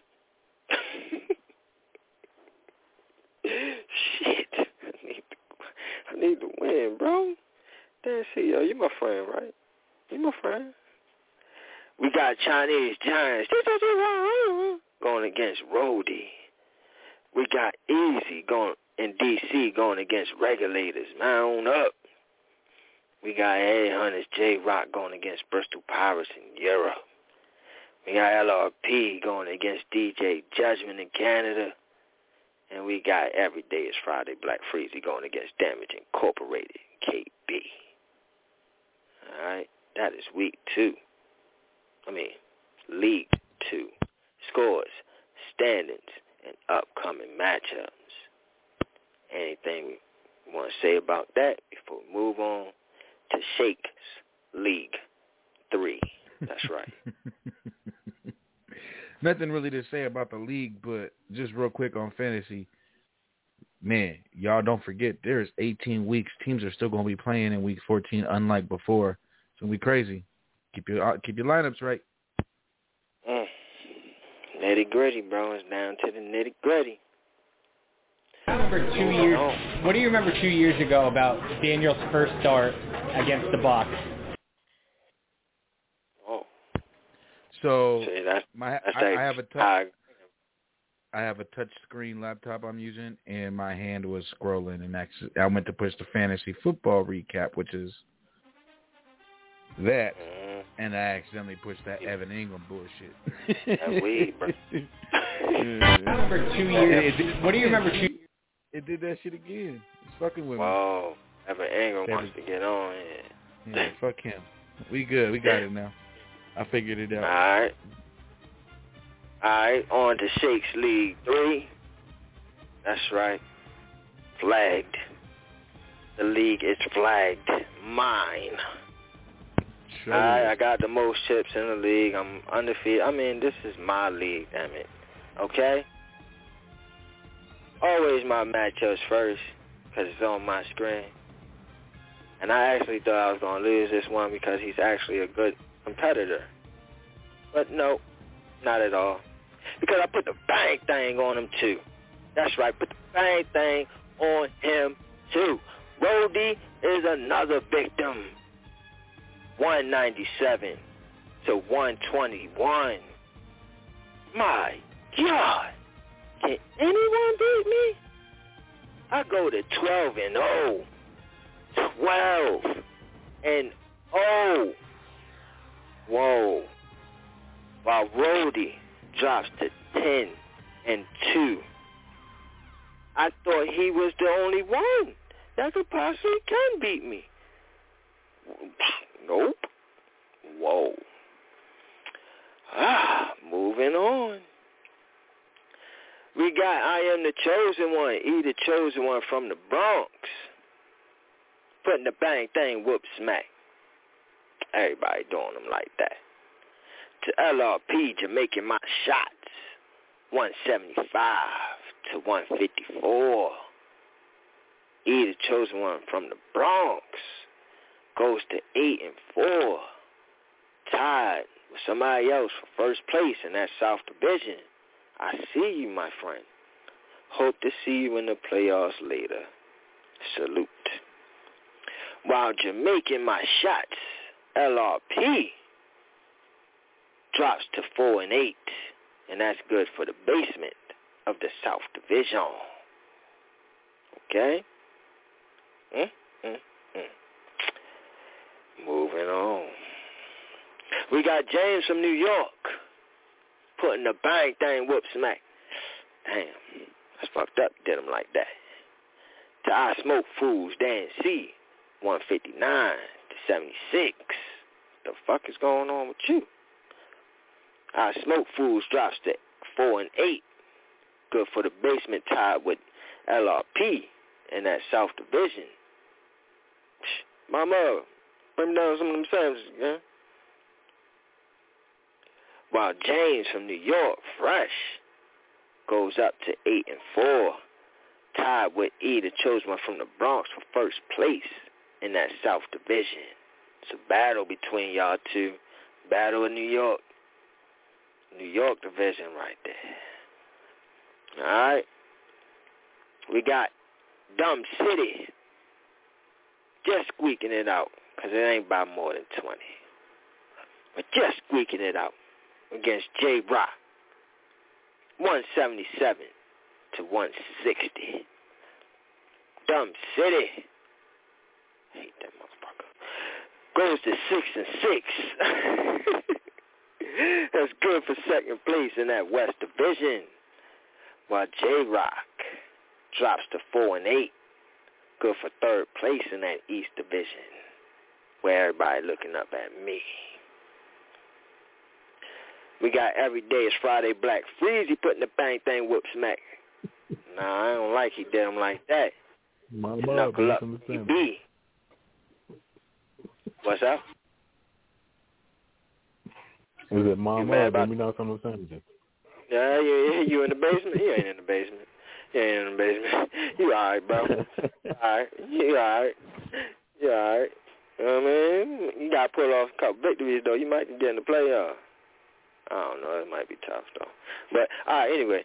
L: Shit. I need to win, bro. Dan C, yo, you my friend, right? You my friend. We got Chinese Giants going against Rhodey. We got Easy going in D.C. going against Regulators. Mount up. We got A-Hunters J-Rock going against Bristol Pirates in Europe. We got LRP going against DJ Judgment in Canada. And we got Every Day is Friday Black Freezy going against Damage Incorporated, KB. All right, that is week 2. League 2. Scores, standings, and upcoming matchups. Anything we want to say about that before we move on to Shakes League 3. That's right.
B: Nothing really to say about the league, but just real quick on fantasy. Man, y'all don't forget, there's 18 weeks. Teams are still going to be playing in week 14, unlike before. It's going to be crazy. Keep your lineups right.
L: Nitty gritty, bro. It's down to the nitty gritty.
P: I remember 2 years. What do you remember 2 years ago about Daniel's first start against the Bucs?
B: So
L: see,
B: I have a tough. I have a touch screen laptop I'm using, and my hand was scrolling, and I went to push the fantasy football recap, which is that, and I accidentally pushed that Evan Ingram bullshit.
L: That weed, bro.
P: I remember 2 years. What do you remember 2 years?
B: It did that shit again. It's fucking with me.
L: Whoa. Evan Ingram wants to get on here.
B: Yeah, fuck him. We good. We got it now. I figured it out.
L: All right, on to Shakes League 3. That's right. Flagged. The league is flagged. Mine.
B: Sure.
L: I got the most chips in the league. I'm undefeated. I mean, this is my league, damn it. Okay? Always my matchups first, because it's on my screen. And I actually thought I was going to lose this one because he's actually a good competitor. But no, not at all. Because I put the bang thing on him too. That's right, put the bang thing on him too. Rody is another victim. 197 to 121. My God. Can anyone beat me? I go to 12-0. 12-0. Whoa. While Rody drops to 10-2. I thought he was the only one that could possibly can beat me. Nope. Whoa. Moving on. We got I Am the Chosen One, E the Chosen One from the Bronx. Putting the bang thing whoop smack. Everybody doing them like that. To LRP, Jamaican my shots. 175 to 154. E the Chosen One from the Bronx goes to 8-4. Tied with somebody else for first place in that South Division. I see you, my friend. Hope to see you in the playoffs later. Salute. While Jamaican my shots, LRP drops to 4-8, and that's good for the basement of the South Division. Okay? Moving on. We got James from New York putting the bang thing whoop smack. Damn, that's fucked up. Did him like that. To I Smoke Fools Dan C, 159 to 76. The fuck is going on with you? I Smoke Fools drops to 4-8. Good for the basement, tied with LRP in that South Division. Mama, bring me down some of them sandwiches, yeah? While James from New York, fresh, goes up to 8-4, tied with E the Chosen One from the Bronx for first place in that South Division. It's a battle between y'all two. Battle in New York. New York division right there. All right. We got Dumb City just squeaking it out because it ain't by more than 20. But just squeaking it out against J-Rock. 177 to 160. Dumb City. Hate that motherfucker. Goes to 6-6. That's good for second place in that West Division. While J-Rock drops to 4-8. Good for third place in that East Division. Where everybody looking up at me. We got Every Day is Friday Black Freezy putting the bang thing whoop smack. Nah, I don't like he did him like that. Knuckle up. He be. What's up?
N: Is it Mama? Let me know some of the sandwiches.
L: Yeah, you in the basement? You ain't in the basement. You ain't in the basement. You all right, bro. All right. You all right. You all right. You know what I mean? You got to pull off a couple victories, though. You might get in the playoffs. I don't know. It might be tough, though. But, all right, anyway.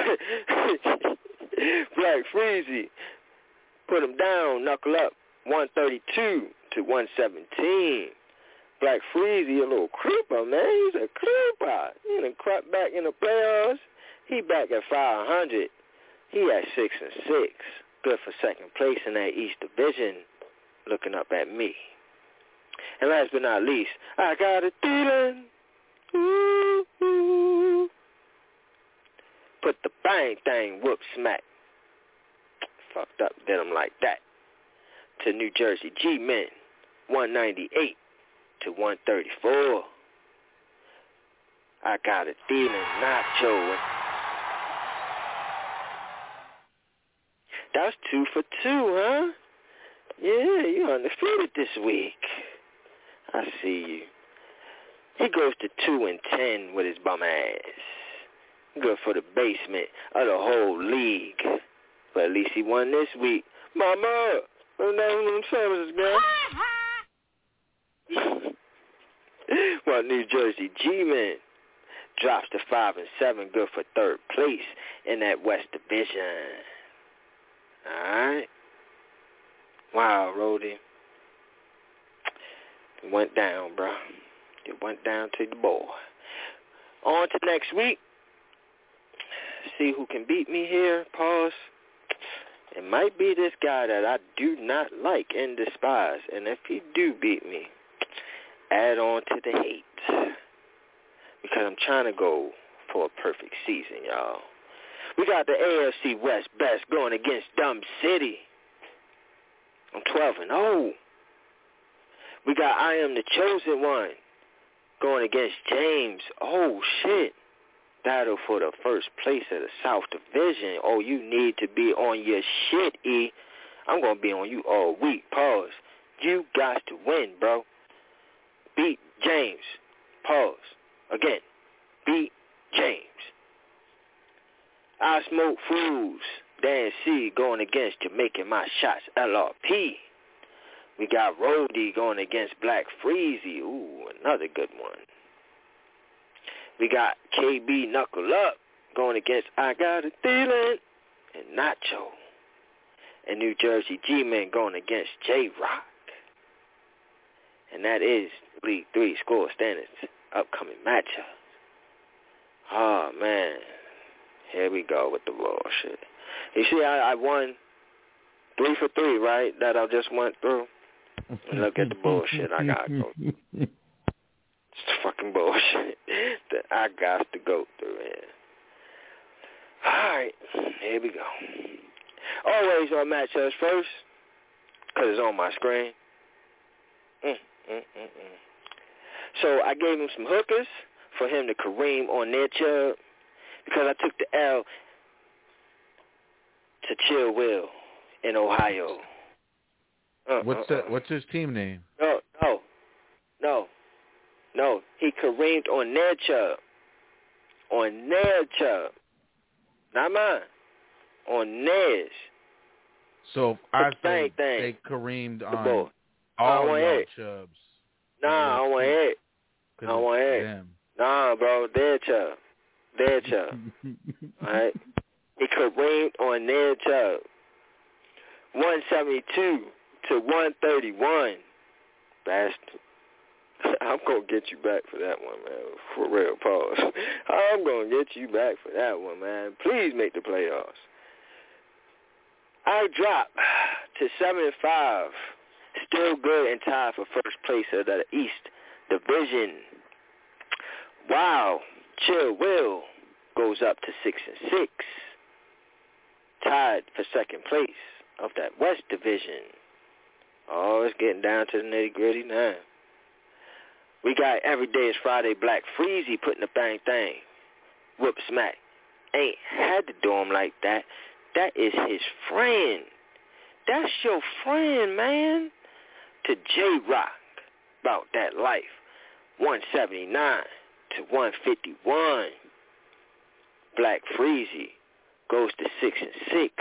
L: Black Freezy put him down, knuckle up, 132 to 117. Black Freezy, a little creeper, man. He's a creeper. He done crept back in the playoffs. He back at 500. He at 6-6. Good for second place in that East Division. Looking up at me. And last but not least, I got a feeling. Ooh, ooh. Put the bang thing, whoop smack. Fucked up, did him like that. To New Jersey G-Men, 198 to 134. I got a feeling, Nacho. That's 2 for 2, huh? Yeah, you're undefeated this week. I see you. He goes to 2-10 with his bum ass. Good for the basement of the whole league. But at least he won this week. Mama, I'm down them services, girl. Well, New Jersey G-Men drops to 5-7. Good for third place in that West Division. All right. Wow, Rody. It went down, bro. It went down to the boy. On to next week. See who can beat me here. Pause. It might be this guy that I do not like and despise. And if he do beat me, add on to the hate. Because I'm trying to go for a perfect season, y'all. We got the AFC West best going against Dumb City. I'm 12-0. We got I Am the Chosen One going against James. Oh, shit. Battle for the first place of the South Division. Oh, you need to be on your shit, E. I'm going to be on you all week. Pause. You got to win, bro. Beat James. Pause. Again. Beat James. I Smoke Fools. Dan C going against Jamaican My Shots LRP. We got Rody going against Black Freezy. Ooh, another good one. We got KB Knuckle Up going against I Got a Feeling and Nacho. And New Jersey G-Men going against J-Rock. And that is League 3 score standings upcoming matchup. Oh, man. Here we go with the bullshit. You see, I won 3 for 3, right? That I just went through. And look at the bullshit I got to go through. It's the fucking bullshit that I got to go through here. All right, here we go. Always on matchups first, because it's on my screen. So I gave him some hookers for him to Kareem on their chub, because I took the L to Chill Will in Ohio.
B: What's his team name?
L: No. He Kareemed on their chub. On their chub. Not mine. On theirs.
B: So I say they Kareemed on all your chubs.
L: Nah, I don't want it. I don't want it. Nah, bro, their chub. Their chub. Alright? He Kareemed on their chub. 172 to 131. Bastard. I'm going to get you back for that one, man. For real, pause. I'm going to get you back for that one, man. Please make the playoffs. I dropped to 7-5. Still good and tied for first place of the East Division. Wow. Chill Will goes up to 6-6. Tied for second place of that West Division. Oh, it's getting down to the nitty-gritty now. We got Every Day is Friday Black Freezy putting the bang thing. Whoop smack. Ain't had to do him like that. That is his friend. That's your friend, man. To J-Rock about that life. 179 to 151. Black Freezy goes to 6-6.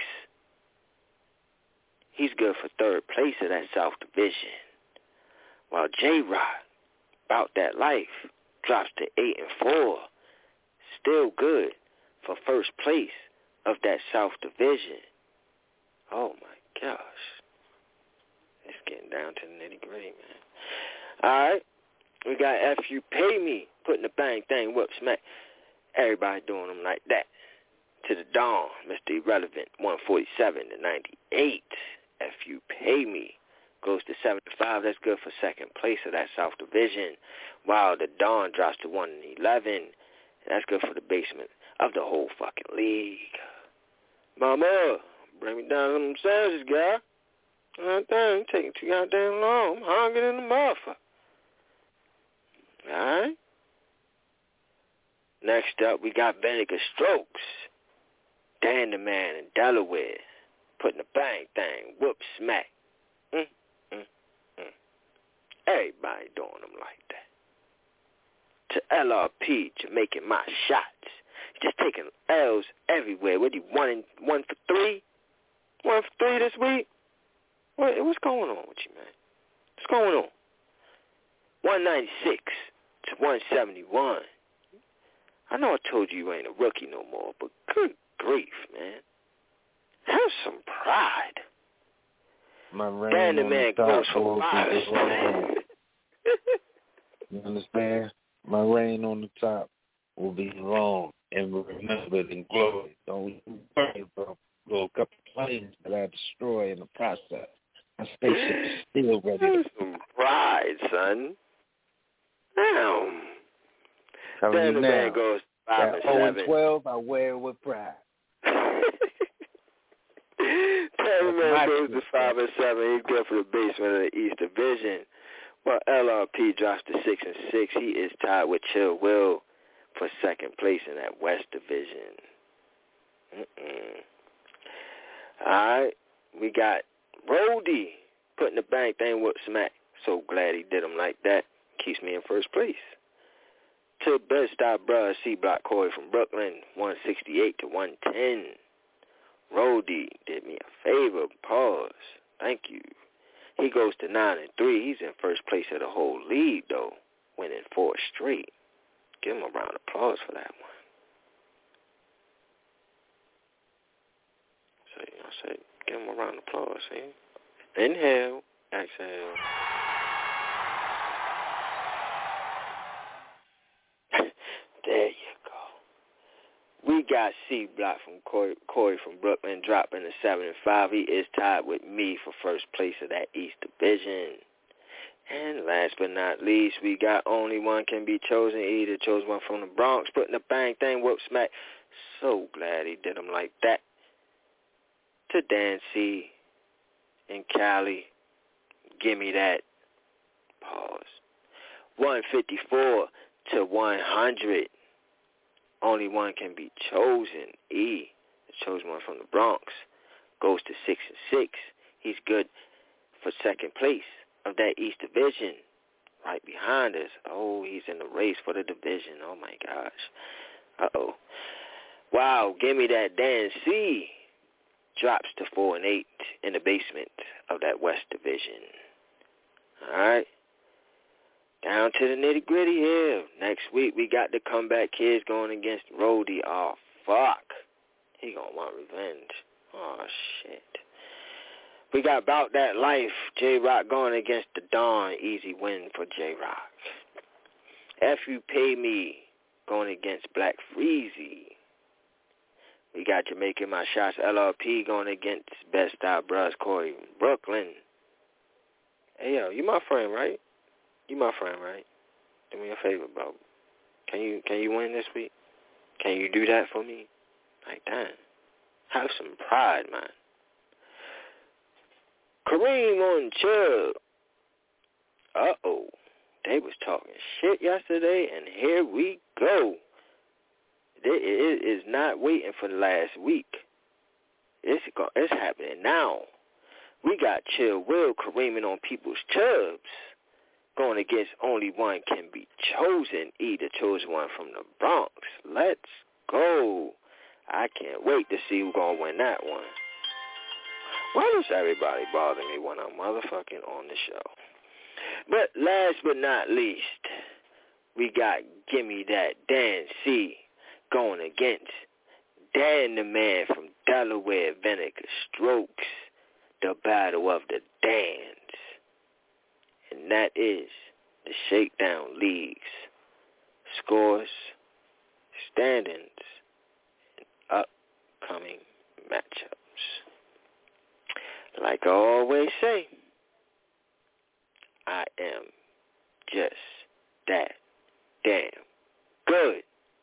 L: He's good for third place of that South Division. While J-Rock about that life drops to 8-4. Still good for first place of that South Division. Oh my gosh. It's getting down to the nitty-gritty, man. Alright. We got F You Pay Me putting the bang thing whoop smack. Everybody doing them like that. to the Dawn, Mr. Irrelevant, 147 to 98. If you pay me, goes to 75. That's good for second place of that South Division. While the Dawn drops to 111. That's good for the basement of the whole fucking league. Mama, bring me down some sandwiches, guy. Goddamn, taking too goddamn long. I'm hungry in the motherfucker. All right. Next up, we got Vinegar Strokes. Dan the Man in Delaware. Putting the bang thing. Whoop smack. Everybody doing them like that. To LRP, Jamaican my shots. Just taking L's everywhere. What are you, 1 for 3? 1 for 3 this week? What's going on with you, man? What's going on? 196 to 171. I know I told you ain't a rookie no more, but good grief, man. Have some pride.
A: My rain
L: Dan the Man goes for 5.
A: You understand? My reign on the top will be long and remembered in glory. Don't worry about a couple planes that I destroy in the process. My spaceship is still ready to
L: some pride, son. Damn.
A: Telling you
L: Man goes 5 and 7.
A: 0-12, I wear it with pride.
L: Man goes to 5 and 7. He's good for the basement of the East Division. While LRP drops to 6 and 6, he is tied with Chill Will for second place in that West Division. All right, we got Brody putting the bang thing with smack. So glad he did him like that. Keeps me in first place. To Best Style Bruh, C-Block Corey from Brooklyn, 168 to 110. Rody did me a favor. Pause. Thank you. He goes to 9 and 3. He's in first place of the whole league, though, winning 4 straight. Give him a round of applause for that one. So, I said, give him a round of applause, see? Inhale, exhale. There you go. We got C-Block from Corey from Brooklyn dropping to 7 and 5. He is tied with me for first place of that East Division. And last but not least, we got Only One Can Be Chosen. He either chose one from the Bronx, putting the bang thing, whoop smack. So glad he did him like that. To Dan C. in Cali, gimme that. Pause. 154 to 100. Only One Can Be Chosen. E, the chosen one from the Bronx, goes to 6 and 6. He's good for second place of that East Division, right behind us. Oh, he's in the race for the division. Oh my gosh. Uh-oh. Wow, give me that. Dan C drops to 4 and 8 in the basement of that West Division. All right. Down to the nitty-gritty here. Next week, we got the Comeback Kids going against Rody. Oh, fuck. He gonna want revenge. Oh, shit. We got About That Life. J-Rock going against the Dawn. Easy win for J-Rock. F You Pay Me going against Black Freezy. We got Jamaican My Shots. LRP going against Best Style Bruh, Corey from Brooklyn. Hey, yo, you my friend, right? You my friend, right? Do me a favor, bro. Can you win this week? Can you do that for me? Like, damn. Have some pride, man. Kareem on Chubb. Uh-oh. They was talking shit yesterday, and here we go. It is not waiting for the last week. It's happening now. We got Chill Will Kareeming on people's Chubbs. Going against Only One Can Be Chosen. Either chose one from the Bronx. Let's go. I can't wait to see who's going to win that one. Why does everybody bother me when I'm motherfucking on the show? But last but not least, we got Gimme That Dan C going against Dan the Man from Delaware, Vinegar Strokes. The Battle of the Dans. And that is the Shakedown League's scores, standings, and upcoming matchups. Like I always say, I am just that damn good.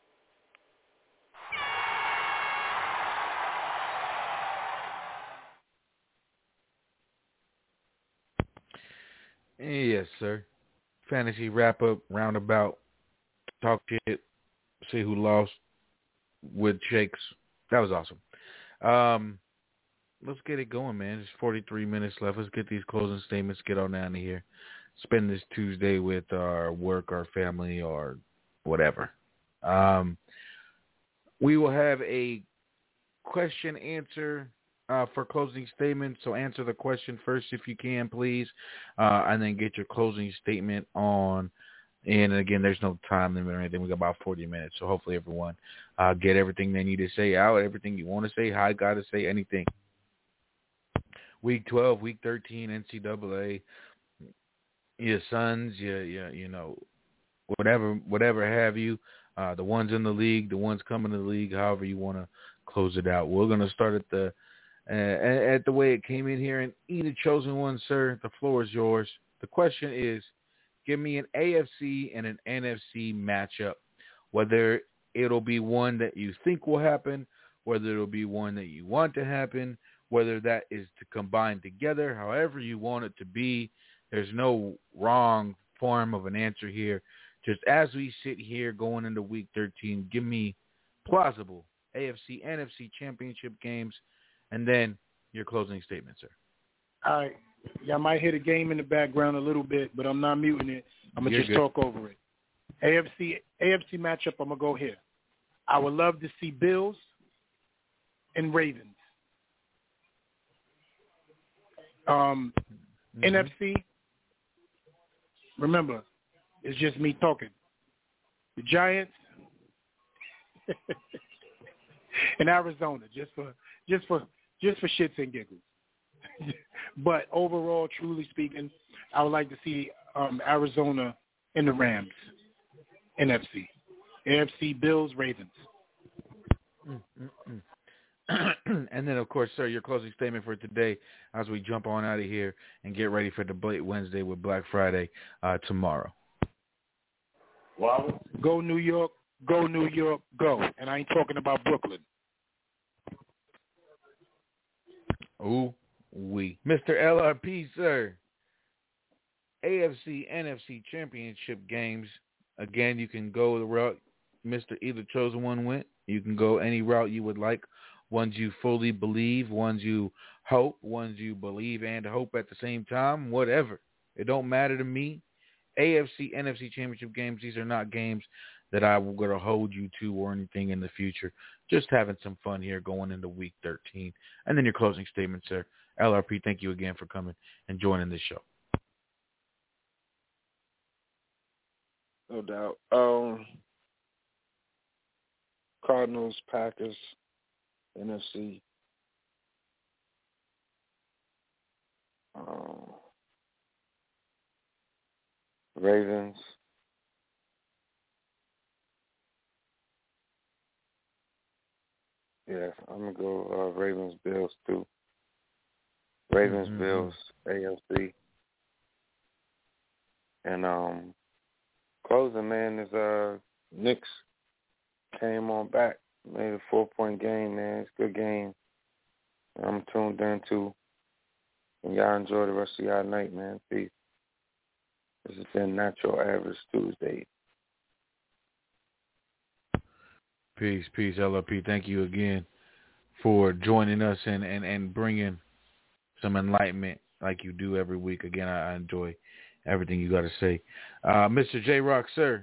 B: Yes, sir. Fantasy wrap-up, roundabout, talk shit, see who lost with shakes. That was awesome. Let's get it going, man. There's 43 minutes left. Let's get these closing statements, get on down of here. Spend this Tuesday with our work, our family, or whatever. We will have a question answer for closing statements. So answer the question first if you can, please, and then get your closing statement on. And again, there's no time limit or anything. We got about 40 minutes, so hopefully everyone get everything they need to say out, everything you want to say, how you got to say, anything. Week 12, Week 13, NCAA, your Suns, you know, whatever have you, the ones in the league, the ones coming to the league, however you want to close it out. We're going to start at the way it came in here, and either chosen one, sir. The floor is yours. The question is, give me an AFC and an NFC matchup, whether it'll be one that you think will happen, whether it'll be one that you want to happen, whether that is to combine together, however you want it to be. There's no wrong form of an answer here. Just as we sit here going into Week 13, give me plausible AFC, NFC championship games, and then your closing statement, sir.
O: All right. Yeah, I might hear the game in the background a little bit, but I'm not muting it. I'm going to just talk over it. AFC matchup, I'm going to go here. I would love to see Bills and Ravens. NFC, remember, it's just me talking. The Giants and Arizona, just for shits and giggles. But overall, truly speaking, I would like to see Arizona and the Rams, NFC. AFC, Bills, Ravens.
B: And then, of course, sir, your closing statement for today as we jump on out of here and get ready for Debate Wednesday with Black Friday tomorrow.
O: Wow. Go New York, go New York, go. And I ain't talking about Brooklyn.
B: Ooh, we. Mr. LRP, sir. AFC, NFC championship games. Again, you can go the route Mr. Either Chosen One went. You can go any route you would like. Ones you fully believe, ones you hope, ones you believe and hope at the same time, whatever. It don't matter to me. AFC, NFC championship games, these are not games that I'm going to hold you to or anything in the future. Just having some fun here going into Week 13. And then your closing statement, sir. LRP, thank you again for coming and joining this show.
A: No doubt. Cardinals, Packers, NFC. Ravens. Yeah, I'm going to go Ravens, Bills, too. Ravens, Bills, AFC. And closing, man, is Knicks came on back. Made a 4-point game, man. It's a good game. I'm tuned in, too. And y'all enjoy the rest of y'all night, man. Peace. This has been Not Your Average Tuesday.
B: Peace, LRP. Thank you again for joining us and bringing some enlightenment like you do every week. Again, I enjoy everything you got to say. Mr. J-Rock, sir.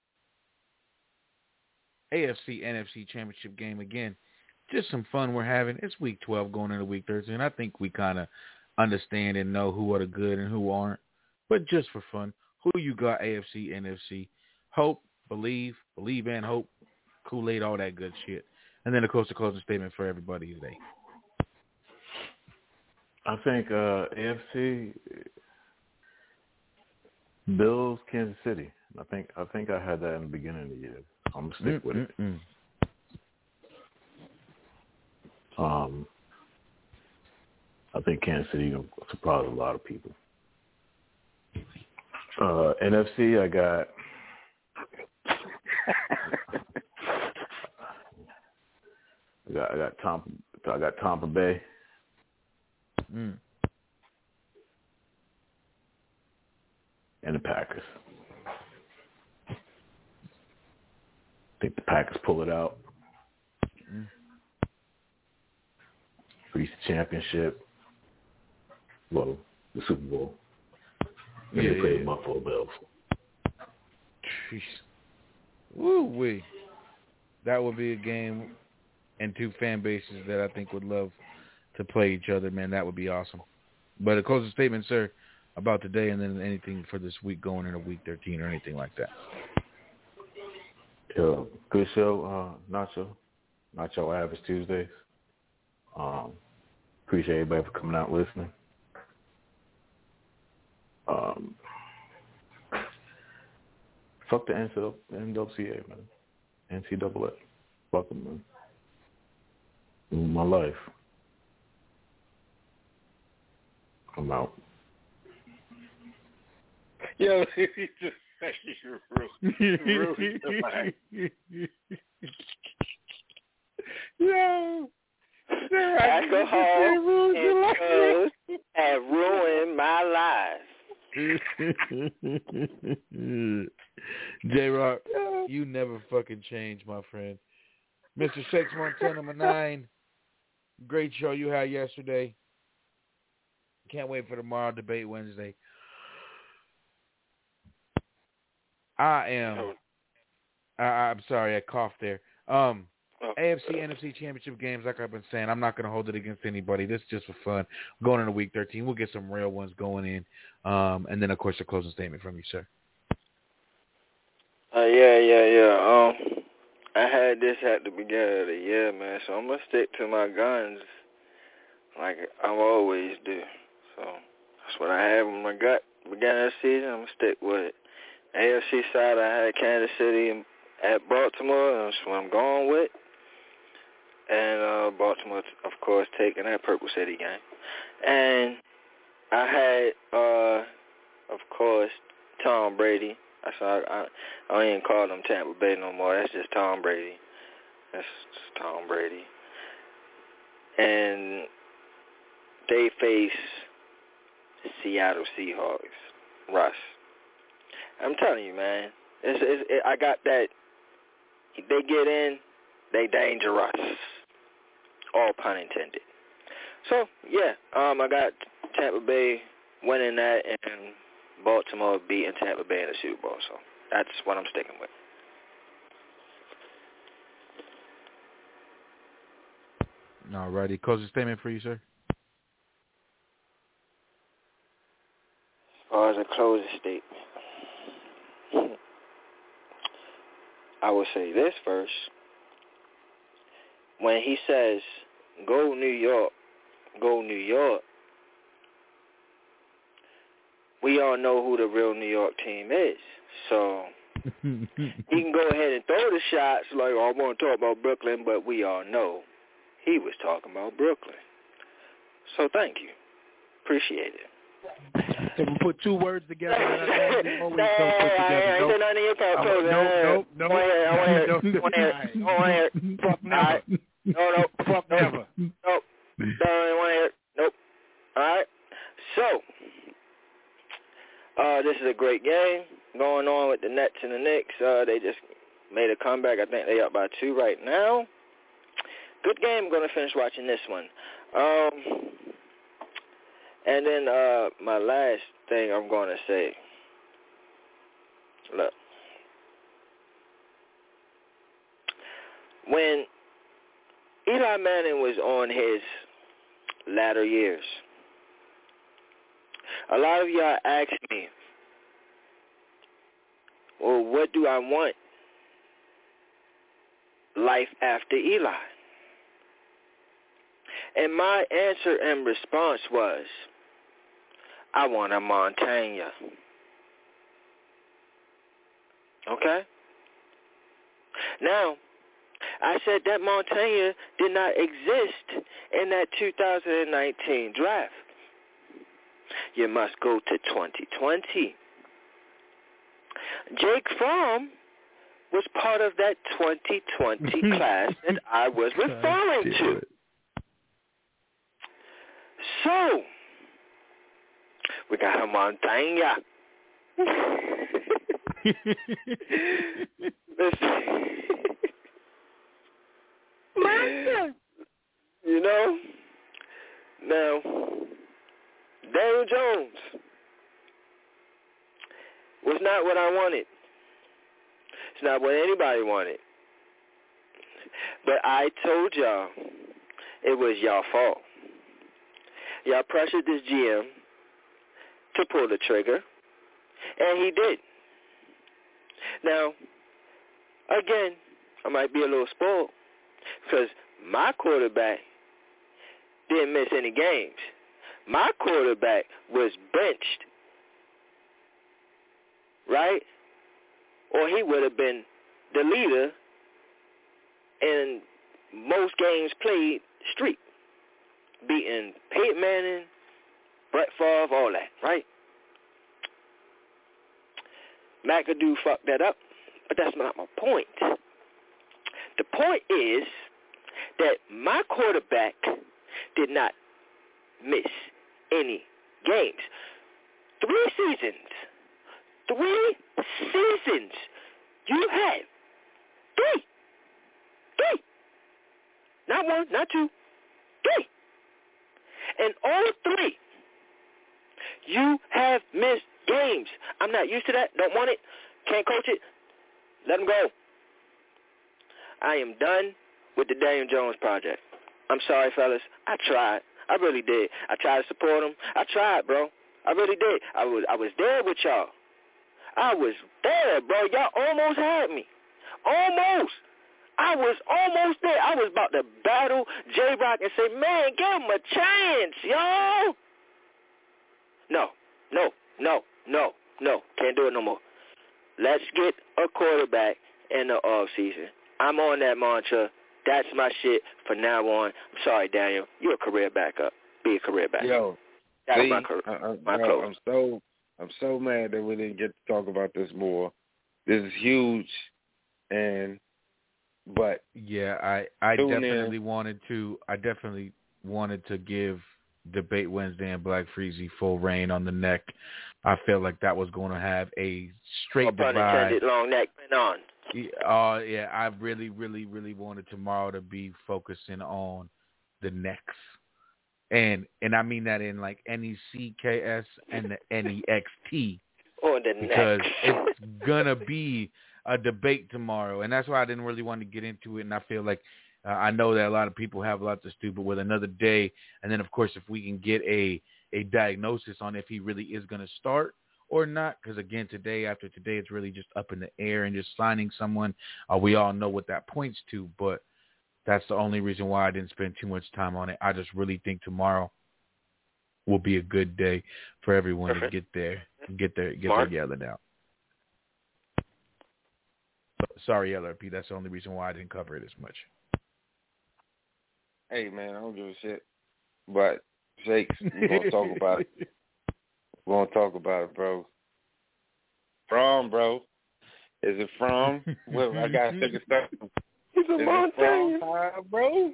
B: AFC, NFC championship game again. Just some fun we're having. It's Week 12 going into Week 13. I think we kind of understand and know who are the good and who aren't. But just for fun, who you got, AFC, NFC? Hope, believe and hope, Kool-Aid, all that good shit. And then, of course, the closing statement for everybody today.
N: I think AFC, Bills, Kansas City. I think I had that in the beginning of the year. I'm going to stick with it. I think Kansas City will surprise a lot of people. NFC, I got Tampa Bay.
B: Mm.
N: And the Packers. I think the Packers pull it out.
B: Mm.
N: Reach the championship. Well, the Super Bowl. And they play the Buffalo Bills.
B: Jeez. Woo-wee. That would be a game and two fan bases that I think would love to play each other, man. That would be awesome. But a closing statement, sir, about today and then anything for this week going into week 13 or anything like that.
N: Yeah, good show, Nacho Average Tuesdays. Appreciate everybody for coming out and listening. Fuck the NCAA, man. NCAA. Fuck them, man. My life. I'm out.
A: Yo, he just said you're rude. Yo.
L: Alcohol and drugs have ruined my life.
B: J-Rock, you never fucking change, my friend. Mr. Shakes Montana, number 9. Great show you had yesterday. Can't wait for tomorrow, Debate Wednesday. I'm sorry, I coughed there. AFC, NFC championship games, like I've been saying, I'm not going to hold it against anybody. This is just for fun. Going into week 13, we'll get some real ones going in. And then, of course, a closing statement from you, sir.
L: Yeah. I had this at the beginning of the year, man, so I'm going to stick to my guns like I always do. So that's what I had when I got beginning of the season. I'm going to stick with it. AFC side, I had Kansas City at Baltimore. That's what I'm going with. And Baltimore, of course, taking that Purple City game. And I had, of course, Tom Brady. I don't even call them Tampa Bay no more. That's just Tom Brady. That's just Tom Brady. And they face the Seattle Seahawks. Russ. I'm telling you, man. I got that. They get in, they dangerous. All pun intended. So, yeah, I got Tampa Bay winning that and Baltimore beating Tampa Bay in the Super Bowl. So that's what I'm sticking with.
B: All righty. Closing statement for you, sir.
L: As far as a closing statement, I will say this first. When he says, go New York, we all know who the real New York team is. So he can go ahead and throw the shots like, oh, I want to talk about Brooklyn, but we all know he was talking about Brooklyn. So thank you. Appreciate it.
C: So we put two words together that I always don't put together.
L: Fuck never. Nope. Don't want to hear. Nope. All right. So, this is a great game going on with the Nets and the Knicks. They just made a comeback. I think they're up by 2 right now. Good game. I'm going to finish watching this one. And then my last thing I'm going to say, look, when Eli Manning was on his latter years, a lot of y'all asked me, well, what do I want? Life after Eli. And my answer and response was, I want a Montana. Okay? Now, I said that Montana did not exist in that 2019 draft. You must go to 2020. Jake Fromm was part of that 2020 class that I was referring to. So, we got a Montana. You know, now, Daniel Jones was not what I wanted. It's not what anybody wanted. But I told y'all it was y'all fault. Y'all pressured this GM to pull the trigger, and he did. Now, again, I might be a little spoiled because my quarterback didn't miss any games. My quarterback was benched, right? Or he would have been the leader in most games played streak, beating Peyton Manning, Brett Favre, all that, right? McAdoo fucked that up, but that's not my point. The point is that my quarterback did not miss any games. 3 seasons. You had 3. Not 1, not 2, 3. And all 3, you have missed games. I'm not used to that. Don't want it. Can't coach it. Let him go. I am done with the Daniel Jones project. I'm sorry, fellas. I tried. I really did. I tried to support him. I tried, bro. I really did. I was there with y'all. I was there, bro. Y'all almost had me. Almost. I was almost there. I was about to battle J-Rock and say, man, give him a chance, y'all. No. Can't do it no more. Let's get a quarterback in the offseason. I'm on that mantra. That's my shit from now on. I'm sorry, Daniel. You're a career backup. Be a career backup.
A: Yo,
L: that's
A: see,
L: my close.
A: I'm so mad that we didn't get to talk about this more. This is huge, but
B: yeah, I definitely wanted to give Debate Wednesday and Black Freezy full reign on the neck. I felt like that was going to have a straight divide.
L: Long neck been on.
B: Yeah, I really, really, really wanted tomorrow to be focusing on the necks. And I mean that in like NECKS and the NEXT.
L: Or the
B: because
L: necks.
B: It's going to be a debate tomorrow. And that's why I didn't really want to get into it. And I feel like I know that a lot of people have lots to do, but with another day. And then, of course, if we can get a diagnosis on if he really is going to start or not, because, again, after today, it's really just up in the air and just signing someone. We all know what that points to, but that's the only reason why I didn't spend too much time on it. I just really think tomorrow will be a good day for everyone to get their yelling out. Sorry, LRP. That's the only reason why I didn't cover it as much.
A: Hey, man, I don't give a shit. But, Shakes, we're going to talk about it. We're going to talk about it, bro. From, bro. Is it from? Well, I got to take a step.
L: He's a Montana.
A: Bro.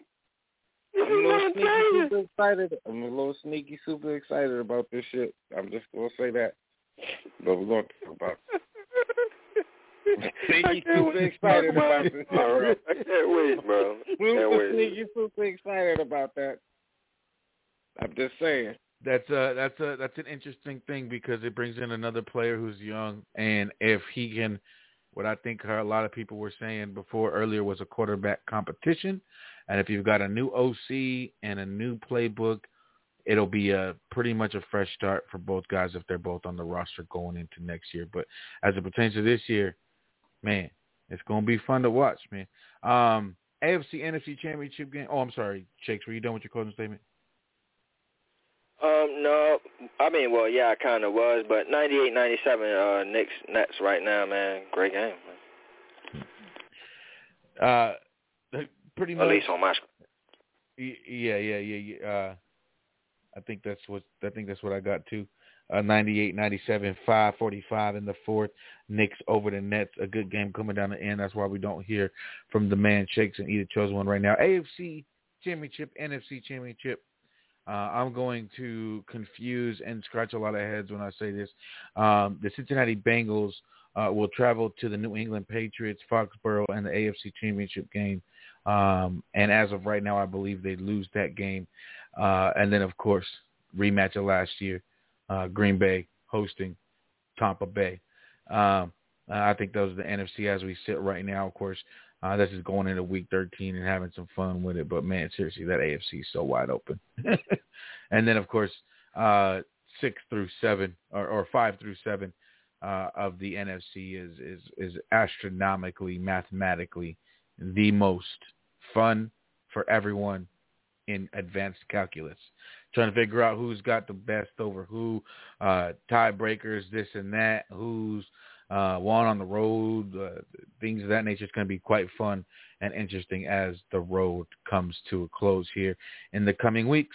A: I'm a little sneaky, super excited about this shit. I'm just going to say that. But we're going to talk about it. Sneaky, super excited about this shit, bro.
L: I can't wait, bro.
A: Sneaky, super excited about that. I'm just saying.
B: That's an interesting thing because it brings in another player who's young, and if he can, what I think a lot of people were saying earlier was a quarterback competition, and if you've got a new OC and a new playbook, it'll be pretty much a fresh start for both guys if they're both on the roster going into next year. But as it pertains to this year, man, it's going to be fun to watch, man. AFC, NFC Championship game. Oh, I'm sorry, Shakes, were you done with your closing statement?
L: No. I mean, well, yeah, I kind of was, but 98-97 Nets right now, man. Great game, man.
B: Pretty much.
L: At least on my screen.
B: Yeah. I think that's what I got too. 98-97, 5:45 in the fourth. Knicks over the Nets. A good game coming down the end. That's why we don't hear from the man Shakes and Either Chosen One right now. AFC Championship, NFC Championship. I'm going to confuse and scratch a lot of heads when I say this. The Cincinnati Bengals will travel to the New England Patriots, Foxborough, and the AFC Championship game. And as of right now, I believe they lose that game. And then, of course, rematch of last year, Green Bay hosting Tampa Bay. I think those are the NFC as we sit right now. Of course, this is going into Week 13 and having some fun with it. But, man, seriously, that AFC is so wide open. And then, of course, 6 through 7 or 5 through 7 of the NFC is astronomically, mathematically the most fun for everyone in advanced calculus. Trying to figure out who's got the best over who, tiebreakers, this and that, who's won on the road, things of that nature. Is going to be quite fun and interesting as the road comes to a close here in the coming weeks.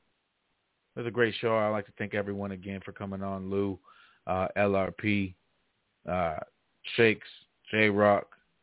B: It was a great show. I'd like to thank everyone again for coming on. Lou, LRP, Shakes, J-Rock,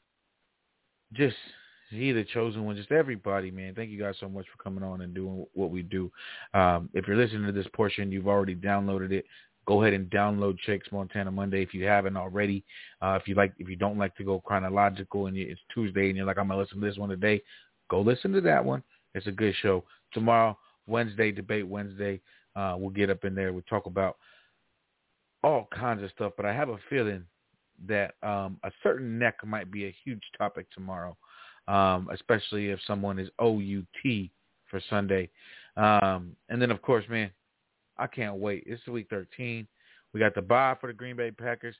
B: just he the chosen one, just everybody, man. Thank you guys so much for coming on and doing what we do. If you're listening to this portion, you've already downloaded it. Go ahead and download Shakes Montana Monday if you haven't already. If you don't like to go chronological and it's Tuesday and you're like, I'm gonna listen to this one today, go listen to that one. It's a good show. Tomorrow, Wednesday, Debate Wednesday. We'll get up in there. We'll talk about all kinds of stuff, but I have a feeling that a certain neck might be a huge topic tomorrow, especially if someone is OUT for Sunday. And then, of course, man, I can't wait. It's Week 13. We got the bye for the Green Bay Packers.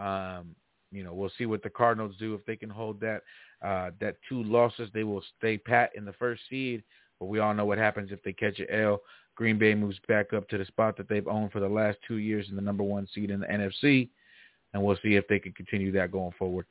B: We'll see what the Cardinals do. If they can hold that 2 losses, they will stay pat in the first seed. But we all know what happens if they catch an L. Green Bay moves back up to the spot that they've owned for the last 2 years in the number 1 seed in the NFC. And we'll see if they can continue that going forward.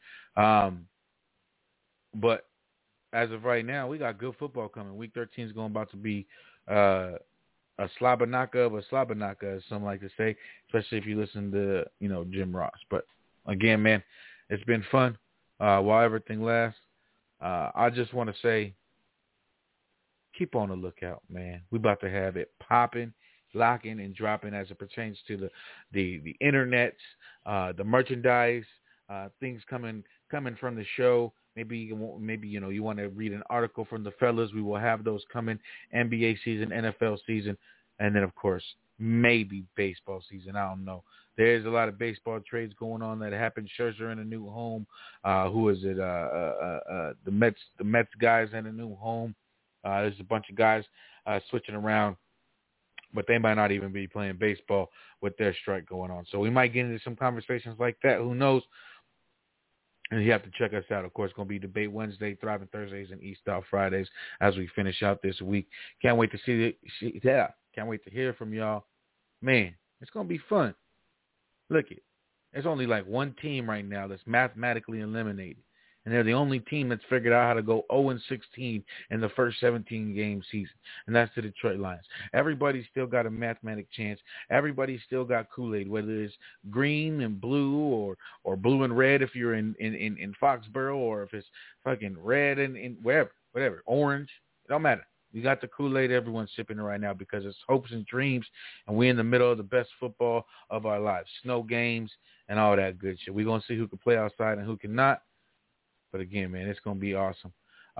B: But as of right now, we got good football coming. Week 13 is about to be a slobberknocker of a slobberknocker, as some like to say, especially if you listen to, Jim Ross. But, again, man, it's been fun while everything lasts. I just want to say, keep on the lookout, man. We about to have it popping, locking, and dropping as it pertains to the internet, the merchandise, things coming from the show. Maybe you want to read an article from the fellas. We will have those coming. NBA season, NFL season, and then of course maybe baseball season. I don't know. There's a lot of baseball trades going on that happened. Scherzer in a new home. Who is it? The Mets guys in a new home. There's a bunch of guys switching around, but they might not even be playing baseball with their strike going on. So we might get into some conversations like that. Who knows? And you have to check us out. Of course, it's going to be Debate Wednesday, Thriving Thursdays, and East Style Fridays as we finish out this week. Can't wait to can't wait to hear from y'all. Man, it's going to be fun. Look, there's only like one team right now that's mathematically eliminated. And they're the only team that's figured out how to go 0-16 in the first 17-game season, and that's the Detroit Lions. Everybody's still got a mathematic chance. Everybody's still got Kool-Aid, whether it's green and blue or blue and red if you're in Foxborough, or if it's fucking red and whatever, orange. It don't matter. We got the Kool-Aid everyone's sipping right now because it's hopes and dreams, and we're in the middle of the best football of our lives. Snow games and all that good shit. We're going to see who can play outside and who cannot. But again, man, it's going to be awesome.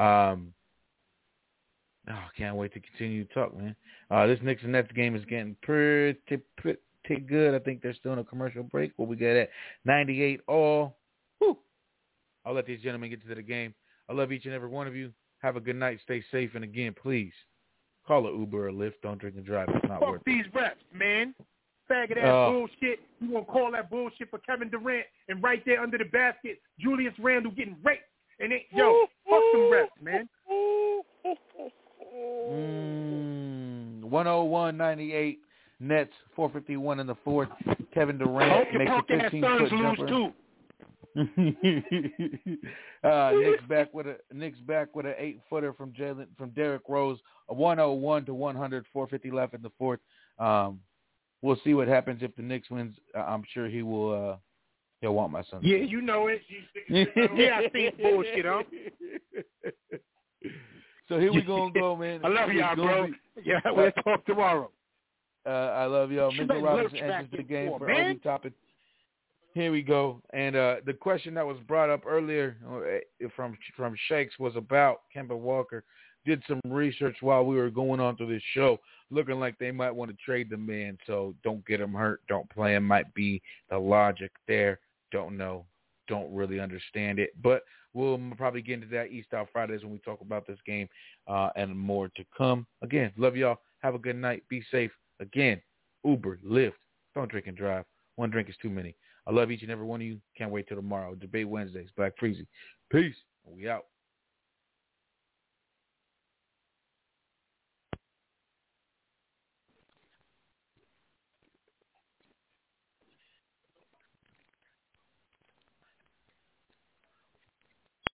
B: Can't wait to continue to talk, man. This Knicks and Nets game is getting pretty good. I think they're still in a commercial break. What we got at 98 all. Whew. I'll let these gentlemen get to the game. I love each and every one of you. Have a good night. Stay safe. And again, please, call an Uber or Lyft. Don't drink and drive. It's not worth it.
O: Fuck these reps, man. Faggot-ass bullshit. You want to call that bullshit for Kevin Durant, and right there under the basket, Julius Randle getting raped. And fuck some reps, man.
B: 101-98. Nets, 4:51 in the fourth. Kevin Durant makes a 15-foot jumper. Knicks back with an 8-footer from Derrick Rose, a 101 to 100, 4:50 left in the fourth. We'll see what happens if the Knicks wins. I'm sure he will. He'll want my son.
O: Yeah, you know it. Yeah, I see bullshit, huh?
B: So here we gonna go, man.
O: I love y'all, bro. Yeah, we'll talk tomorrow.
B: I love y'all. Mr. Robinson answers the game for OB Topic. Here we go. And the question that was brought up earlier from Shakes was about Kemba Walker. Did some research while we were going on through this show, looking like they might want to trade the man. So don't get him hurt. Don't play him might be the logic there. Don't know. Don't really understand it. But we'll probably get into that East-Out Fridays when we talk about this game and more to come. Again, love y'all. Have a good night. Be safe. Again, Uber, Lyft. Don't drink and drive. One drink is too many. I love each and every one of you. Can't wait till tomorrow. Debate Wednesdays. Black Freezy. Peace. We out.